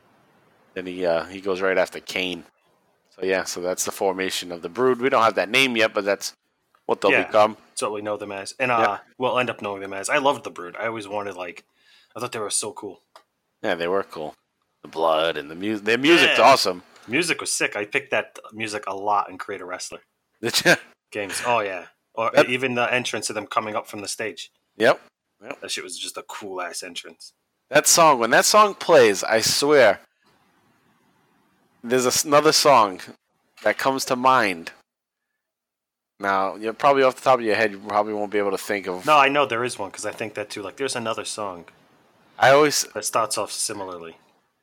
Speaker 2: he goes right after Kane. So that's the formation of the Brood. We don't have that name yet, but that's what they'll become.
Speaker 3: That's what we know them as. And we'll end up knowing them as. I loved the Brood. I always wanted, I thought they were so cool.
Speaker 2: Yeah, they were cool. The blood and the music. Their music's awesome.
Speaker 3: Music was sick. I picked that music a lot in Create a Wrestler.
Speaker 2: Did you?
Speaker 3: Games. Oh, yeah. Or even the entrance of them coming up from the stage.
Speaker 2: Yep.
Speaker 3: That shit was just a cool-ass entrance.
Speaker 2: That song, when that song plays, I swear, there's another song that comes to mind. Now, you're probably off the top of your head, you probably won't be able to think of.
Speaker 3: No, I know there is one, because I think that too. There's another song that starts off similarly.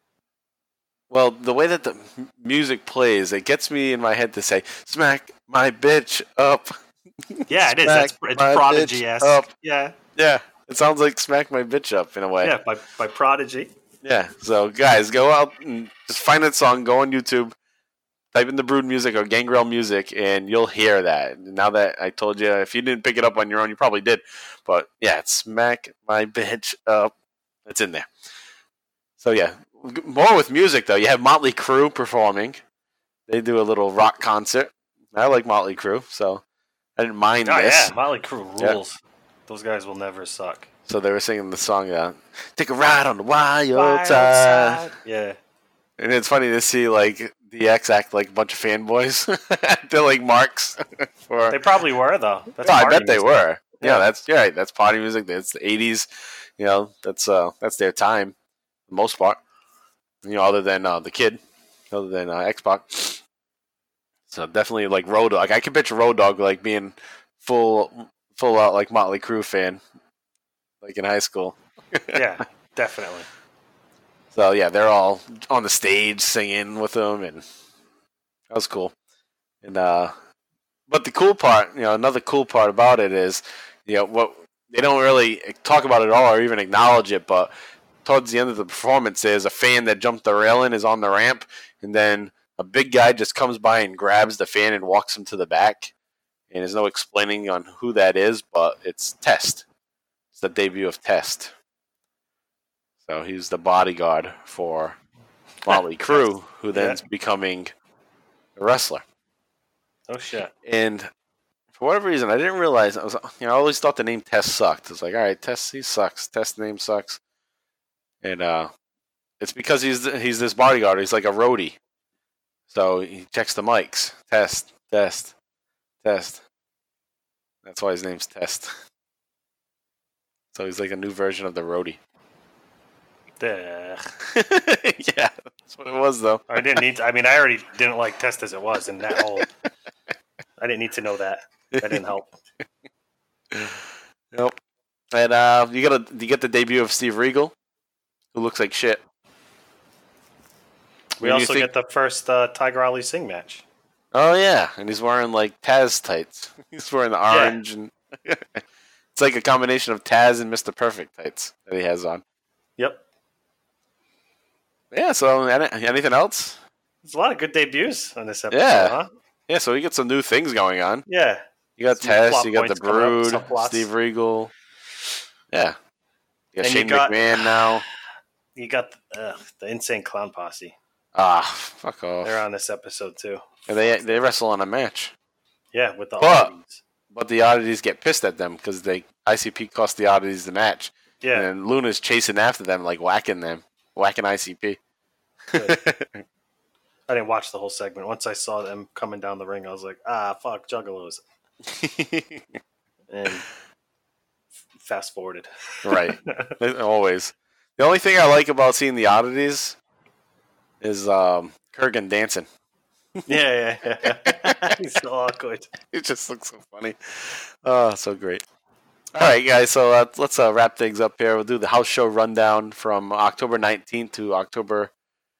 Speaker 2: Well, the way that the music plays, it gets me in my head to say, "Smack my bitch up."
Speaker 3: Yeah, it is. It's Prodigy-esque. Yeah.
Speaker 2: Yeah, it sounds like "Smack My Bitch Up" in a way.
Speaker 3: Yeah, by Prodigy.
Speaker 2: Yeah, so guys, go out and just find that song, go on YouTube, type in the Brood music or Gangrel music, and you'll hear that. Now that I told you, if you didn't pick it up on your own, you probably did. But yeah, it's "Smack My Bitch Up." It's in there. So yeah, more with music though. You have Motley Crue performing. They do a little rock concert. I like Motley Crue, so I didn't mind this.
Speaker 3: Yeah, Motley Crue rules. Yeah. Those guys will never suck.
Speaker 2: So they were singing the song, "Take a Ride on the Wild Side."
Speaker 3: Yeah.
Speaker 2: And it's funny to see, DX act like a bunch of fanboys. They're like marks.
Speaker 3: They probably were, though.
Speaker 2: I bet they were. Yeah, that's right. That's party music. That's the 80s. That's their time, for the most part. Other than the Kid, other than X-Pac. So definitely Road Dogg. I can picture Road Dogg being full out Motley Crue fan, in high school.
Speaker 3: Yeah, definitely.
Speaker 2: So yeah, they're all on the stage singing with them, and that was cool. And but the cool part, another cool part about it is, what they don't really talk about it all or even acknowledge it, but towards the end of the performance, there's a fan that jumped the railing, is on the ramp, and then a big guy just comes by and grabs the fan and walks him to the back. And there's no explaining on who that is, but it's Test. It's the debut of Test. So he's the bodyguard for Motley Crue, who then's becoming a wrestler.
Speaker 3: Oh, shit.
Speaker 2: And for whatever reason, I didn't realize, I always thought the name Test sucked. It's all right, Test, he sucks. Test name sucks. And it's because he's this bodyguard. He's like a roadie. So he checks the mics. Test, test, test. That's why his name's Test. So he's like a new version of the roadie.
Speaker 3: Yeah,
Speaker 2: that's what it was, though.
Speaker 3: I didn't need to. I already didn't like Test as it was, and that whole I didn't need to know that. That didn't help.
Speaker 2: Yep. And you get the debut of Steve Regal, who looks like shit.
Speaker 3: We also get the first Tiger Ali Singh match.
Speaker 2: Oh yeah, and he's wearing like Taz tights. He's wearing the orange, and it's like a combination of Taz and Mr. Perfect tights that he has on.
Speaker 3: Yep.
Speaker 2: Yeah. So anything else?
Speaker 3: There's a lot of good debuts on this episode.
Speaker 2: Yeah.
Speaker 3: Huh?
Speaker 2: Yeah. So we get some new things going on.
Speaker 3: Yeah.
Speaker 2: You got
Speaker 3: Some
Speaker 2: Taz,
Speaker 3: plot
Speaker 2: you got the
Speaker 3: points coming up,
Speaker 2: Brood, Steve Regal. Yeah. You got
Speaker 3: And
Speaker 2: Shane McMahon now.
Speaker 3: You got the Insane Clown Posse.
Speaker 2: Ah, fuck off.
Speaker 3: They're on this episode too.
Speaker 2: And they wrestle on a match.
Speaker 3: Yeah, with the
Speaker 2: oddities. But the oddities get pissed at them because ICP cost the oddities the match.
Speaker 3: Yeah.
Speaker 2: And Luna's chasing after them, like whacking ICP.
Speaker 3: I didn't watch the whole segment. Once I saw them coming down the ring, I was like, fuck, Juggalos. And fast forwarded.
Speaker 2: Right. Always. The only thing I like about seeing the oddities is Kurgan dancing.
Speaker 3: Yeah. He's so awkward.
Speaker 2: It just looks so funny. Oh, so great. All right, guys. So let's wrap things up here. We'll do the house show rundown from October 19th to October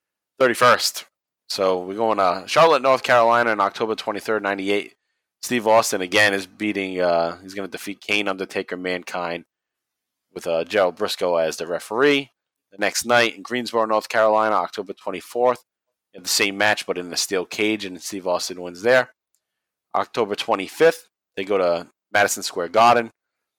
Speaker 2: 31st. So we're going to Charlotte, North Carolina on October 23rd, 98. Steve Austin, again, is beating, he's going to defeat Kane, Undertaker, Mankind with Gerald Briscoe as the referee. The next night in Greensboro, North Carolina, October 24th. You have the same match, but in the steel cage, and Steve Austin wins there. October 25th, they go to Madison Square Garden,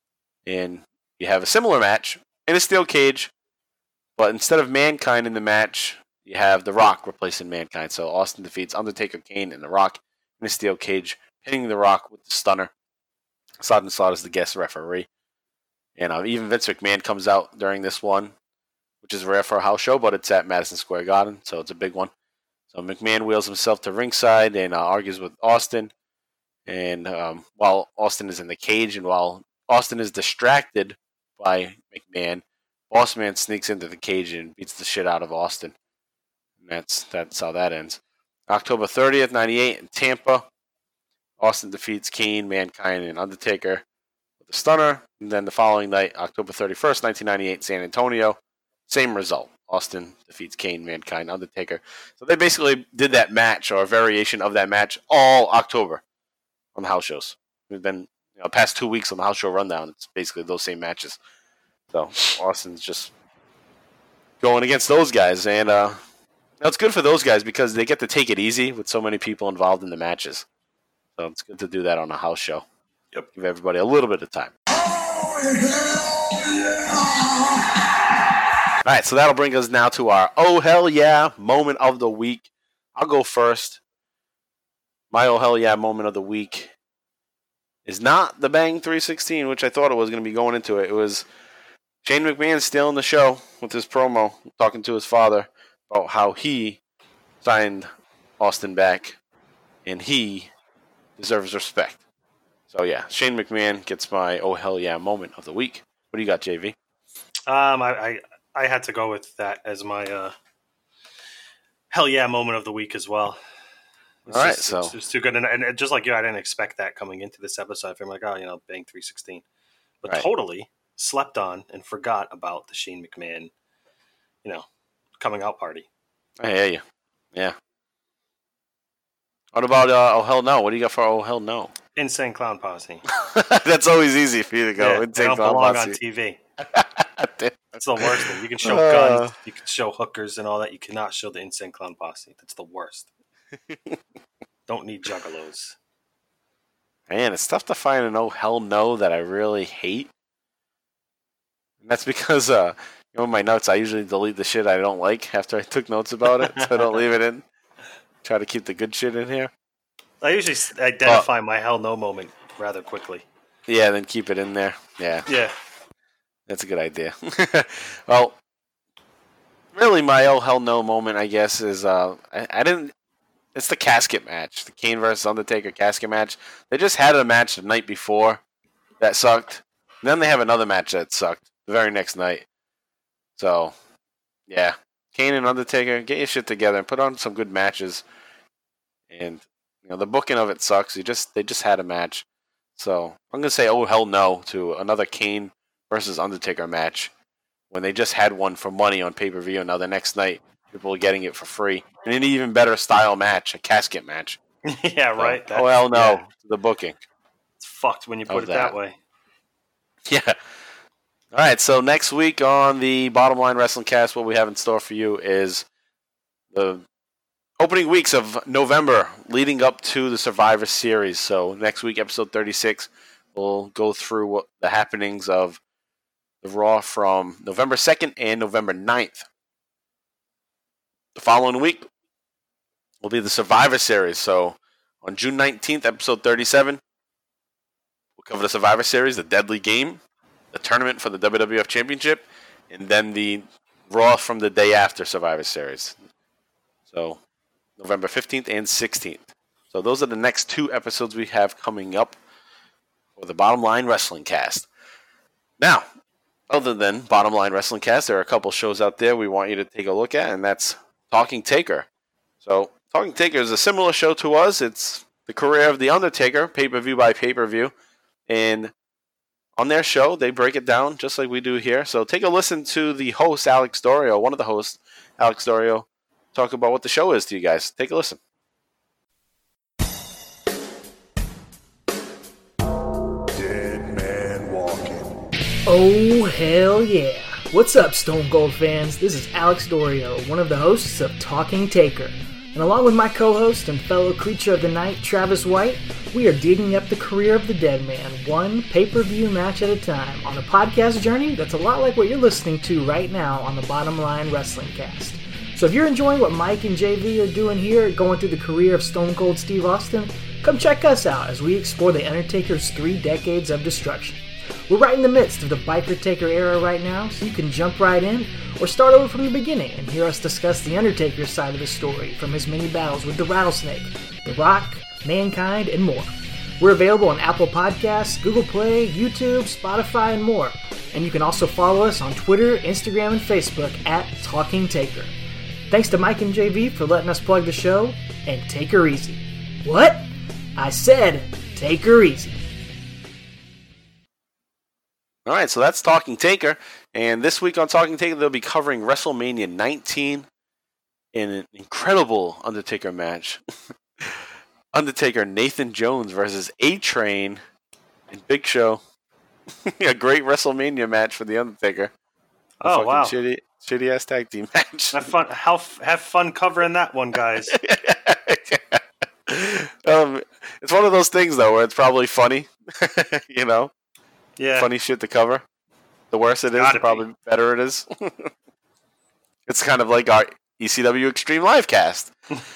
Speaker 2: and you have a similar match in a steel cage, but instead of Mankind in the match, you have The Rock replacing Mankind. So Austin defeats Undertaker, Kane, and The Rock in a steel cage, pinning The Rock with the stunner. Sergeant Slaughter's the guest referee. And even Vince McMahon comes out during this one, which is rare for a house show, but it's at Madison Square Garden, so it's a big one. So McMahon wheels himself to ringside and argues with Austin. And while Austin is in the cage and while Austin is distracted by McMahon, Bossman sneaks into the cage and beats the shit out of Austin. And that's how that ends. October 30th, 98 in Tampa. Austin defeats Kane, Mankind, and Undertaker with a stunner. And then the following night, October 31st, 1998, San Antonio. Same result. Austin defeats Kane, Mankind, Undertaker. So they basically did that match or a variation of that match all October on the house shows. We've been past 2 weeks on the house show rundown. It's basically those same matches. So Austin's just going against those guys. And it's good for those guys because they get to take it easy with so many people involved in the matches. So it's good to do that on a house show.
Speaker 3: Yep.
Speaker 2: Give everybody a little bit of time. All right, so that'll bring us now to our Oh Hell Yeah moment of the week. I'll go first. My Oh Hell Yeah moment of the week is not the Bang 316, which I thought it was going to be going into it. It was Shane McMahon stealing the show with his promo, talking to his father about how he signed Austin back and he deserves respect. So yeah, Shane McMahon gets my Oh Hell Yeah moment of the week. What do you got, JV?
Speaker 3: I had to go with that as my hell yeah moment of the week as well. It's
Speaker 2: all right,
Speaker 3: just,
Speaker 2: so
Speaker 3: it's too good, and just like you, I didn't expect that coming into this episode. I'm like, Bang 316, but
Speaker 2: right.
Speaker 3: Totally slept on and forgot about the Shane McMahon, coming out party.
Speaker 2: I hear you. Yeah. What about Oh Hell No? What do you got for Oh Hell No?
Speaker 3: Insane Clown Posse.
Speaker 2: That's always easy for you to go.
Speaker 3: Yeah, they don't belong on TV. That's the worst thing. You can show guns, you can show hookers and all that. You cannot show the Insane Clown Posse. That's the worst. Don't need juggalos.
Speaker 2: Man, it's tough to find an Oh Hell No that I really hate. And that's because, in my notes, I usually delete the shit I don't like after I took notes about it, so I don't leave it in. Try to keep the good shit in here.
Speaker 3: I usually identify my hell no moment rather quickly.
Speaker 2: Yeah, then keep it in there. Yeah.
Speaker 3: Yeah.
Speaker 2: That's a good idea. Well, really my Oh Hell No moment, I guess, is it's the casket match. The Kane versus Undertaker casket match. They just had a match the night before that sucked. And then they have another match that sucked the very next night. So, yeah. Kane and Undertaker, get your shit together and put on some good matches. And, The booking of it sucks. They just had a match. So I'm gonna say, oh hell no, to another Kane versus Undertaker match when they just had one for money on pay-per-view. Now the next night, people are getting it for free, and an even better style match, a casket match.
Speaker 3: Yeah, right.
Speaker 2: Oh hell no, to the booking.
Speaker 3: It's fucked when you put it that way.
Speaker 2: Yeah. All right. So next week on the Bottom Line Wrestling Cast, what we have in store for you is the opening weeks of November leading up to the Survivor Series. So next week, episode 36, we'll go through the happenings of the Raw from November 2nd and November 9th. The following week will be the Survivor Series. So on June 19th, episode 37, we'll cover the Survivor Series, the Deadly Game, the tournament for the WWF Championship, and then the Raw from the day after Survivor Series. So November 15th and 16th. So those are the next 2 episodes we have coming up for the Bottom Line Wrestling Cast. Now, other than Bottom Line Wrestling Cast, there are a couple shows out there we want you to take a look at, and that's Talking Taker. So Talking Taker is a similar show to us. It's the career of The Undertaker, pay-per-view by pay-per-view. And on their show, they break it down just like we do here. So take a listen to the host, Alex Dorio, one of the hosts, Alex Dorio, talk about what the show is to you guys. Take a listen.
Speaker 1: Dead man walking.
Speaker 11: Oh, hell yeah. What's up, Stone Cold fans? This is Alex Dorio, one of the hosts of Talking Taker. And along with my co-host and fellow creature of the night, Travis White, we are digging up the career of the dead man, one pay-per-view match at a time, on a podcast journey that's a lot like what you're listening to right now on the Bottom Line Wrestling Cast. So if you're enjoying what Mike and JV are doing here, going through the career of Stone Cold Steve Austin, come check us out as we explore The Undertaker's 3 decades of destruction. We're right in the midst of the Biker Taker era right now, so you can jump right in or start over from the beginning and hear us discuss The Undertaker's side of the story from his many battles with the Rattlesnake, The Rock, Mankind, and more. We're available on Apple Podcasts, Google Play, YouTube, Spotify, and more. And you can also follow us on Twitter, Instagram, and Facebook at Talking Taker. Thanks to Mike and JV for letting us plug the show, and take her easy. What? I said, take her easy.
Speaker 2: All right, so that's Talking Taker. And this week on Talking Taker, they'll be covering WrestleMania 19 in an incredible Undertaker match. Undertaker Nathan Jones versus A-Train and Big Show. A great WrestleMania match for The Undertaker.
Speaker 3: Oh, wow.
Speaker 2: Shitty-ass tag team match.
Speaker 3: Have fun covering that one, guys.
Speaker 2: It's one of those things, though, where it's probably funny. You know?
Speaker 3: Yeah.
Speaker 2: Funny shit to cover. The worse it is, the probably better it is. It's kind of like our ECW Extreme Live cast.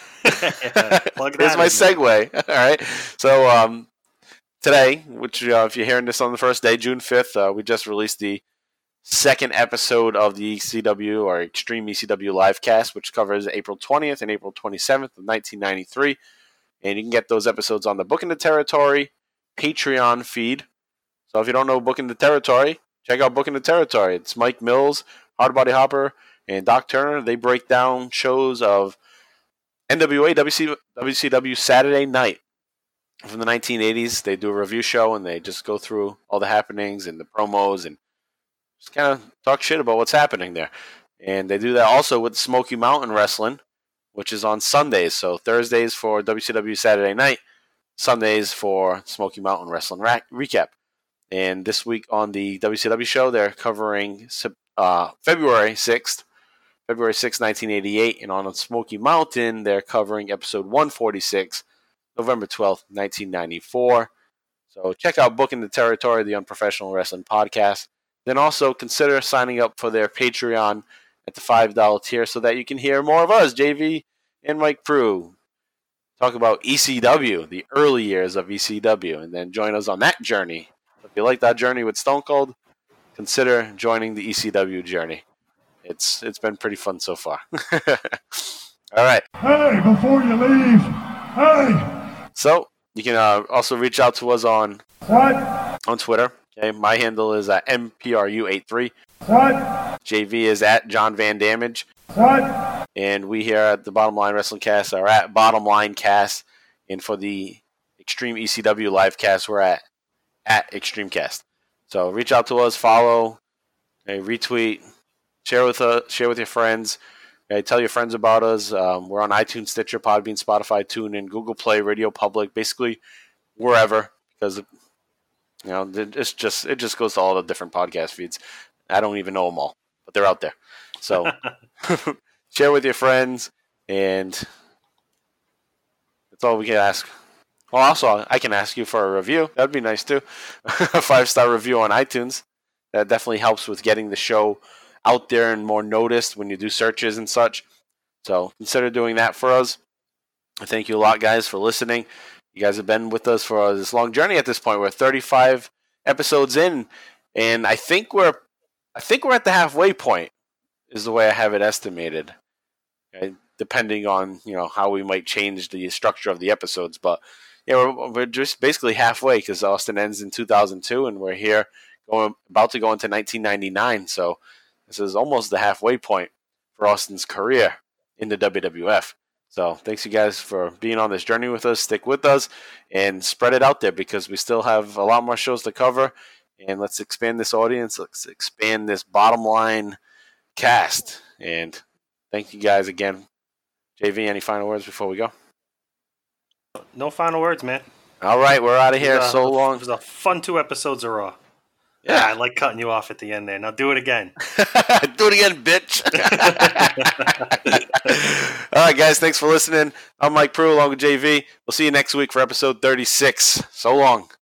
Speaker 2: Here's my segue. All right. So today, which if you're hearing this on the first day, June 5th, we just released the 2nd episode of the ECW or Extreme ECW Live cast, which covers April 20th and April 27th of 1993. And you can get those episodes on the Book in the Territory Patreon feed. So if you don't know Book in the Territory, check out Book in the Territory. It's Mike Mills, Hardbody Hopper, and Doc Turner. They break down shows of NWA, WCW Saturday Night from the 1980s. They do a review show, and they just go through all the happenings and the promos and just kind of talk shit about what's happening there. And they do that also with Smoky Mountain Wrestling, which is on Sundays. So Thursdays for WCW Saturday Night, Sundays for Smoky Mountain Wrestling recap. And this week on the WCW show, they're covering February 6th, 1988. And on Smoky Mountain, they're covering episode 146, November 12th, 1994. So check out Book in the Territory, the Unprofessional Wrestling Podcast. Then also consider signing up for their Patreon at the $5 tier so that you can hear more of us, JV and Mike Prue, talk about ECW, the early years of ECW, and then join us on that journey. If you like that journey with Stone Cold, consider joining the ECW journey. It's been pretty fun so far. All right.
Speaker 6: Hey, before you leave, hey!
Speaker 2: So you can also reach out to us on Twitter. Okay, my handle is MPRU83. JV is at John Van Damage. And we here at the Bottom Line Wrestling Cast are at Bottom Line Cast. And for the Extreme ECW livecast, we're at ExtremeCast. So reach out to us, follow, retweet, share with your friends. Tell your friends about us. We're on iTunes, Stitcher, Podbean, Spotify, TuneIn, Google Play, Radio Public, basically wherever, because it just goes to all the different podcast feeds. I don't even know them all, but they're out there. So share with your friends, and that's all we can ask. Well, also, I can ask you for a review. That'd be nice, too. A 5-star review on iTunes. That definitely helps with getting the show out there and more noticed when you do searches and such. So consider doing that for us. Thank you a lot, guys, for listening. You guys have been with us for this long journey at this point. We're 35 episodes in, and I think we're at the halfway point, is the way I have it estimated. Okay? Depending on how we might change the structure of the episodes, but we're just basically halfway, because Austin ends in 2002, and we're here about to go into 1999. So this is almost the halfway point for Austin's career in the WWF. So thanks you guys for being on this journey with us. Stick with us and spread it out there, because we still have a lot more shows to cover. And let's expand this audience. Let's expand this bottom line cast. And thank you guys again. JV, any final words before we go?
Speaker 3: No final words, man.
Speaker 2: All right, we're out of here. So long.
Speaker 3: It was a fun 2 episodes of Raw.
Speaker 2: Yeah,
Speaker 3: I like cutting you off at the end there. Now do it again.
Speaker 2: Do it again, bitch. All right, guys, thanks for listening. I'm Mike Prue along with JV. We'll see you next week for episode 36. So long.